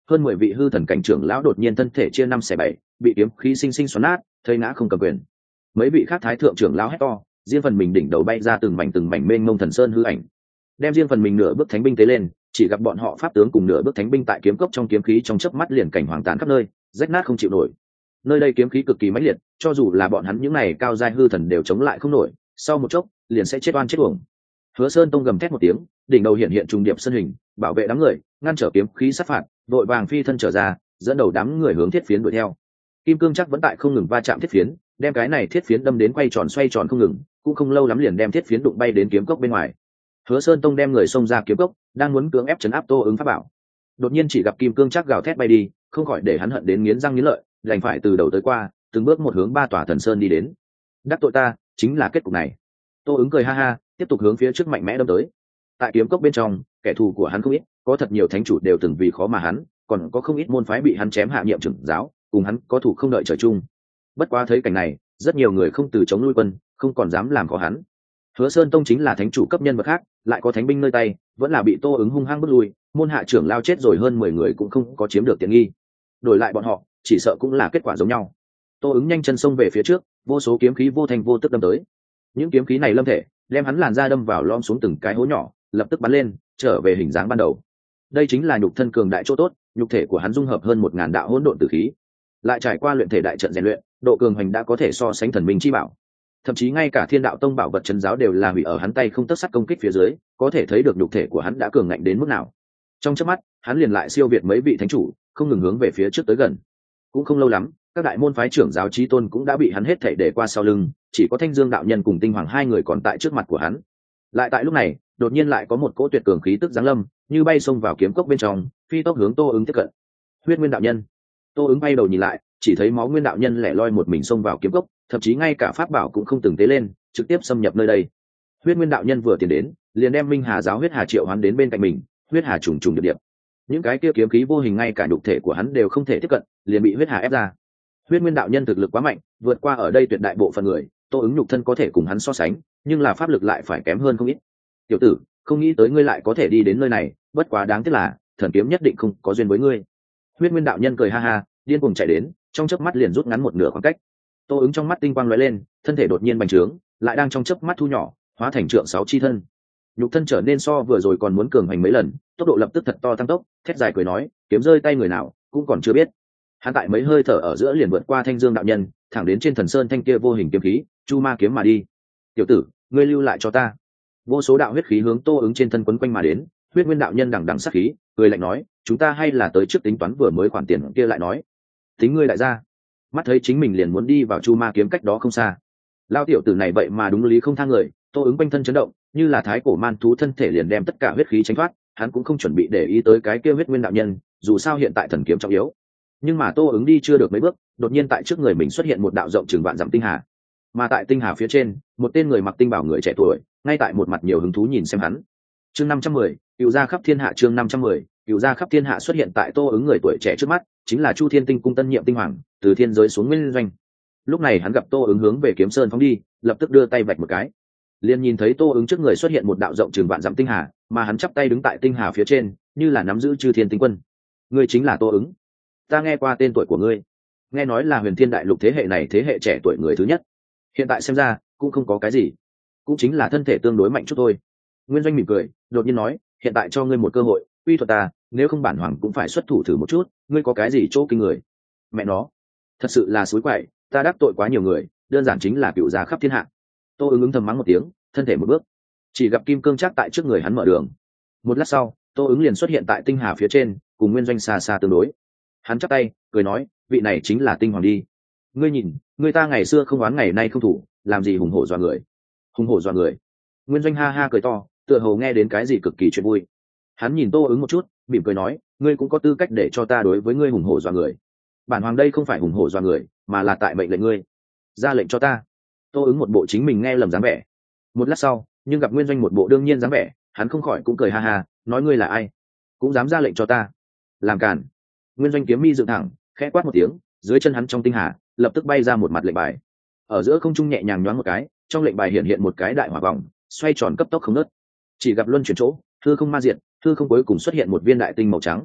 hơn 10 vị hư thần cảnh trưởng lão đột nhiên thân thể chia 5/7, bị kiếm khí sinh sinh xoắn nát, thây ngã không cầm quyền. Mấy vị khác thái thượng trưởng lão hét to, riêng phần mình đỉnh đầu bay ra từng mảnh mênh mông thần sơn hư ảnh, đem riêng phần mình nửa bước thánh binh tế lên, chỉ gặp bọn họ pháp tướng cùng nửa bước thánh binh tại kiếm cốc trong kiếm khí trong chớp mắt liền cảnh hoàng tàn khắp nơi, rách nát không chịu nổi. Nơi đây kiếm khí cực kỳ mãnh liệt, cho dù là bọn hắn những này cao giai hư thần đều chống lại không nổi, sau một chốc liền sẽ chết oan chết uổng. Hứa Sơn Tông gầm thét một tiếng, đỉnh đầu hiện hiện trùng điệp sân hình, bảo vệ đám người, ngăn trở kiếm khí sát phạt, vội vàng phi thân trở ra, dẫn đầu đám người hướng thiết phiến đuổi theo. Kim cương chắc vẫn tại không ngừng va chạm thiết phiến, đem cái này thiết phiến đâm đến quay tròn xoay tròn không ngừng, cũng không lâu lắm liền đem thiết phiến đụng bay đến kiếm cốc bên ngoài. Hứa Sơn Tông đem người xông ra kiếm cốc, đang muốn cưỡng ép trấn áp Tô Ứng pháp bảo. Đột nhiên chỉ gặp kim cương chắc gào thét bay đi, không khỏi để hắn hận đến nghiến răng nghiến lợi, đành phải từ đầu tới qua, từng bước một hướng 3 tòa thần sơn đi đến. Đắc tội ta, chính là kết cục này. Tô Ứng cười ha ha, tiếp tục hướng phía trước mạnh mẽ đâm tới. Tại kiếm cốc bên trong, kẻ thù của hắn không ít, có thật nhiều thánh chủ đều từng vì khó mà hắn, còn có không ít môn phái bị hắn chém hạ nhiệm trưởng giáo, cùng hắn có thủ không đợi trời chung. Bất quá thấy cảnh này, rất nhiều người không từ chống lui quân, không còn dám làm khó hắn. Hứa Sơn Tông chính là thánh chủ cấp nhân vật khác, lại có thánh binh nơi tay, vẫn là bị Tô Ứng hung hăng bước lui, môn hạ trưởng lao chết rồi hơn 10 người cũng không có chiếm được tiện nghi. Đổi lại bọn họ, chỉ sợ cũng là kết quả giống nhau. Tô Ứng nhanh chân xông về phía trước, vô số kiếm khí vô thành vô tức đâm tới. Những kiếm khí này lâm thể, đem hắn làn ra đâm vào lom xuống từng cái hố nhỏ, lập tức bắn lên, trở về hình dáng ban đầu. Đây chính là nhục thân cường đại chỗ tốt, nhục thể của hắn dung hợp hơn 1000 đạo hỗn độn tử khí, lại trải qua luyện thể đại trận rèn luyện, độ cường hành đã có thể so sánh thần minh chi bảo. Thậm chí ngay cả Thiên Đạo Tông bảo vật trấn giáo đều là hủy ở hắn tay không tấc sắt công kích phía dưới, có thể thấy được nhục thể của hắn đã cường ngạnh đến mức nào. Trong chớp mắt, hắn liền lại siêu việt mấy vị thánh chủ, không ngừng hướng về phía trước tới gần. Cũng không lâu lắm, các đại môn phái trưởng giáo chí tôn cũng đã bị hắn hết thảy để qua sau lưng, chỉ có Thanh Dương đạo nhân cùng Tinh Hoàng hai người còn tại trước mặt của hắn. Lại tại lúc này, đột nhiên lại có một cỗ tuyệt cường khí tức giáng lâm, như bay xông vào kiếm cốc bên trong, phi tốc hướng Tô Ứng tiếp cận. Huyết Nguyên đạo nhân. Tô Ứng bay đầu nhìn lại, chỉ thấy Máu Nguyên đạo nhân lẻ loi một mình xông vào kiếm cốc, thậm chí ngay cả pháp bảo cũng không từng tế lên, trực tiếp xâm nhập nơi đây. Huyết Nguyên đạo nhân vừa tiến đến, liền đem Minh Hà giáo huyết hà triệu hoán đến bên cạnh mình, huyết hà trùng trùng điệp điệp. Những cái kia kiếm khí vô hình ngay cả nhục thể của hắn đều không thể tiếp cận, liền bị huyết hà ép ra. Huyết Nguyên đạo nhân thực lực quá mạnh, vượt qua ở đây tuyệt đại bộ phận người, Tô Ứng nhục thân có thể cùng hắn so sánh, nhưng là pháp lực lại phải kém hơn không ít. Tiểu tử, không nghĩ tới ngươi lại có thể đi đến nơi này, bất quá đáng tiếc là thần kiếm nhất định không có duyên với ngươi. Huyết Nguyên đạo nhân cười ha ha, điên cuồng chạy đến, trong chớp mắt liền rút ngắn một nửa khoảng cách. Tô Ứng trong mắt tinh quang lóe lên, thân thể đột nhiên bành trướng, lại đang trong chớp mắt thu nhỏ, hóa thành trượng 6 chi thân. Nhục thân trở nên so vừa rồi còn muốn cường hành mấy lần, tốc độ lập tức thật to tăng tốc, thét dài cười nói, kiếm rơi tay người nào, cũng còn chưa biết. Hắn tại mấy hơi thở ở giữa liền vượt qua Thanh Dương đạo nhân, thẳng đến trên thần sơn thanh kia vô hình kiếm khí, chu ma kiếm mà đi. Tiểu tử, ngươi lưu lại cho ta. Vô số đạo huyết khí hướng Tô Ứng trên thân quấn quanh mà đến, Huyết Nguyên đạo nhân đằng đằng sát khí, cười lạnh nói, chúng ta hay là tới trước tính toán vừa mới khoản tiền kia lại nói. Tính ngươi đại gia. Mắt thấy chính mình liền muốn đi vào chu ma kiếm cách đó không xa. Lao tiểu tử này vậy mà đúng lý không tha người, Tô Ứng quanh thân chấn động, như là thái cổ man thú thân thể liền đem tất cả huyết khí tránh thoát, hắn cũng không chuẩn bị để ý tới cái kia Huyết Nguyên đạo nhân, dù sao hiện tại thần kiếm trọng yếu. Nhưng mà Tô Ứng đi chưa được mấy bước, đột nhiên tại trước người mình xuất hiện một đạo rộng chừng vạn dặm tinh hà. Mà tại tinh hà phía trên, một tên người mặc tinh bảo người trẻ tuổi, ngay tại một mặt nhiều hứng thú nhìn xem hắn. Chương 510, cựu gia khắp thiên hạ. Chương 510, cựu gia khắp thiên hạ xuất hiện tại Tô Ứng người tuổi trẻ trước mắt, chính là Chu Thiên Tinh cung tân nhiệm tinh hoàng, từ thiên giới xuống nguyên doanh. Lúc này hắn gặp Tô Ứng hướng về Kiếm Sơn phóng đi, lập tức đưa tay vạch một cái, liền nhìn thấy Tô Ứng trước người xuất hiện một đạo rộng chừng vạn dặm tinh hà, mà hắn chắp tay đứng tại tinh hà phía trên, như là nắm giữ Chư Thiên Tinh quân. Ngươi chính là Tô Ứng. Ta nghe qua tên tuổi của ngươi, nghe nói là Huyền Thiên đại lục thế hệ này thế hệ trẻ tuổi người thứ nhất. Hiện tại xem ra cũng không có cái gì, cũng chính là thân thể tương đối mạnh chút thôi. Nguyên doanh mỉm cười, đột nhiên nói, hiện tại cho ngươi một cơ hội, uy thuật ta, nếu không bản hoàng cũng phải xuất thủ thử một chút, ngươi có cái gì chỗ kinh người. Mẹ nó, thật sự là suối quậy, ta đắc tội quá nhiều người, đơn giản chính là cựu gia khắp thiên hạ. Tô Ứng thầm mắng một tiếng, thân thể một bước, chỉ gặp kim cương chắc tại trước người hắn mở đường. Một lát sau, Tô Ứng liền xuất hiện tại tinh hà phía trên, cùng Nguyên doanh xa xa tương đối. Hắn chắp tay cười nói, vị này chính là tinh hoàng đi. Ngươi nhìn, người ta ngày xưa không oán ngày nay không thủ, làm gì hùng hổ dọa người. Hùng hổ dọa người. Nguyên doanh ha ha cười to, tựa hồ nghe đến cái gì cực kỳ chuyện vui. Hắn nhìn Tô Ứng một chút, mỉm cười nói, ngươi cũng có tư cách để cho ta đối với ngươi hùng hổ dọa người. Bản hoàng đây không phải hùng hổ dọa người, mà là tại mệnh lệnh ngươi, ra lệnh cho ta. Tô Ứng một bộ chính mình nghe lầm dáng vẻ. Một lát sau, nhưng gặp Nguyên doanh một bộ đương nhiên dáng vẻ, hắn không khỏi cũng cười ha ha, nói ngươi là ai, cũng dám ra lệnh cho ta, làm càn. Nguyên doanh kiếm mi dựng thẳng, khẽ quát một tiếng, dưới chân hắn trong tinh hà lập tức bay ra một mặt lệnh bài. Ở giữa không trung nhẹ nhàng nhoáng một cái, trong lệnh bài hiện hiện một cái đại hỏa vòng, xoay tròn cấp tốc không ngớt. Chỉ gặp luân chuyển chỗ, hư không ma diệt, hư không cuối cùng xuất hiện một viên đại tinh màu trắng.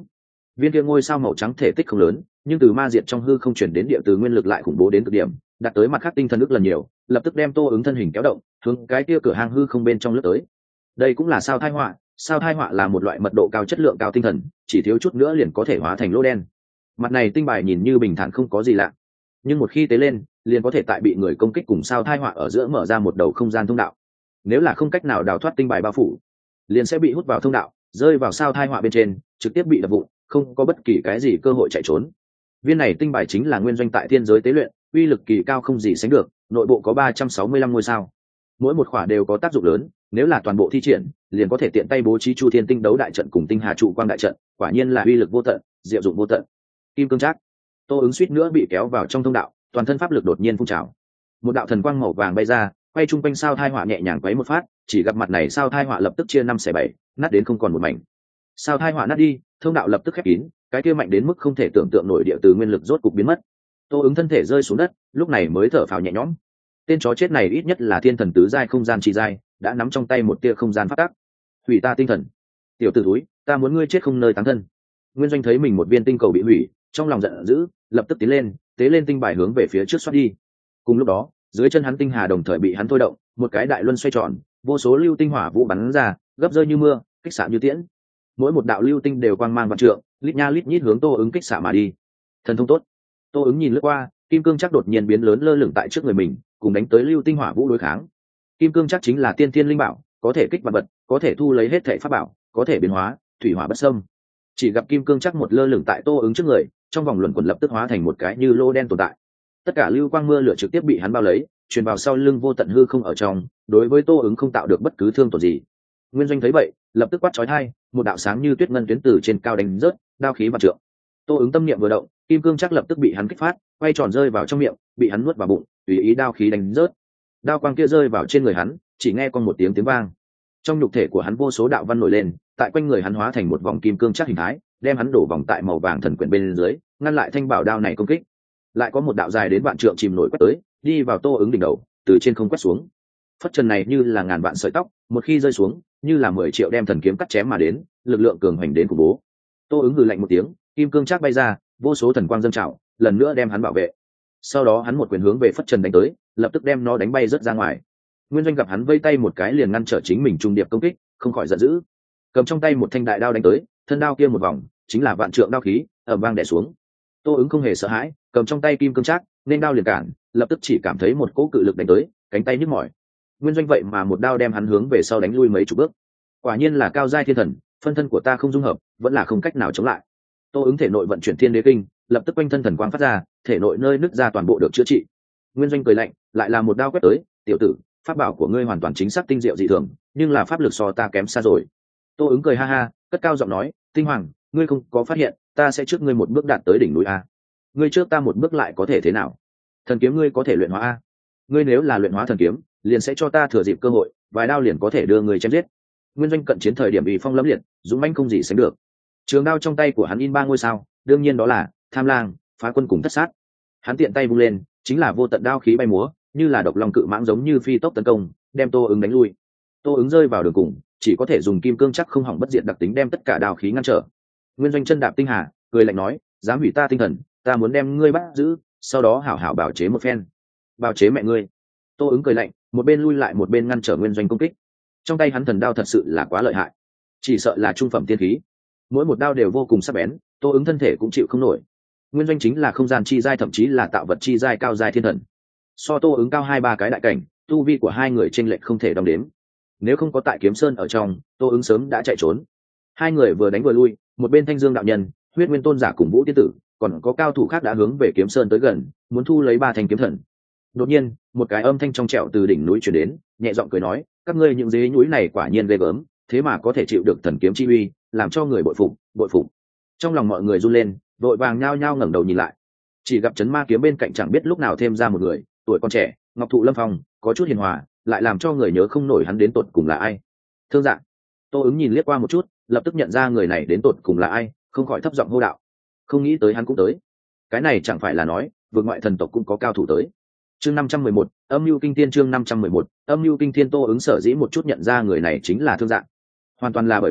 viên kia ngôi sao màu trắng thể tích không lớn, nhưng từ ma diệt trong hư không chuyển đến địa từ nguyên lực lại khủng bố đến cực điểm, đạt tới mặt khác tinh thần ức lần nhiều, lập tức đem Tô Ứng thân hình kéo động hướng cái kia cửa hang hư không bên trong lướt tới. Đây cũng là sao thai họa. Sao thai họa là một loại mật độ cao chất lượng cao tinh thần, chỉ thiếu chút nữa liền có thể hóa thành lỗ đen. Mặt này tinh bài nhìn như bình thản không có gì lạ, nhưng một khi tế lên liền có thể tại bị người công kích cùng sao thai họa ở giữa mở ra một đầu không gian thông đạo. Nếu là không cách nào đào thoát tinh bài bao phủ, liền sẽ bị hút vào thông đạo, rơi vào sao thai họa bên trên, trực tiếp bị đập vụn, không có bất kỳ cái gì cơ hội chạy trốn. Viên này tinh bài chính là nguyên doanh tại thiên giới tế luyện, uy lực kỳ cao không gì sánh được, nội bộ có 365 ngôi sao, mỗi một khỏa đều có tác dụng lớn, nếu là toàn bộ thi triển liền có thể tiện tay bố trí chu thiên tinh đấu đại trận cùng tinh hà trụ quang đại trận, quả nhiên là uy lực vô tận, diệu dụng vô tận. Kim cương trác. Tô Ứng suýt nữa bị kéo vào trong thông đạo, toàn thân pháp lực đột nhiên phun trào, một đạo thần quang màu vàng bay ra, quay chung quanh sao thai họa nhẹ nhàng quấy một phát, chỉ gặp mặt này sao thai họa lập tức chia 5/7, nát đến không còn một mảnh. Sao thai họa nát đi, thông đạo lập tức khép kín, cái kia mạnh đến mức không thể tưởng tượng nổi địa từ nguyên lực rốt cục biến mất. Tô Ứng thân thể rơi xuống đất, lúc này mới thở phào nhẹ nhõm. Tên chó chết này ít nhất là thiên thần tứ giai không gian chi giai, đã nắm trong tay một tia không gian phát tác. Hủy ta tinh thần, tiểu tử thúi, ta muốn ngươi chết không nơi táng thân. Nguyên doanh thấy mình một viên tinh cầu bị hủy, trong lòng giận dữ, lập tức tiến lên, tế lên tinh bài hướng về phía trước xoát đi. Cùng lúc đó, dưới chân hắn tinh hà đồng thời bị hắn thôi động, một cái đại luân xoay tròn, vô số lưu tinh hỏa vũ bắn ra, gấp rơi như mưa, kích xạ như tiễn. Mỗi một đạo lưu tinh đều quang mang vạn trượng, lít nha lít nhít hướng Tô Ứng kích xạ mà đi. Thần thông tốt. Tô Ứng nhìn lướt qua, kim cương chắc đột nhiên biến lớn lơ lửng tại trước người mình, cùng đánh tới lưu tinh hỏa vũ đối kháng. Kim cương chắc chính là tiên thiên linh bảo, có thể kích vật vật, có thể thu lấy hết thảy pháp bảo, có thể biến hóa, thủy hỏa bất xâm. Chỉ gặp kim cương chắc một lơ lửng tại Tô Ứng trước người, trong vòng luẩn quẩn lập tức hóa thành một cái như lô đen tồn tại. Tất cả lưu quang mưa lửa trực tiếp bị hắn bao lấy, truyền vào sau lưng vô tận hư không ở trong, đối với Tô Ứng không tạo được bất cứ thương tổn gì. Nguyên doanh thấy vậy, lập tức quát chói tai, một đạo sáng như tuyết ngân tuyến từ trên cao đánh rớt, đao khí vạn trượng. Tô Ứng tâm niệm vừa động, kim cương chắc lập tức bị hắn kích phát, quay tròn rơi vào trong miệng, bị hắn nuốt vào bụng, tùy ý đao khí đánh rớt. Đao quang kia rơi vào trên người hắn, chỉ nghe con một tiếng vang. Trong nhục thể của hắn vô số đạo văn nổi lên, tại quanh người hắn hóa thành một vòng kim cương chắc hình thái, đem hắn đổ vòng tại màu vàng thần quyển bên dưới, ngăn lại thanh bảo đao này công kích. Lại có một đạo dài đến vạn trượng chìm nổi quét tới, đi vào Tô Ứng đỉnh đầu, từ trên không quét xuống. Phất trần này như là ngàn vạn sợi tóc, một khi rơi xuống, như là 10 triệu đem thần kiếm cắt chém mà đến, lực lượng cường hoành đến khủng bố. Tô Ứng hừ lạnh một tiếng, kim cương chắc bay ra, vô số thần quang dâng trào, lần nữa đem hắn bảo vệ. Sau đó hắn một quyền hướng về phất trần đánh tới, lập tức đem nó đánh bay rớt ra ngoài. Nguyên doanh gặp hắn vây tay một cái liền ngăn trở chính mình trung điệp công kích, không khỏi giận dữ, cầm trong tay một thanh đại đao đánh tới, thân đao kia một vòng chính là vạn trượng đao khí, ầm vang đè xuống. Tô Ứng không hề sợ hãi, cầm trong tay kim cương trác, nên đao liền cản, lập tức chỉ cảm thấy một cỗ cự lực đánh tới, cánh tay nhức mỏi. Nguyên doanh vậy mà một đao đem hắn hướng về sau đánh lui mấy chục bước. Quả nhiên là cao giai thiên thần, phân thân của ta không dung hợp, vẫn là không cách nào chống lại. Tô Ứng thể nội vận chuyển thiên đế kinh, lập tức quanh thân thần quang phát ra, thể nội nơi nứt ra toàn bộ được chữa trị. Nguyên doanh cười lạnh, lại là một đao quét tới, tiểu tử, pháp bảo của ngươi hoàn toàn chính xác tinh diệu dị thường, nhưng là pháp lực so ta kém xa rồi. Tô Ứng cười ha ha, cất cao giọng nói, tinh hoàng, ngươi không có phát hiện ta sẽ trước ngươi một bước đạt tới đỉnh núi a? Ngươi trước ta một bước lại có thể thế nào? Thần kiếm ngươi có thể luyện hóa a? Ngươi nếu là luyện hóa thần kiếm, liền sẽ cho ta thừa dịp cơ hội, vài đao liền có thể đưa ngươi chém giết. Nguyên doanh cận chiến thời điểm bị phong lẫm liệt, dũng mãnh không gì sánh được. Trường đao trong tay của hắn in 3 ngôi sao, đương nhiên đó là Tham Lang, Phá Quân cùng Thất Sát. Hắn tiện tay vung lên, chính là vô tận đao khí bay múa, như là độc long cự mãng giống như phi tốc tấn công, đem Tô Ứng đánh lui. Tô Ứng rơi vào đường cùng, chỉ có thể dùng kim cương chắc không hỏng bất diệt đặc tính đem tất cả đao khí ngăn trở. Nguyên doanh chân đạp tinh hà, cười lạnh nói, dám hủy ta tinh thần, ta muốn đem ngươi bắt giữ, sau đó hảo hảo bảo chế một phen. Bảo chế mẹ ngươi. Tô Ứng cười lạnh, một bên lui lại một bên ngăn trở nguyên doanh công kích. Trong tay hắn thần đao thật sự là quá lợi hại, chỉ sợ là trung phẩm tiên khí, mỗi một đao đều vô cùng sắc bén. Tô Ứng thân thể cũng chịu không nổi. Nguyên doanh chính là không gian chi giai, thậm chí là tạo vật chi giai cao giai thiên thần, so Tô Ứng cao 2-3 cái đại cảnh, tu vi của hai người chênh lệch không thể đong đếm. Nếu không có tại Kiếm Sơn ở trong, Tô Ứng sớm đã chạy trốn. Hai người vừa đánh vừa lui, một bên Thanh Dương đạo nhân, Huyết Nguyên tôn giả cùng Vũ tiên tử, còn có cao thủ khác đã hướng về Kiếm Sơn tới gần, muốn thu lấy 3 thanh kiếm thần. Đột nhiên, một cái âm thanh trong trẻo từ đỉnh núi truyền đến, nhẹ giọng cười nói, các ngươi những dế núi này quả nhiên ghê gớm, thế mà có thể chịu được thần kiếm chi uy, làm cho người bội phục, bội phục. Trong lòng mọi người run lên, vội vàng nhao nhao ngẩng đầu nhìn lại. Chỉ gặp Chấn Ma kiếm bên cạnh chẳng biết lúc nào thêm ra một người, tuổi còn trẻ, ngọc thụ lâm phong, có chút hiền hòa, lại làm cho người nhớ không nổi hắn đến tột cùng là ai. Thương Dạ. Tô Ứng nhìn liếc qua một chút, lập tức nhận ra người này đến tột cùng là ai, không khỏi thấp giọng hô đạo. Không nghĩ tới hắn cũng tới. Cái này chẳng phải là nói, vượt ngoại thần tộc cũng có cao thủ tới. Chương 511, Âm Nhu Kinh Thiên. Chương 511, Âm Nhu Kinh Thiên. Tô Ứng sở dĩ một chút nhận ra người này chính là Thương Dạ, hoàn toàn là bởi vì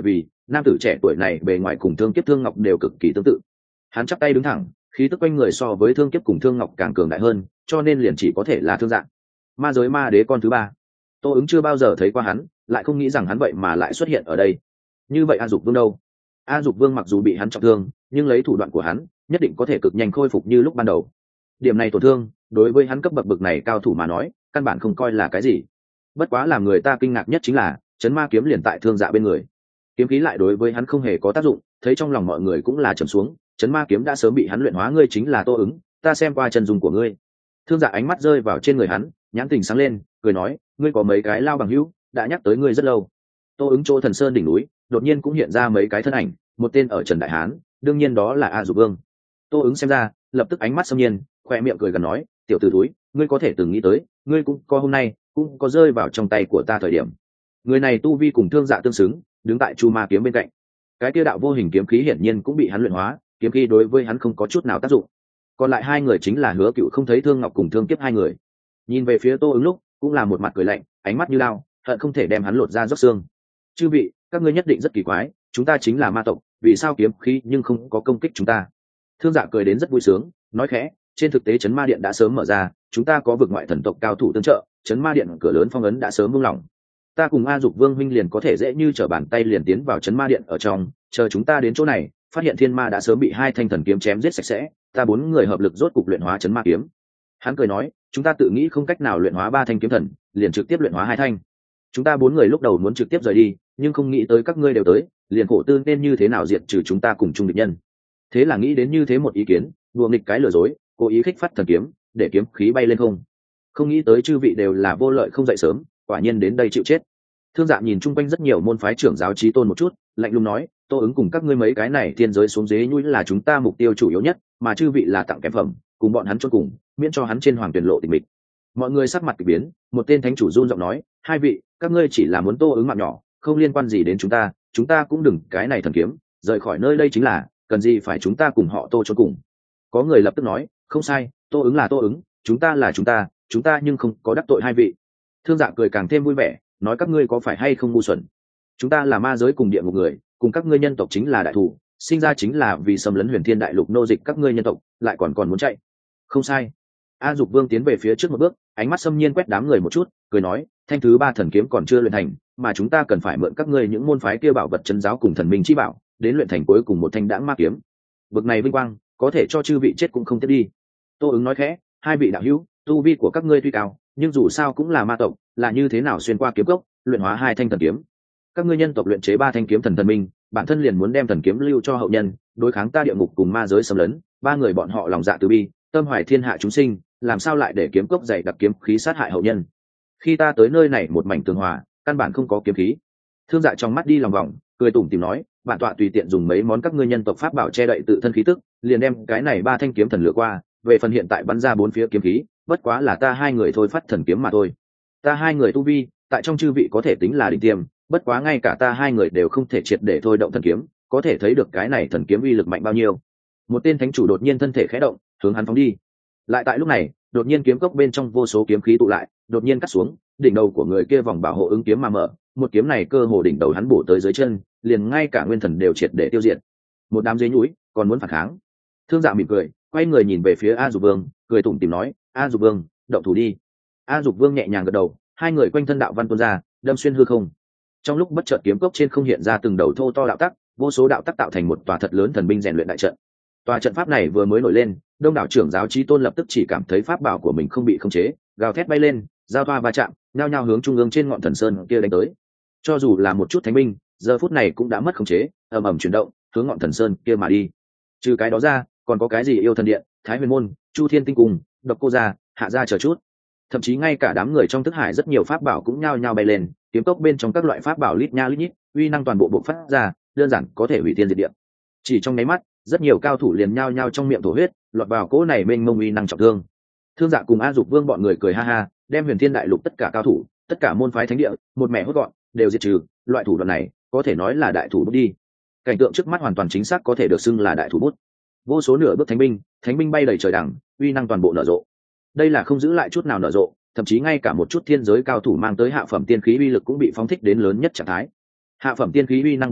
nam tử trẻ tuổi này bề ngoài cùng Thương Kiếp Thương Ngọc đều cực kỳ tương tự. Hắn chắp tay đứng thẳng, khí tức quanh người so với Thương Kiếp cùng Thương Ngọc càng cường đại hơn, cho nên liền chỉ có thể là Thương Dạng. Ma giới ma đế con thứ ba. Tô Ứng chưa bao giờ thấy qua hắn, lại không nghĩ rằng hắn vậy mà lại xuất hiện ở đây. Như vậy A Dục Vương đâu? A Dục Vương mặc dù bị hắn trọng thương, nhưng lấy thủ đoạn của hắn, nhất định có thể cực nhanh khôi phục như lúc ban đầu. Điểm này tổn thương, đối với hắn cấp bậc bậc này cao thủ mà nói, căn bản không coi là cái gì. Bất quá làm người ta kinh ngạc nhất chính là, chấn ma kiếm liền tại Thương Dạ bên người. Kiếm khí lại đối với hắn không hề có tác dụng, thấy trong lòng mọi người cũng là trầm xuống, chấn ma kiếm đã sớm bị hắn luyện hóa, ngươi chính là Tô Ứng, ta xem qua chân dung của ngươi. Thương Dạ ánh mắt rơi vào trên người hắn, nhãn tình sáng lên, cười nói, ngươi có mấy cái lao bằng hữu, đã nhắc tới ngươi rất lâu. Tô Ứng chỗ Thần Sơn đỉnh núi, đột nhiên cũng hiện ra mấy cái thân ảnh, một tên ở Trần Đại Hán, đương nhiên đó là A Dục Vương. Tô Ứng xem ra, lập tức ánh mắt xâm nhiên, khoe miệng cười gần nói, tiểu tử túi, ngươi có thể từng nghĩ tới, ngươi cũng có hôm nay, cũng có rơi vào trong tay của ta thời điểm. Người này tu vi cùng Thương Dạ tương xứng, đứng tại Chu Ma kiếm bên cạnh. Cái kia đạo vô hình kiếm khí hiển nhiên cũng bị hắn luyện hóa, kiếm khí đối với hắn không có chút nào tác dụng. Còn lại hai người chính là Hứa Cựu không thấy Thương Ngọc cùng Thương Kiếp hai người. Nhìn về phía Tô Ứng lúc, cũng là một mặt cười lạnh, ánh mắt như lao, hận không thể đem hắn lột ra róc xương. Chư vị, các ngươi nhất định rất kỳ quái, chúng ta chính là ma tộc, vì sao kiếm khí nhưng không có công kích chúng ta? Thương Dạ cười đến rất vui sướng, nói khẽ, trên thực tế Chấn Ma Điện đã sớm mở ra, chúng ta có vực ngoại thần tộc cao thủ tương trợ, Chấn Ma Điện cửa lớn phong ấn đã sớm buông lỏng. Ta cùng A Dục Vương huynh liền có thể dễ như trở bàn tay liền tiến vào Chấn Ma Điện ở trong, chờ chúng ta đến chỗ này, phát hiện thiên ma đã sớm bị hai thanh thần kiếm chém giết sạch sẽ, ta bốn người hợp lực rốt cục luyện hóa Chấn Ma kiếm. Hắn cười nói, chúng ta tự nghĩ không cách nào luyện hóa ba thanh kiếm thần, liền trực tiếp luyện hóa hai thanh. Chúng ta bốn người lúc đầu muốn trực tiếp rời đi, nhưng không nghĩ tới các ngươi đều tới, liền khổ tư nên như thế nào diệt trừ chúng ta cùng chung địch nhân. Thế là nghĩ đến như thế một ý kiến, đùa nghịch cái lừa dối, cố ý khích phát thần kiếm, để kiếm khí bay lên không. Không nghĩ tới chư vị đều là vô lợi không dậy sớm, quả nhiên đến đây chịu chết. Thương Dạ nhìn chung quanh rất nhiều môn phái trưởng giáo chí tôn một chút, lạnh lùng nói, Tô Ứng cùng các ngươi mấy cái này thiên giới xuống dế nhũi là chúng ta mục tiêu chủ yếu nhất, mà chư vị là tặng kém phẩm, cùng bọn hắn chôn cùng, miễn cho hắn trên hoàng tuyển lộ tình mịch. Mọi người sắc mặt kỳ biến, một tên thánh chủ run giọng nói, hai vị, các ngươi chỉ là muốn Tô Ứng mạng nhỏ, không liên quan gì đến chúng ta cũng đừng cái này thần kiếm, rời khỏi nơi đây chính là, cần gì phải chúng ta cùng họ Tô chôn cùng. Có người lập tức nói, không sai, Tô Ứng là Tô Ứng, chúng ta là chúng ta nhưng không có đắc tội hai vị. Thương Dạ cười càng thêm vui vẻ, nói các ngươi có phải hay không ngu xuẩn, chúng ta là ma giới cùng địa ngục người, cùng các ngươi nhân tộc chính là đại thủ, sinh ra chính là vì xâm lấn Huyền Thiên Đại Lục nô dịch các ngươi nhân tộc, lại còn muốn chạy. Không sai. A Dục Vương tiến về phía trước một bước, ánh mắt xâm nhiên quét đám người một chút, cười nói, thanh thứ ba thần kiếm còn chưa luyện thành, mà chúng ta cần phải mượn các ngươi những môn phái kia bảo vật trấn giáo cùng thần minh chi bảo, đến luyện thành cuối cùng một thanh đãng ma kiếm. Vực này vinh quang, có thể cho chư vị chết cũng không tiếp đi. Tô Ứng nói khẽ, hai vị đạo hữu, tu vi của các ngươi tuy cao, nhưng dù sao cũng là ma tộc, là như thế nào xuyên qua kiếm cốc, luyện hóa hai thanh thần kiếm. Các ngươi nhân tộc luyện chế ba thanh kiếm thần minh, bản thân liền muốn đem thần kiếm lưu cho hậu nhân, đối kháng ta địa ngục cùng ma giới xâm lấn, ba người bọn họ lòng dạ từ bi, tâm hoài thiên hạ chúng sinh, làm sao lại để kiếm cốc dày đặc kiếm khí sát hại hậu nhân. Khi ta tới nơi này một mảnh tường hòa, căn bản không có kiếm khí. Thương Dạ trong mắt đi lòng vòng, cười tủm tỉm nói, bản tọa tùy tiện dùng mấy món các ngươi nhân tộc pháp bảo che đậy tự thân khí tức, liền đem cái này ba thanh kiếm thần lựa qua, về phần hiện tại bắn ra bốn phía kiếm khí, bất quá là ta hai người thôi phát thần kiếm mà thôi. Ta hai người tu vi, tại trong chư vị có thể tính là đỉnh tiêm, bất quá ngay cả ta hai người đều không thể triệt để thôi động thần kiếm, có thể thấy được cái này thần kiếm uy lực mạnh bao nhiêu. Một tên thánh chủ đột nhiên thân thể khẽ động, hướng hắn phóng đi. Lại tại lúc này, đột nhiên kiếm cốc bên trong vô số kiếm khí tụ lại, đột nhiên cắt xuống, đỉnh đầu của người kia vòng bảo hộ ứng kiếm mà mở, một kiếm này cơ hồ đỉnh đầu hắn bổ tới dưới chân, liền ngay cả nguyên thần đều triệt để tiêu diệt. Một đám dế nhúi, còn muốn phản kháng. Thương Dạ mỉm cười, quay người nhìn về phía A Dục Vương, cười tủm tỉm nói, A Dục Vương, động thủ đi. A Dục Vương nhẹ nhàng gật đầu, hai người quanh thân đạo văn tuôn ra, đâm xuyên hư không. Trong lúc bất chợt kiếm cốc trên không hiện ra từng đầu thô to đạo tắc, vô số đạo tắc tạo thành một tòa thật lớn thần binh rèn luyện đại trận. Tòa trận pháp này vừa mới nổi lên, đông đảo trưởng giáo chí tôn lập tức chỉ cảm thấy pháp bảo của mình không bị khống chế, gào thét bay lên, giao thoa va chạm, nhao nhao hướng trung ương trên ngọn thần sơn kia đánh tới. Cho dù là một chút thánh binh, giờ phút này cũng đã mất khống chế, ầm ầm chuyển động, hướng ngọn thần sơn kia mà đi. Trừ cái đó ra, còn có cái gì yêu thần điện, Thái Huyền môn, Chu Thiên tinh cung, Độc Cô gia, Hạ gia chờ chút. Thậm chí ngay cả đám người trong thức hải rất nhiều pháp bảo cũng nhao nhao bay lên, kiếm cốc bên trong các loại pháp bảo lít nha lít nhít, uy năng toàn bộ bộc phát ra, đơn giản có thể hủy thiên diệt địa. Chỉ trong nháy mắt, rất nhiều cao thủ liền nhao nhao trong miệng thổ huyết, lọt vào cỗ này mênh mông uy năng trọng thương. Thương Dạ cùng A Dục Vương bọn người cười ha ha, đem Huyền Thiên Đại Lục tất cả cao thủ, tất cả môn phái thánh địa, một mẹ hốt gọn, đều diệt trừ. Loại thủ đoạn này, có thể nói là đại thủ bút đi. Cảnh tượng trước mắt hoàn toàn chính xác có thể được xưng là đại thủ bút. Vô số nửa bước thánh binh bay đầy trời đằng, uy năng toàn bộ nở rộ. Đây là không giữ lại chút nào nở rộ, thậm chí ngay cả một chút thiên giới cao thủ mang tới hạ phẩm tiên khí uy lực cũng bị phóng thích đến lớn nhất trạng thái. Hạ phẩm tiên khí uy năng bộc phát,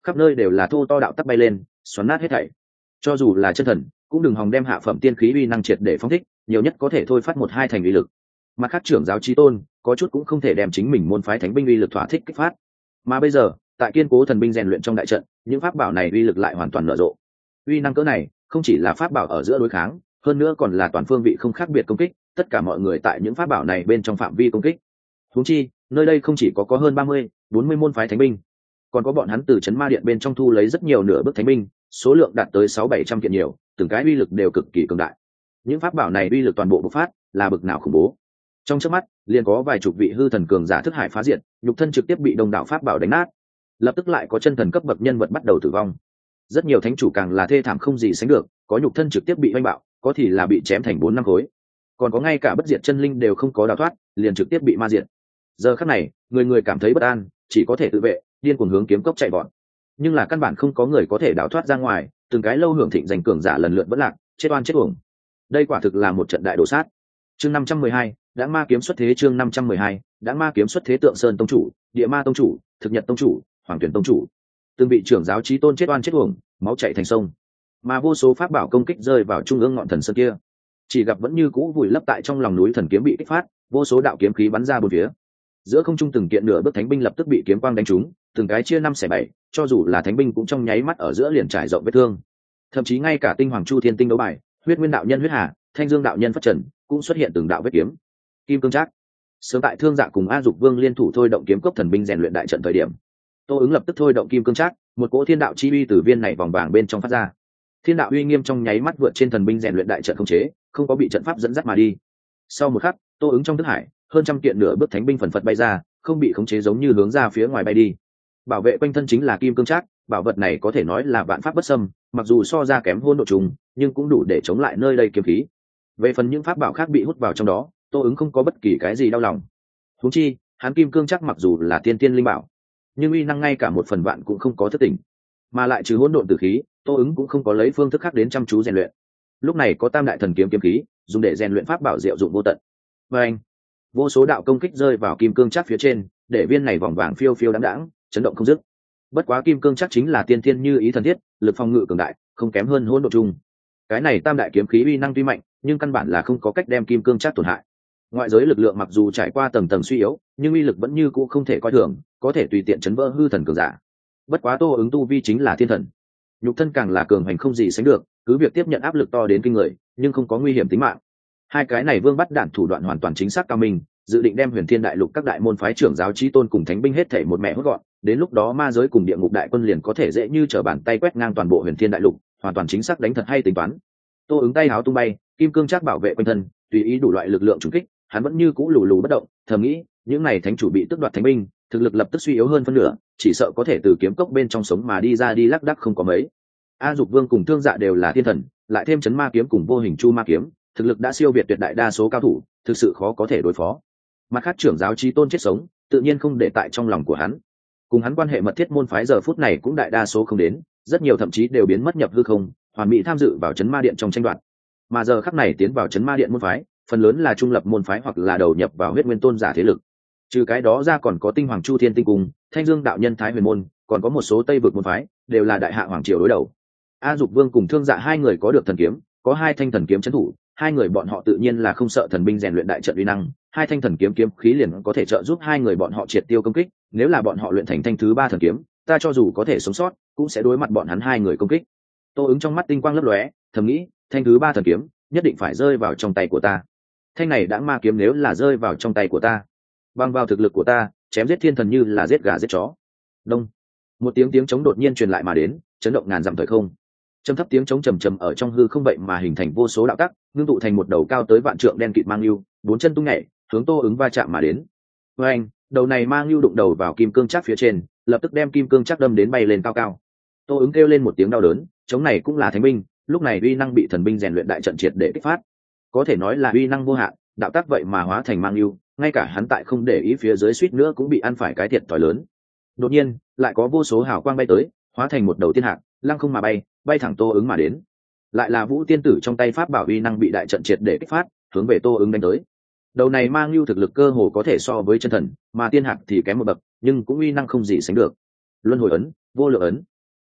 khắp nơi đều là thô to đạo tắc bay lên, xoắn nát hết thảy. Cho dù là chân thần cũng đừng hòng đem hạ phẩm tiên khí uy năng triệt để phóng thích, nhiều nhất có thể thôi phát 1-2 thành uy lực. Mặt khác trưởng giáo chí tôn có chút cũng không thể đem chính mình môn phái thánh binh uy lực thỏa thích kích phát, mà bây giờ tại kiên cố thần binh rèn luyện trong đại trận, những pháp bảo này uy lực lại hoàn toàn nở rộ. Uy năng cỡ này không chỉ là pháp bảo ở giữa đối kháng, hơn nữa còn là toàn phương vị không khác biệt công kích, tất cả mọi người tại những pháp bảo này bên trong phạm vi công kích. Huống chi nơi đây không chỉ có hơn 30-40 môn phái thánh binh, còn có bọn hắn từ chấn ma điện bên trong thu lấy rất nhiều nửa bước thánh binh, số lượng đạt tới 600-700 kiện nhiều, từng cái uy lực đều cực kỳ cường đại. Những pháp bảo này uy lực toàn bộ bộc phát là bực nào khủng bố. Trong chớp mắt liền có vài chục vị hư thần cường giả thức hải phá diệt, nhục thân trực tiếp bị đông đảo pháp bảo đánh nát. Lập tức lại có chân thần cấp bậc nhân vật bắt đầu tử vong. Rất nhiều thánh chủ càng là thê thảm không gì sánh được, có nhục thân trực tiếp bị oanh bạo, có thì là bị chém thành 4-5 khối, còn có ngay cả bất diệt chân linh đều không có đào thoát, liền trực tiếp bị ma diệt. Giờ khắc này người người cảm thấy bất an, chỉ có thể tự vệ, điên cuồng hướng kiếm cốc chạy vọt. Nhưng là căn bản không có người có thể đào thoát ra ngoài, từng cái lâu hưởng thịnh giành cường giả lần lượt vẫn lạc, chết oan chết uổng. Đây quả thực là một trận đại đổ sát. Chương 512, đã ma kiếm xuất thế. Chương 512, đã ma kiếm xuất thế. Tượng Sơn tông chủ, Địa Ma tông chủ, Thực Nhật tông chủ, Hoàng Tuyển tông chủ, từng vị trưởng giáo chí tôn chết oan chết uổng, máu chảy thành sông. Mà vô số pháp bảo công kích rơi vào trung ương ngọn thần sơn kia, chỉ gặp vẫn như cũ vùi lấp tại trong lòng núi thần kiếm bị kích phát, vô số đạo kiếm khí bắn ra bốn phía. Giữa không trung từng kiện nửa bước thánh binh lập tức bị kiếm quang đánh trúng, từng cái chia 5/7, cho dù là thánh binh cũng trong nháy mắt ở giữa liền trải rộng vết thương. Thậm chí ngay cả tinh hoàng chu thiên tinh đấu bài, huyết nguyên đạo nhân huyết hà, thanh dương đạo nhân phất trần cũng xuất hiện từng đạo vết kiếm. Kim cương trác sớm tại Thương Dạ cùng A Dục Vương liên thủ thôi động kiếm cốc thần binh rèn luyện đại trận thời điểm, Tô ứng lập tức thôi động kim cương trác, một cỗ thiên đạo chi uy từ viên này vòng vàng bên trong phát ra. Thiên đạo uy nghiêm trong nháy mắt vượt trên thần binh rèn luyện đại trận không chế, không có bị trận pháp dẫn dắt mà đi. Sau một khắc, Tô ứng trong thức hải hơn trăm kiện nửa bước thánh binh phần phật bay ra, không bị khống chế giống như hướng ra phía ngoài bay đi. Bảo vệ quanh thân chính là kim cương trác, bảo vật này có thể nói là vạn pháp bất xâm, mặc dù so ra kém hôn độ trùng, nhưng cũng đủ để chống lại nơi đây kiếm khí. Về phần những pháp bảo khác bị hút vào trong đó, Tô ứng không có bất kỳ cái gì đau lòng. Huống chi hắn kim cương trác mặc dù là tiên tiên linh bảo, nhưng uy năng ngay cả một phần vạn cũng không có thất tỉnh, mà lại trừ hỗn độn tử khí, Tô ứng cũng không có lấy phương thức khác đến chăm chú rèn luyện. Lúc này có tam đại thần kiếm kiếm khí dùng để rèn luyện pháp bảo diệu dụng vô tận. Và anh, vô số đạo công kích rơi vào kim cương trác phía trên, để viên này vòng vàng phiêu phiêu đáng đáng, chấn động không dứt. Bất quá kim cương trác chính là tiên thiên như ý thần thiết, lực phòng ngự cường đại, không kém hơn hỗn độn chung. Cái này tam đại kiếm khí uy năng tuy mạnh, nhưng căn bản là không có cách đem kim cương trác tổn hại. Ngoại giới lực lượng mặc dù trải qua tầng tầng suy yếu, nhưng uy lực vẫn như cũ không thể coi thường, có thể tùy tiện chấn vỡ hư thần cường giả. Bất quá Tô ứng tu vi chính là thiên thần, nhục thân càng là cường hành không gì sánh được, cứ việc tiếp nhận áp lực to đến kinh người, nhưng không có nguy hiểm tính mạng. Hai cái này vương bắt đạn thủ đoạn hoàn toàn chính xác cao minh, dự định đem huyền thiên đại lục các đại môn phái trưởng giáo chí tôn cùng thánh binh hết thể một mẹ hốt gọn, đến lúc đó ma giới cùng địa ngục đại quân liền có thể dễ như trở bàn tay quét ngang toàn bộ huyền thiên đại lục, hoàn toàn chính xác đánh thật hay tính toán. Tô ứng tay háo tung bay, kim cương trác bảo vệ quanh thân, tùy ý đủ loại lực lượng trùng kích, hắn vẫn như cũ lù lù bất động, thầm nghĩ những này thánh chủ bị tước đoạt thánh binh, thực lực lập tức suy yếu hơn phân nửa, chỉ sợ có thể từ kiếm cốc bên trong sống mà đi ra đi lắc đắc không có mấy. A Dục Vương cùng Thương Dạ đều là thiên thần, lại thêm chấn ma kiếm cùng vô hình chu ma kiếm, thực lực đã siêu việt tuyệt đại đa số cao thủ, thực sự khó có thể đối phó. Mặt khác trưởng giáo chí tôn chết sống, tự nhiên không để tại trong lòng của hắn. Cùng hắn quan hệ mật thiết môn phái giờ phút này cũng đại đa số không đến, rất nhiều thậm chí đều biến mất nhập hư không, hoàn mỹ tham dự vào chấn ma điện trong tranh đoạt. Mà giờ khắc này tiến vào chấn ma điện môn phái, phần lớn là trung lập môn phái hoặc là đầu nhập vào huyết nguyên tôn giả thế lực. Trừ cái đó ra còn có tinh hoàng chu thiên tinh cung, thanh dương đạo nhân thái huyền môn, còn có một số tây vực môn phái, đều là đại hạ hoàng triều đối đầu. A Dục Vương cùng Thương Dạ hai người có được thần kiếm, có hai thanh thần kiếm trấn thủ, hai người bọn họ tự nhiên là không sợ thần binh rèn luyện đại trận uy năng, hai thanh thần kiếm kiếm khí liền có thể trợ giúp hai người bọn họ triệt tiêu công kích, nếu là bọn họ luyện thành thanh thứ ba thần kiếm, ta cho dù có thể sống sót, cũng sẽ đối mặt bọn hắn hai người công kích. Tô ứng trong mắt tinh quang lấp lóe, thầm nghĩ, thanh thứ ba thần kiếm nhất định phải rơi vào trong tay của ta. Thanh này đã ma kiếm nếu là rơi vào trong tay của ta, bằng vào thực lực của ta, chém giết thiên thần như là giết gà giết chó. Đông, một tiếng trống đột nhiên truyền lại mà đến, chấn động ngàn dặm thời không. Trầm thấp tiếng trống trầm trầm ở trong hư không vậy mà hình thành vô số đạo tắc, ngưng tụ thành một đầu cao tới vạn trượng đen kịt mang lưu, bốn chân tung nhảy, hướng Tô ứng va chạm mà đến. Với anh, đầu này mang lưu đụng đầu vào kim cương trác phía trên, lập tức đem kim cương trác đâm đến bay lên cao cao. Tô ứng kêu lên một tiếng đau đớn, chống này cũng là thánh binh, lúc này uy năng bị thần binh rèn luyện đại trận triệt để kích phát, có thể nói là uy năng vô hạn, đạo tắc vậy mà hóa thành mang lưu, ngay cả hắn tại không để ý phía dưới suýt nữa cũng bị ăn phải cái thiệt thòi lớn. Đột nhiên, lại có vô số hào quang bay tới, hóa thành một đầu tiên hạc, lăng không mà bay thẳng Tô ứng mà đến. Lại là Vũ Tiên Tử trong tay pháp bảo uy năng bị đại trận triệt để kích phát, hướng về Tô ứng đánh tới. Đầu này mang lưu thực lực cơ hồ có thể so với chân thần, mà tiên hạc thì kém một bậc, nhưng cũng uy năng không gì sánh được. Luân hồi ấn, vô lượng ấn,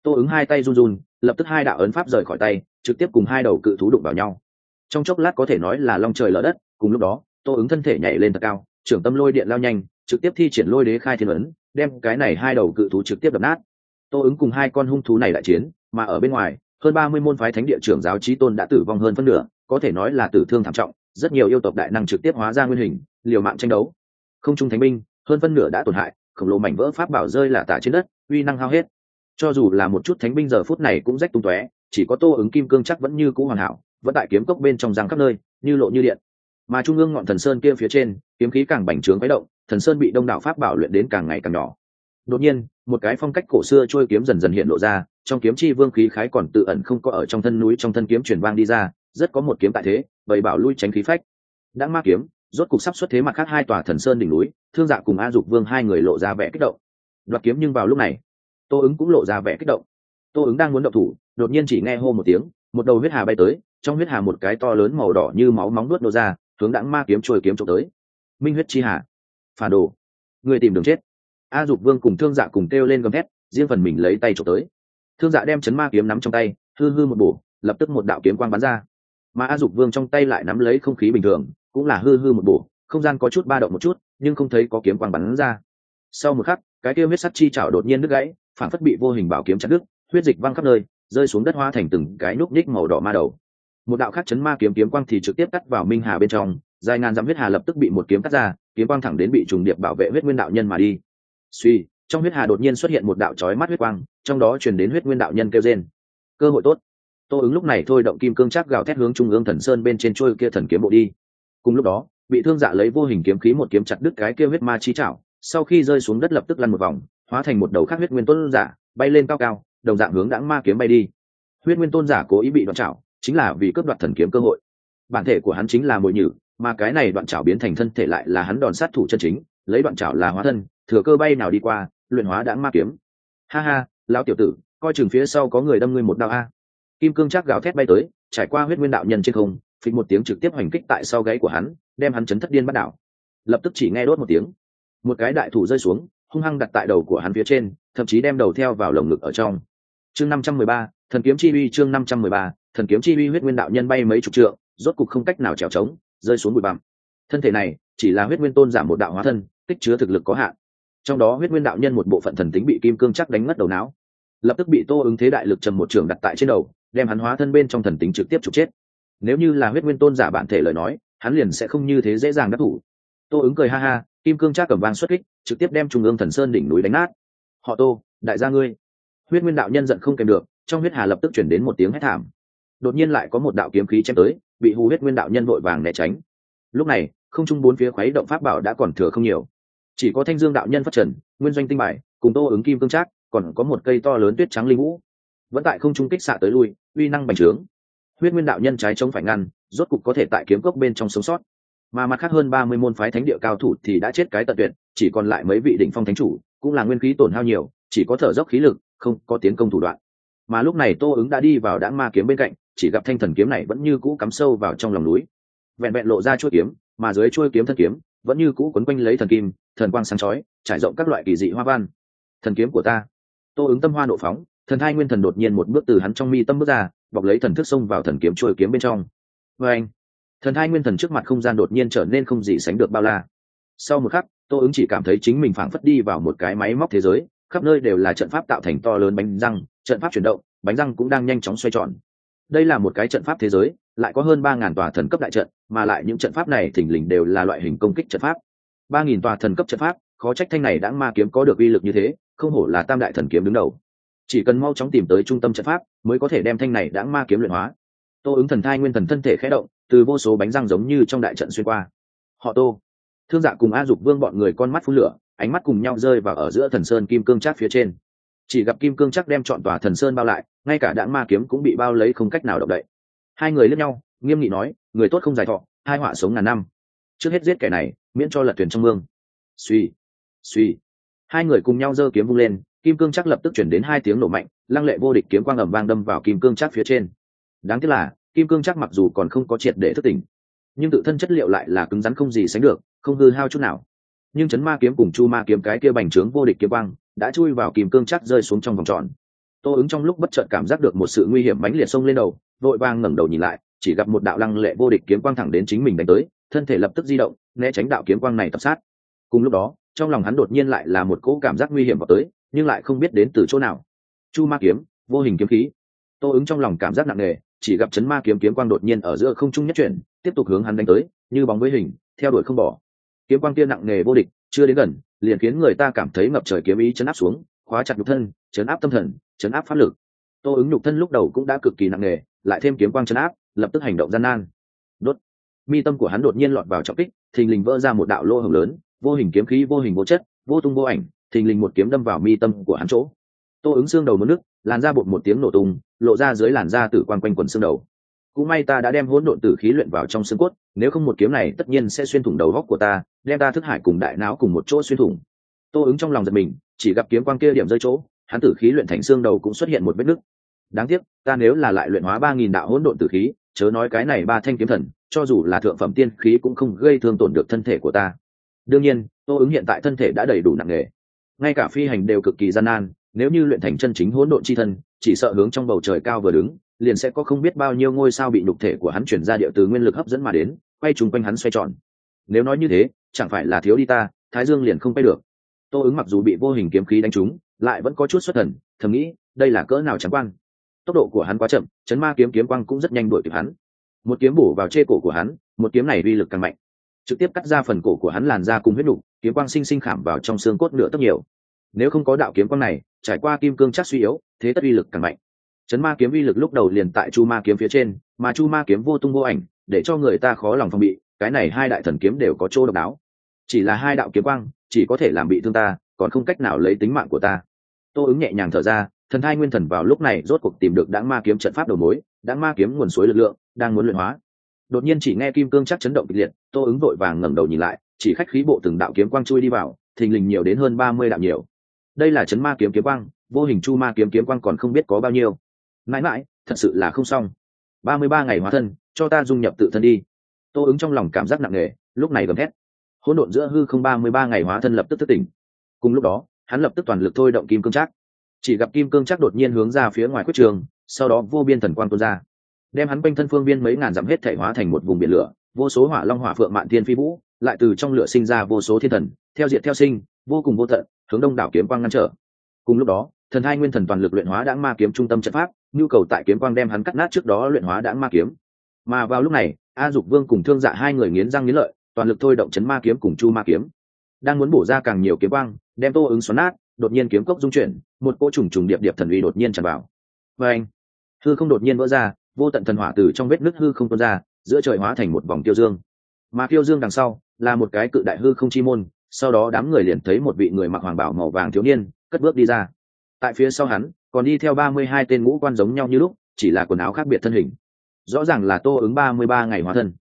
Tô ứng hai tay run run, lập tức hai đạo ấn pháp rời khỏi tay, trực tiếp cùng hai đầu cự thú đụng vào nhau. Trong chốc lát có thể nói là long trời lở đất. Cùng lúc đó Tô ứng thân thể nhảy lên thật cao, trưởng tâm lôi điện lao nhanh, trực tiếp thi triển lôi đế khai thiên ấn, đem cái này hai đầu cự thú trực tiếp đập nát. Tô ứng cùng hai con hung thú này đại chiến, mà ở bên ngoài hơn 30 môn phái thánh địa trưởng giáo chí tôn đã tử vong hơn phân nửa, có thể nói là tử thương thảm trọng. Rất nhiều yêu tộc đại năng trực tiếp hóa ra nguyên hình, liều mạng tranh đấu. Không trung thánh binh hơn phân nửa đã tổn hại, khổng lồ mảnh vỡ pháp bảo rơi lả tả trên đất, uy năng hao hết. Cho dù là một chút thánh binh giờ phút này cũng rách tung tóe, chỉ có Tô ứng kim cương chắc vẫn như cũ hoàn hảo, vẫn tại kiếm cốc bên trong răng khắp nơi, như lộ như điện. Mà trung ương ngọn thần sơn kia phía trên, kiếm khí càng bành trướng khuấy động, thần sơn bị đông đảo pháp bảo luyện đến càng ngày càng nhỏ. Đột nhiên một cái phong cách cổ xưa trôi kiếm dần dần hiện lộ ra, trong kiếm chi vương khí khái còn tự ẩn không có ở trong thân núi, trong thân kiếm truyền vang đi ra, rất có một kiếm tại thế, bày bảo lui tránh khí phách. Đã ma kiếm rốt cục sắp xuất thế, mặt khác hai tòa thần sơn đỉnh núi, Thương Dạ cùng A Dục Vương hai người lộ ra vẻ kích động. Đoạt kiếm, nhưng vào lúc này Tô ứng cũng lộ ra vẻ kích động. Tô ứng đang muốn động thủ, đột nhiên chỉ nghe hô một tiếng, một đầu huyết hà bay tới, trong huyết hà một cái to lớn màu đỏ như máu móng nuốt nô ra, hướng đãng ma kiếm trôi kiếm trộm tới. Minh huyết chi hà, phản đồ, người tìm đường chết. A Dục Vương cùng Thương Dạ cùng kêu lên gầm thét, riêng phần mình lấy tay trộm tới. Thương Dạ đem chấn ma kiếm nắm trong tay, hư hư một bổ, lập tức một đạo kiếm quang bắn ra. Mà A Dục Vương trong tay lại nắm lấy không khí bình thường, cũng là hư hư một bổ, không gian có chút ba động một chút, nhưng không thấy có kiếm quang bắn ra. Sau một khắc, cái kia huyết sắt chi chảo đột nhiên đứt gãy, phản phất bị vô hình bảo kiếm chặt đứt, huyết dịch văng khắp nơi, rơi xuống đất hóa thành từng cái núc ních màu đỏ ma đầu. Một đạo khác chấn ma kiếm kiếm quang thì trực tiếp cắt vào minh hà bên trong, dài ngàn dặm huyết hà lập tức bị một kiếm cắt ra, kiếm quang thẳng đến bị trùng điệp bảo vệ huyết nguyên đạo nhân mà đi. Suy, trong huyết hà đột nhiên xuất hiện một đạo chói mắt huyết quang, trong đó truyền đến huyết nguyên đạo nhân kêu rên. Cơ hội tốt. Tô ứng lúc này thôi động kim cương chắc gào thét hướng trung ương thần sơn bên trên trôi kia thần kiếm bộ đi. Cùng lúc đó bị Thương Dạ lấy vô hình kiếm khí một kiếm chặt đứt cái kia huyết ma chi chảo, sau khi rơi xuống đất lập tức lăn một vòng, hóa thành một đầu khác huyết nguyên tôn giả, bay lên cao cao, đồng dạng hướng đãng ma kiếm bay đi. Huyết nguyên tôn giả cố ý bị đoạn chảo, chính là vì cướp đoạt thần kiếm cơ hội. Bản thể của hắn chính là mồi nhử, mà cái này đoạn chảo biến thành thân thể lại là hắn đòn sát thủ chân chính, lấy đoạn chảo là hóa thân, thừa cơ bay nào đi qua, luyện hóa đãng ma kiếm. Ha ha, lão tiểu tử, coi chừng phía sau có người đâm ngươi một đao a. Kim cương chắc gào thét bay tới, trải qua huyết nguyên đạo nhân trên không, phịch một tiếng trực tiếp hoành kích tại sau gáy của hắn, đem hắn chấn thất điên bắt đảo. Lập tức chỉ nghe đốt một tiếng, một cái đại thủ rơi xuống, hung hăng đặt tại đầu của hắn phía trên, thậm chí đem đầu theo vào lồng ngực ở trong. Chương 513, thần kiếm chi uy. Chương 513, thần kiếm chi uy. Huyết nguyên đạo nhân bay mấy chục trượng, rốt cục không cách nào trèo trống, rơi xuống bụi bặm. Thân thể này chỉ là huyết nguyên tôn giả một đạo hóa thân, tích chứa thực lực có hạn. Trong đó huyết nguyên đạo nhân một bộ phận thần tính bị kim cương chắc đánh ngất đầu não, lập tức bị Tô ứng thế đại lực trầm một trường đặt tại trên đầu, đem hắn hóa thân bên trong thần tính trực tiếp trục chết. Nếu như là huyết nguyên tôn giả bản thể lời nói, hắn liền sẽ không như thế dễ dàng đắc thủ. Tô ứng cười ha ha, kim cương chắc cầm vang xuất kích, trực tiếp đem trung ương thần sơn đỉnh núi đánh nát. Họ Tô, đại gia ngươi. Huyết nguyên đạo nhân giận không kèm được, trong huyết hà lập tức chuyển đến một tiếng hét thảm. Đột nhiên lại có một đạo kiếm khí chém tới, bị hù huyết nguyên đạo nhân vội vàng né tránh. Lúc này không trung bốn phía khuấy động pháp bảo đã còn thừa không nhiều, chỉ có Thanh Dương đạo nhân phát trần, nguyên doanh tinh bài cùng Tô ứng kim cương trác, còn có một cây to lớn tuyết trắng linh vũ vẫn tại không trung kích xạ tới lui, uy năng bành trướng. Huyết nguyên đạo nhân trái chống phải ngăn, rốt cục có thể tại kiếm cốc bên trong sống sót. Mà mặt khác hơn 30 môn phái thánh địa cao thủ thì đã chết cái tận tuyệt, chỉ còn lại mấy vị đỉnh phong thánh chủ, cũng là nguyên khí tổn hao nhiều, chỉ có thở dốc khí lực, không có tiến công thủ đoạn. Mà lúc này Tô ứng đã đi vào đãng ma kiếm bên cạnh, chỉ gặp thanh thần kiếm này vẫn như cũ cắm sâu vào trong lòng núi, vẹn vẹn lộ ra chuôi kiếm, mà dưới chuôi kiếm thân kiếm vẫn như cũ quấn quanh lấy thần kim, thần quang sáng chói, trải rộng các loại kỳ dị hoa văn. Thần kiếm của ta. Tô ứng tâm hoa nộ phóng, thần thai nguyên thần đột nhiên một bước từ hắn trong mi tâm bước ra, bọc lấy thần thức xông vào thần kiếm chuôi kiếm bên trong. Và anh, thần thai nguyên thần trước mặt không gian đột nhiên trở nên không gì sánh được bao la. Sau một khắc, Tô ứng chỉ cảm thấy chính mình phảng phất đi vào một cái máy móc thế giới, khắp nơi đều là trận pháp tạo thành to lớn bánh răng, trận pháp chuyển động, bánh răng cũng đang nhanh chóng xoay tròn. Đây là một cái trận pháp thế giới, lại có hơn 3000 tòa thần cấp đại trận, mà lại những trận pháp này thình lình đều là loại hình công kích trận pháp. 3000 tòa thần cấp trận pháp, khó trách thanh này đãng ma kiếm có được uy lực như thế, không hổ là tam đại thần kiếm đứng đầu. Chỉ cần mau chóng tìm tới trung tâm trận pháp, mới có thể đem thanh này đãng ma kiếm luyện hóa. Tô ứng thần thai nguyên thần thân thể khẽ động, từ vô số bánh răng giống như trong đại trận xuyên qua. Họ Tô, Thương Dạ cùng A Dục Vương bọn người con mắt phun lửa, ánh mắt cùng nhau rơi vào ở giữa thần sơn kim cương chắc phía trên. Chỉ gặp kim cương chắc đem trọn tòa thần sơn bao lại, ngay cả đãng ma kiếm cũng bị bao lấy không cách nào động đậy. Hai người liếc nhau, nghiêm nghị nói, người tốt không dài thọ, hai họa sống ngàn năm. Trước hết giết kẻ này, miễn cho lật thuyền trong mương. Suy, suy. Hai người cùng nhau giơ kiếm vung lên, kim cương chắc lập tức chuyển đến hai tiếng nổ mạnh, lăng lệ vô địch kiếm quang ầm vang đâm vào kim cương chắc phía trên. Đáng tiếc là kim cương chắc mặc dù còn không có triệt để thức tỉnh, nhưng tự thân chất liệu lại là cứng rắn không gì sánh được, không hư hao chút nào. Nhưng chấn ma kiếm cùng chu ma kiếm cái kia bành trướng vô địch kiếm quang đã chui vào kim cương chắc rơi xuống trong vòng tròn. Tô ứng trong lúc bất chợt cảm giác được một sự nguy hiểm mãnh liệt xông lên đầu, vội vàng ngẩng đầu nhìn lại, chỉ gặp một đạo lăng lệ vô địch kiếm quang thẳng đến chính mình đánh tới, thân thể lập tức di động né tránh đạo kiếm quang này tập sát. Cùng lúc đó trong lòng hắn đột nhiên lại là một cỗ cảm giác nguy hiểm vào tới, nhưng lại không biết đến từ chỗ nào. Chu ma kiếm, vô hình kiếm khí. Tô ứng trong lòng cảm giác nặng nề, chỉ gặp chấn ma kiếm kiếm quang đột nhiên ở giữa không trung nhất chuyển, tiếp tục hướng hắn đánh tới như bóng với hình, theo đuổi không bỏ. Kiếm quang kia nặng nề vô địch, chưa đến gần liền khiến người ta cảm thấy ngập trời kiếm ý chấn áp xuống, khóa chặt nhục thân, chấn áp tâm thần, chấn áp pháp lực. Tô ứng nhục thân lúc đầu cũng đã cực kỳ nặng nề, lại thêm kiếm quang chấn áp, lập tức hành động gian nan. Đốt. Mi tâm của hắn đột nhiên lọt vào trọng kích, thình lình vỡ ra một đạo lỗ hổng lớn, vô hình kiếm khí vô hình vô chất, vô tung vô ảnh, thình lình một kiếm đâm vào mi tâm của hắn chỗ. Tô ứng xương đầu muốn nứt, làn da bột một tiếng nổ tung, lộ ra dưới làn da tử quang quanh quần xương đầu. Cũng may ta đã đem hỗn độn tử khí luyện vào trong xương cốt, nếu không một kiếm này tất nhiên sẽ xuyên thủng đầu góc của ta, đem ta thức hải cùng đại não cùng một chỗ xuyên thủng. Tô ứng trong lòng giật mình, chỉ gặp kiếm quang kia điểm rơi chỗ, hắn tử khí luyện thành xương đầu cũng xuất hiện một vết nứt. Đáng tiếc, ta nếu là lại luyện hóa 3000 đạo hỗn độn tử khí, chớ nói cái này ba thanh kiếm thần, cho dù là thượng phẩm tiên khí cũng không gây thương tổn được thân thể của ta. Đương nhiên, Tô ứng hiện tại thân thể đã đầy đủ nặng nề, ngay cả phi hành đều cực kỳ gian nan, nếu như luyện thành chân chính hỗn độn chi thân, chỉ sợ hướng trong bầu trời cao vừa đứng, liền sẽ có không biết bao nhiêu ngôi sao bị nhục thể của hắn chuyển ra địa từ nguyên lực hấp dẫn mà đến, quay trùng quanh hắn xoay tròn. Nếu nói như thế, chẳng phải là thiếu đi ta, Thái Dương liền không quay được. Tô ứng mặc dù bị vô hình kiếm khí đánh trúng, lại vẫn có chút xuất thần, thầm nghĩ, đây là cỡ nào trắng quan. Tốc độ của hắn quá chậm, chấn ma kiếm kiếm quang cũng rất nhanh đuổi kịp hắn. Một kiếm bổ vào chê cổ của hắn, một kiếm này uy lực càng mạnh, trực tiếp cắt ra phần cổ của hắn làn ra cùng huyết nục, kiếm quang sinh sinh khảm vào trong xương cốt nửa tấc nhiều. Nếu không có đạo kiếm quang này, trải qua kim cương chắc suy yếu, thế tất uy lực càng mạnh. Chấn ma kiếm uy lực lúc đầu liền tại chu ma kiếm phía trên, mà chu ma kiếm vô tung vô ảnh, để cho người ta khó lòng phòng bị. Cái này hai đại thần kiếm đều có chỗ độc đáo, chỉ là hai đạo kiếm quang chỉ có thể làm bị thương ta, còn không cách nào lấy tính mạng của ta. Tô ứng nhẹ nhàng thở ra, thần thai nguyên thần vào lúc này rốt cuộc tìm được đãng ma kiếm trận pháp đầu mối, đãng ma kiếm nguồn suối lực lượng đang muốn luyện hóa. Đột nhiên chỉ nghe kim cương chắc chấn động kịch liệt, Tô ứng vội vàng ngẩng đầu nhìn lại, chỉ khách khí bộ từng đạo kiếm quang chui đi vào, thình lình nhiều đến hơn 30 đạo nhiều. Đây là chấn ma kiếm kiếm quang, vô hình chu ma kiếm kiếm quang còn không biết có bao nhiêu. Mãi mãi, thật sự là không xong. 33 ngày hóa thân, cho ta dung nhập tự thân đi. Tô ứng trong lòng cảm giác nặng nề, lúc này gầm thét. Hỗn độn giữa hư không 33 ngày hóa thân lập tức thức tỉnh. Cùng lúc đó, hắn lập tức toàn lực thôi động kim cương trác. Chỉ gặp kim cương trác đột nhiên hướng ra phía ngoài quyết trường, sau đó vô biên thần quang tuôn ra, đem hắn quanh thân phương viên mấy ngàn dặm hết thảy hóa thành một vùng biển lửa, vô số hỏa long hỏa phượng mạn thiên phi vũ, lại từ trong lửa sinh ra vô số thiên thần, theo diệt theo sinh, vô cùng vô tận, hướng đông đảo kiếm quang ngăn trở. Cùng lúc đó, thần hai nguyên thần toàn lực luyện hóa đãng ma kiếm trung tâm trận pháp, nhu cầu tại kiếm quang đem hắn cắt nát trước đó luyện hóa đãng ma kiếm. Mà vào lúc này, A Dục Vương cùng Thương Dạ hai người nghiến răng nghiến lợi, toàn lực thôi động chấn ma kiếm cùng chu ma kiếm, đang muốn bổ ra càng nhiều kiếm quang, đem Tô ứng xoắn nát. Đột nhiên kiếm cốc dung chuyển, một cỗ trùng trùng điệp điệp thần uy đột nhiên tràn vào. Và anh, hư không đột nhiên vỡ ra, vô tận thần hỏa từ trong vết nứt hư không tuôn ra, giữa trời hóa thành một vòng tiêu dương. Mà tiêu dương đằng sau là một cái cự đại hư không chi môn, sau đó đám người liền thấy một vị người mặc hoàng bào màu vàng thiếu niên cất bước đi ra. Tại phía sau hắn còn đi theo 32 tên ngũ quan giống nhau như lúc, chỉ là quần áo khác biệt thân hình. Rõ ràng là Tô ứng 33 ngày hóa thân.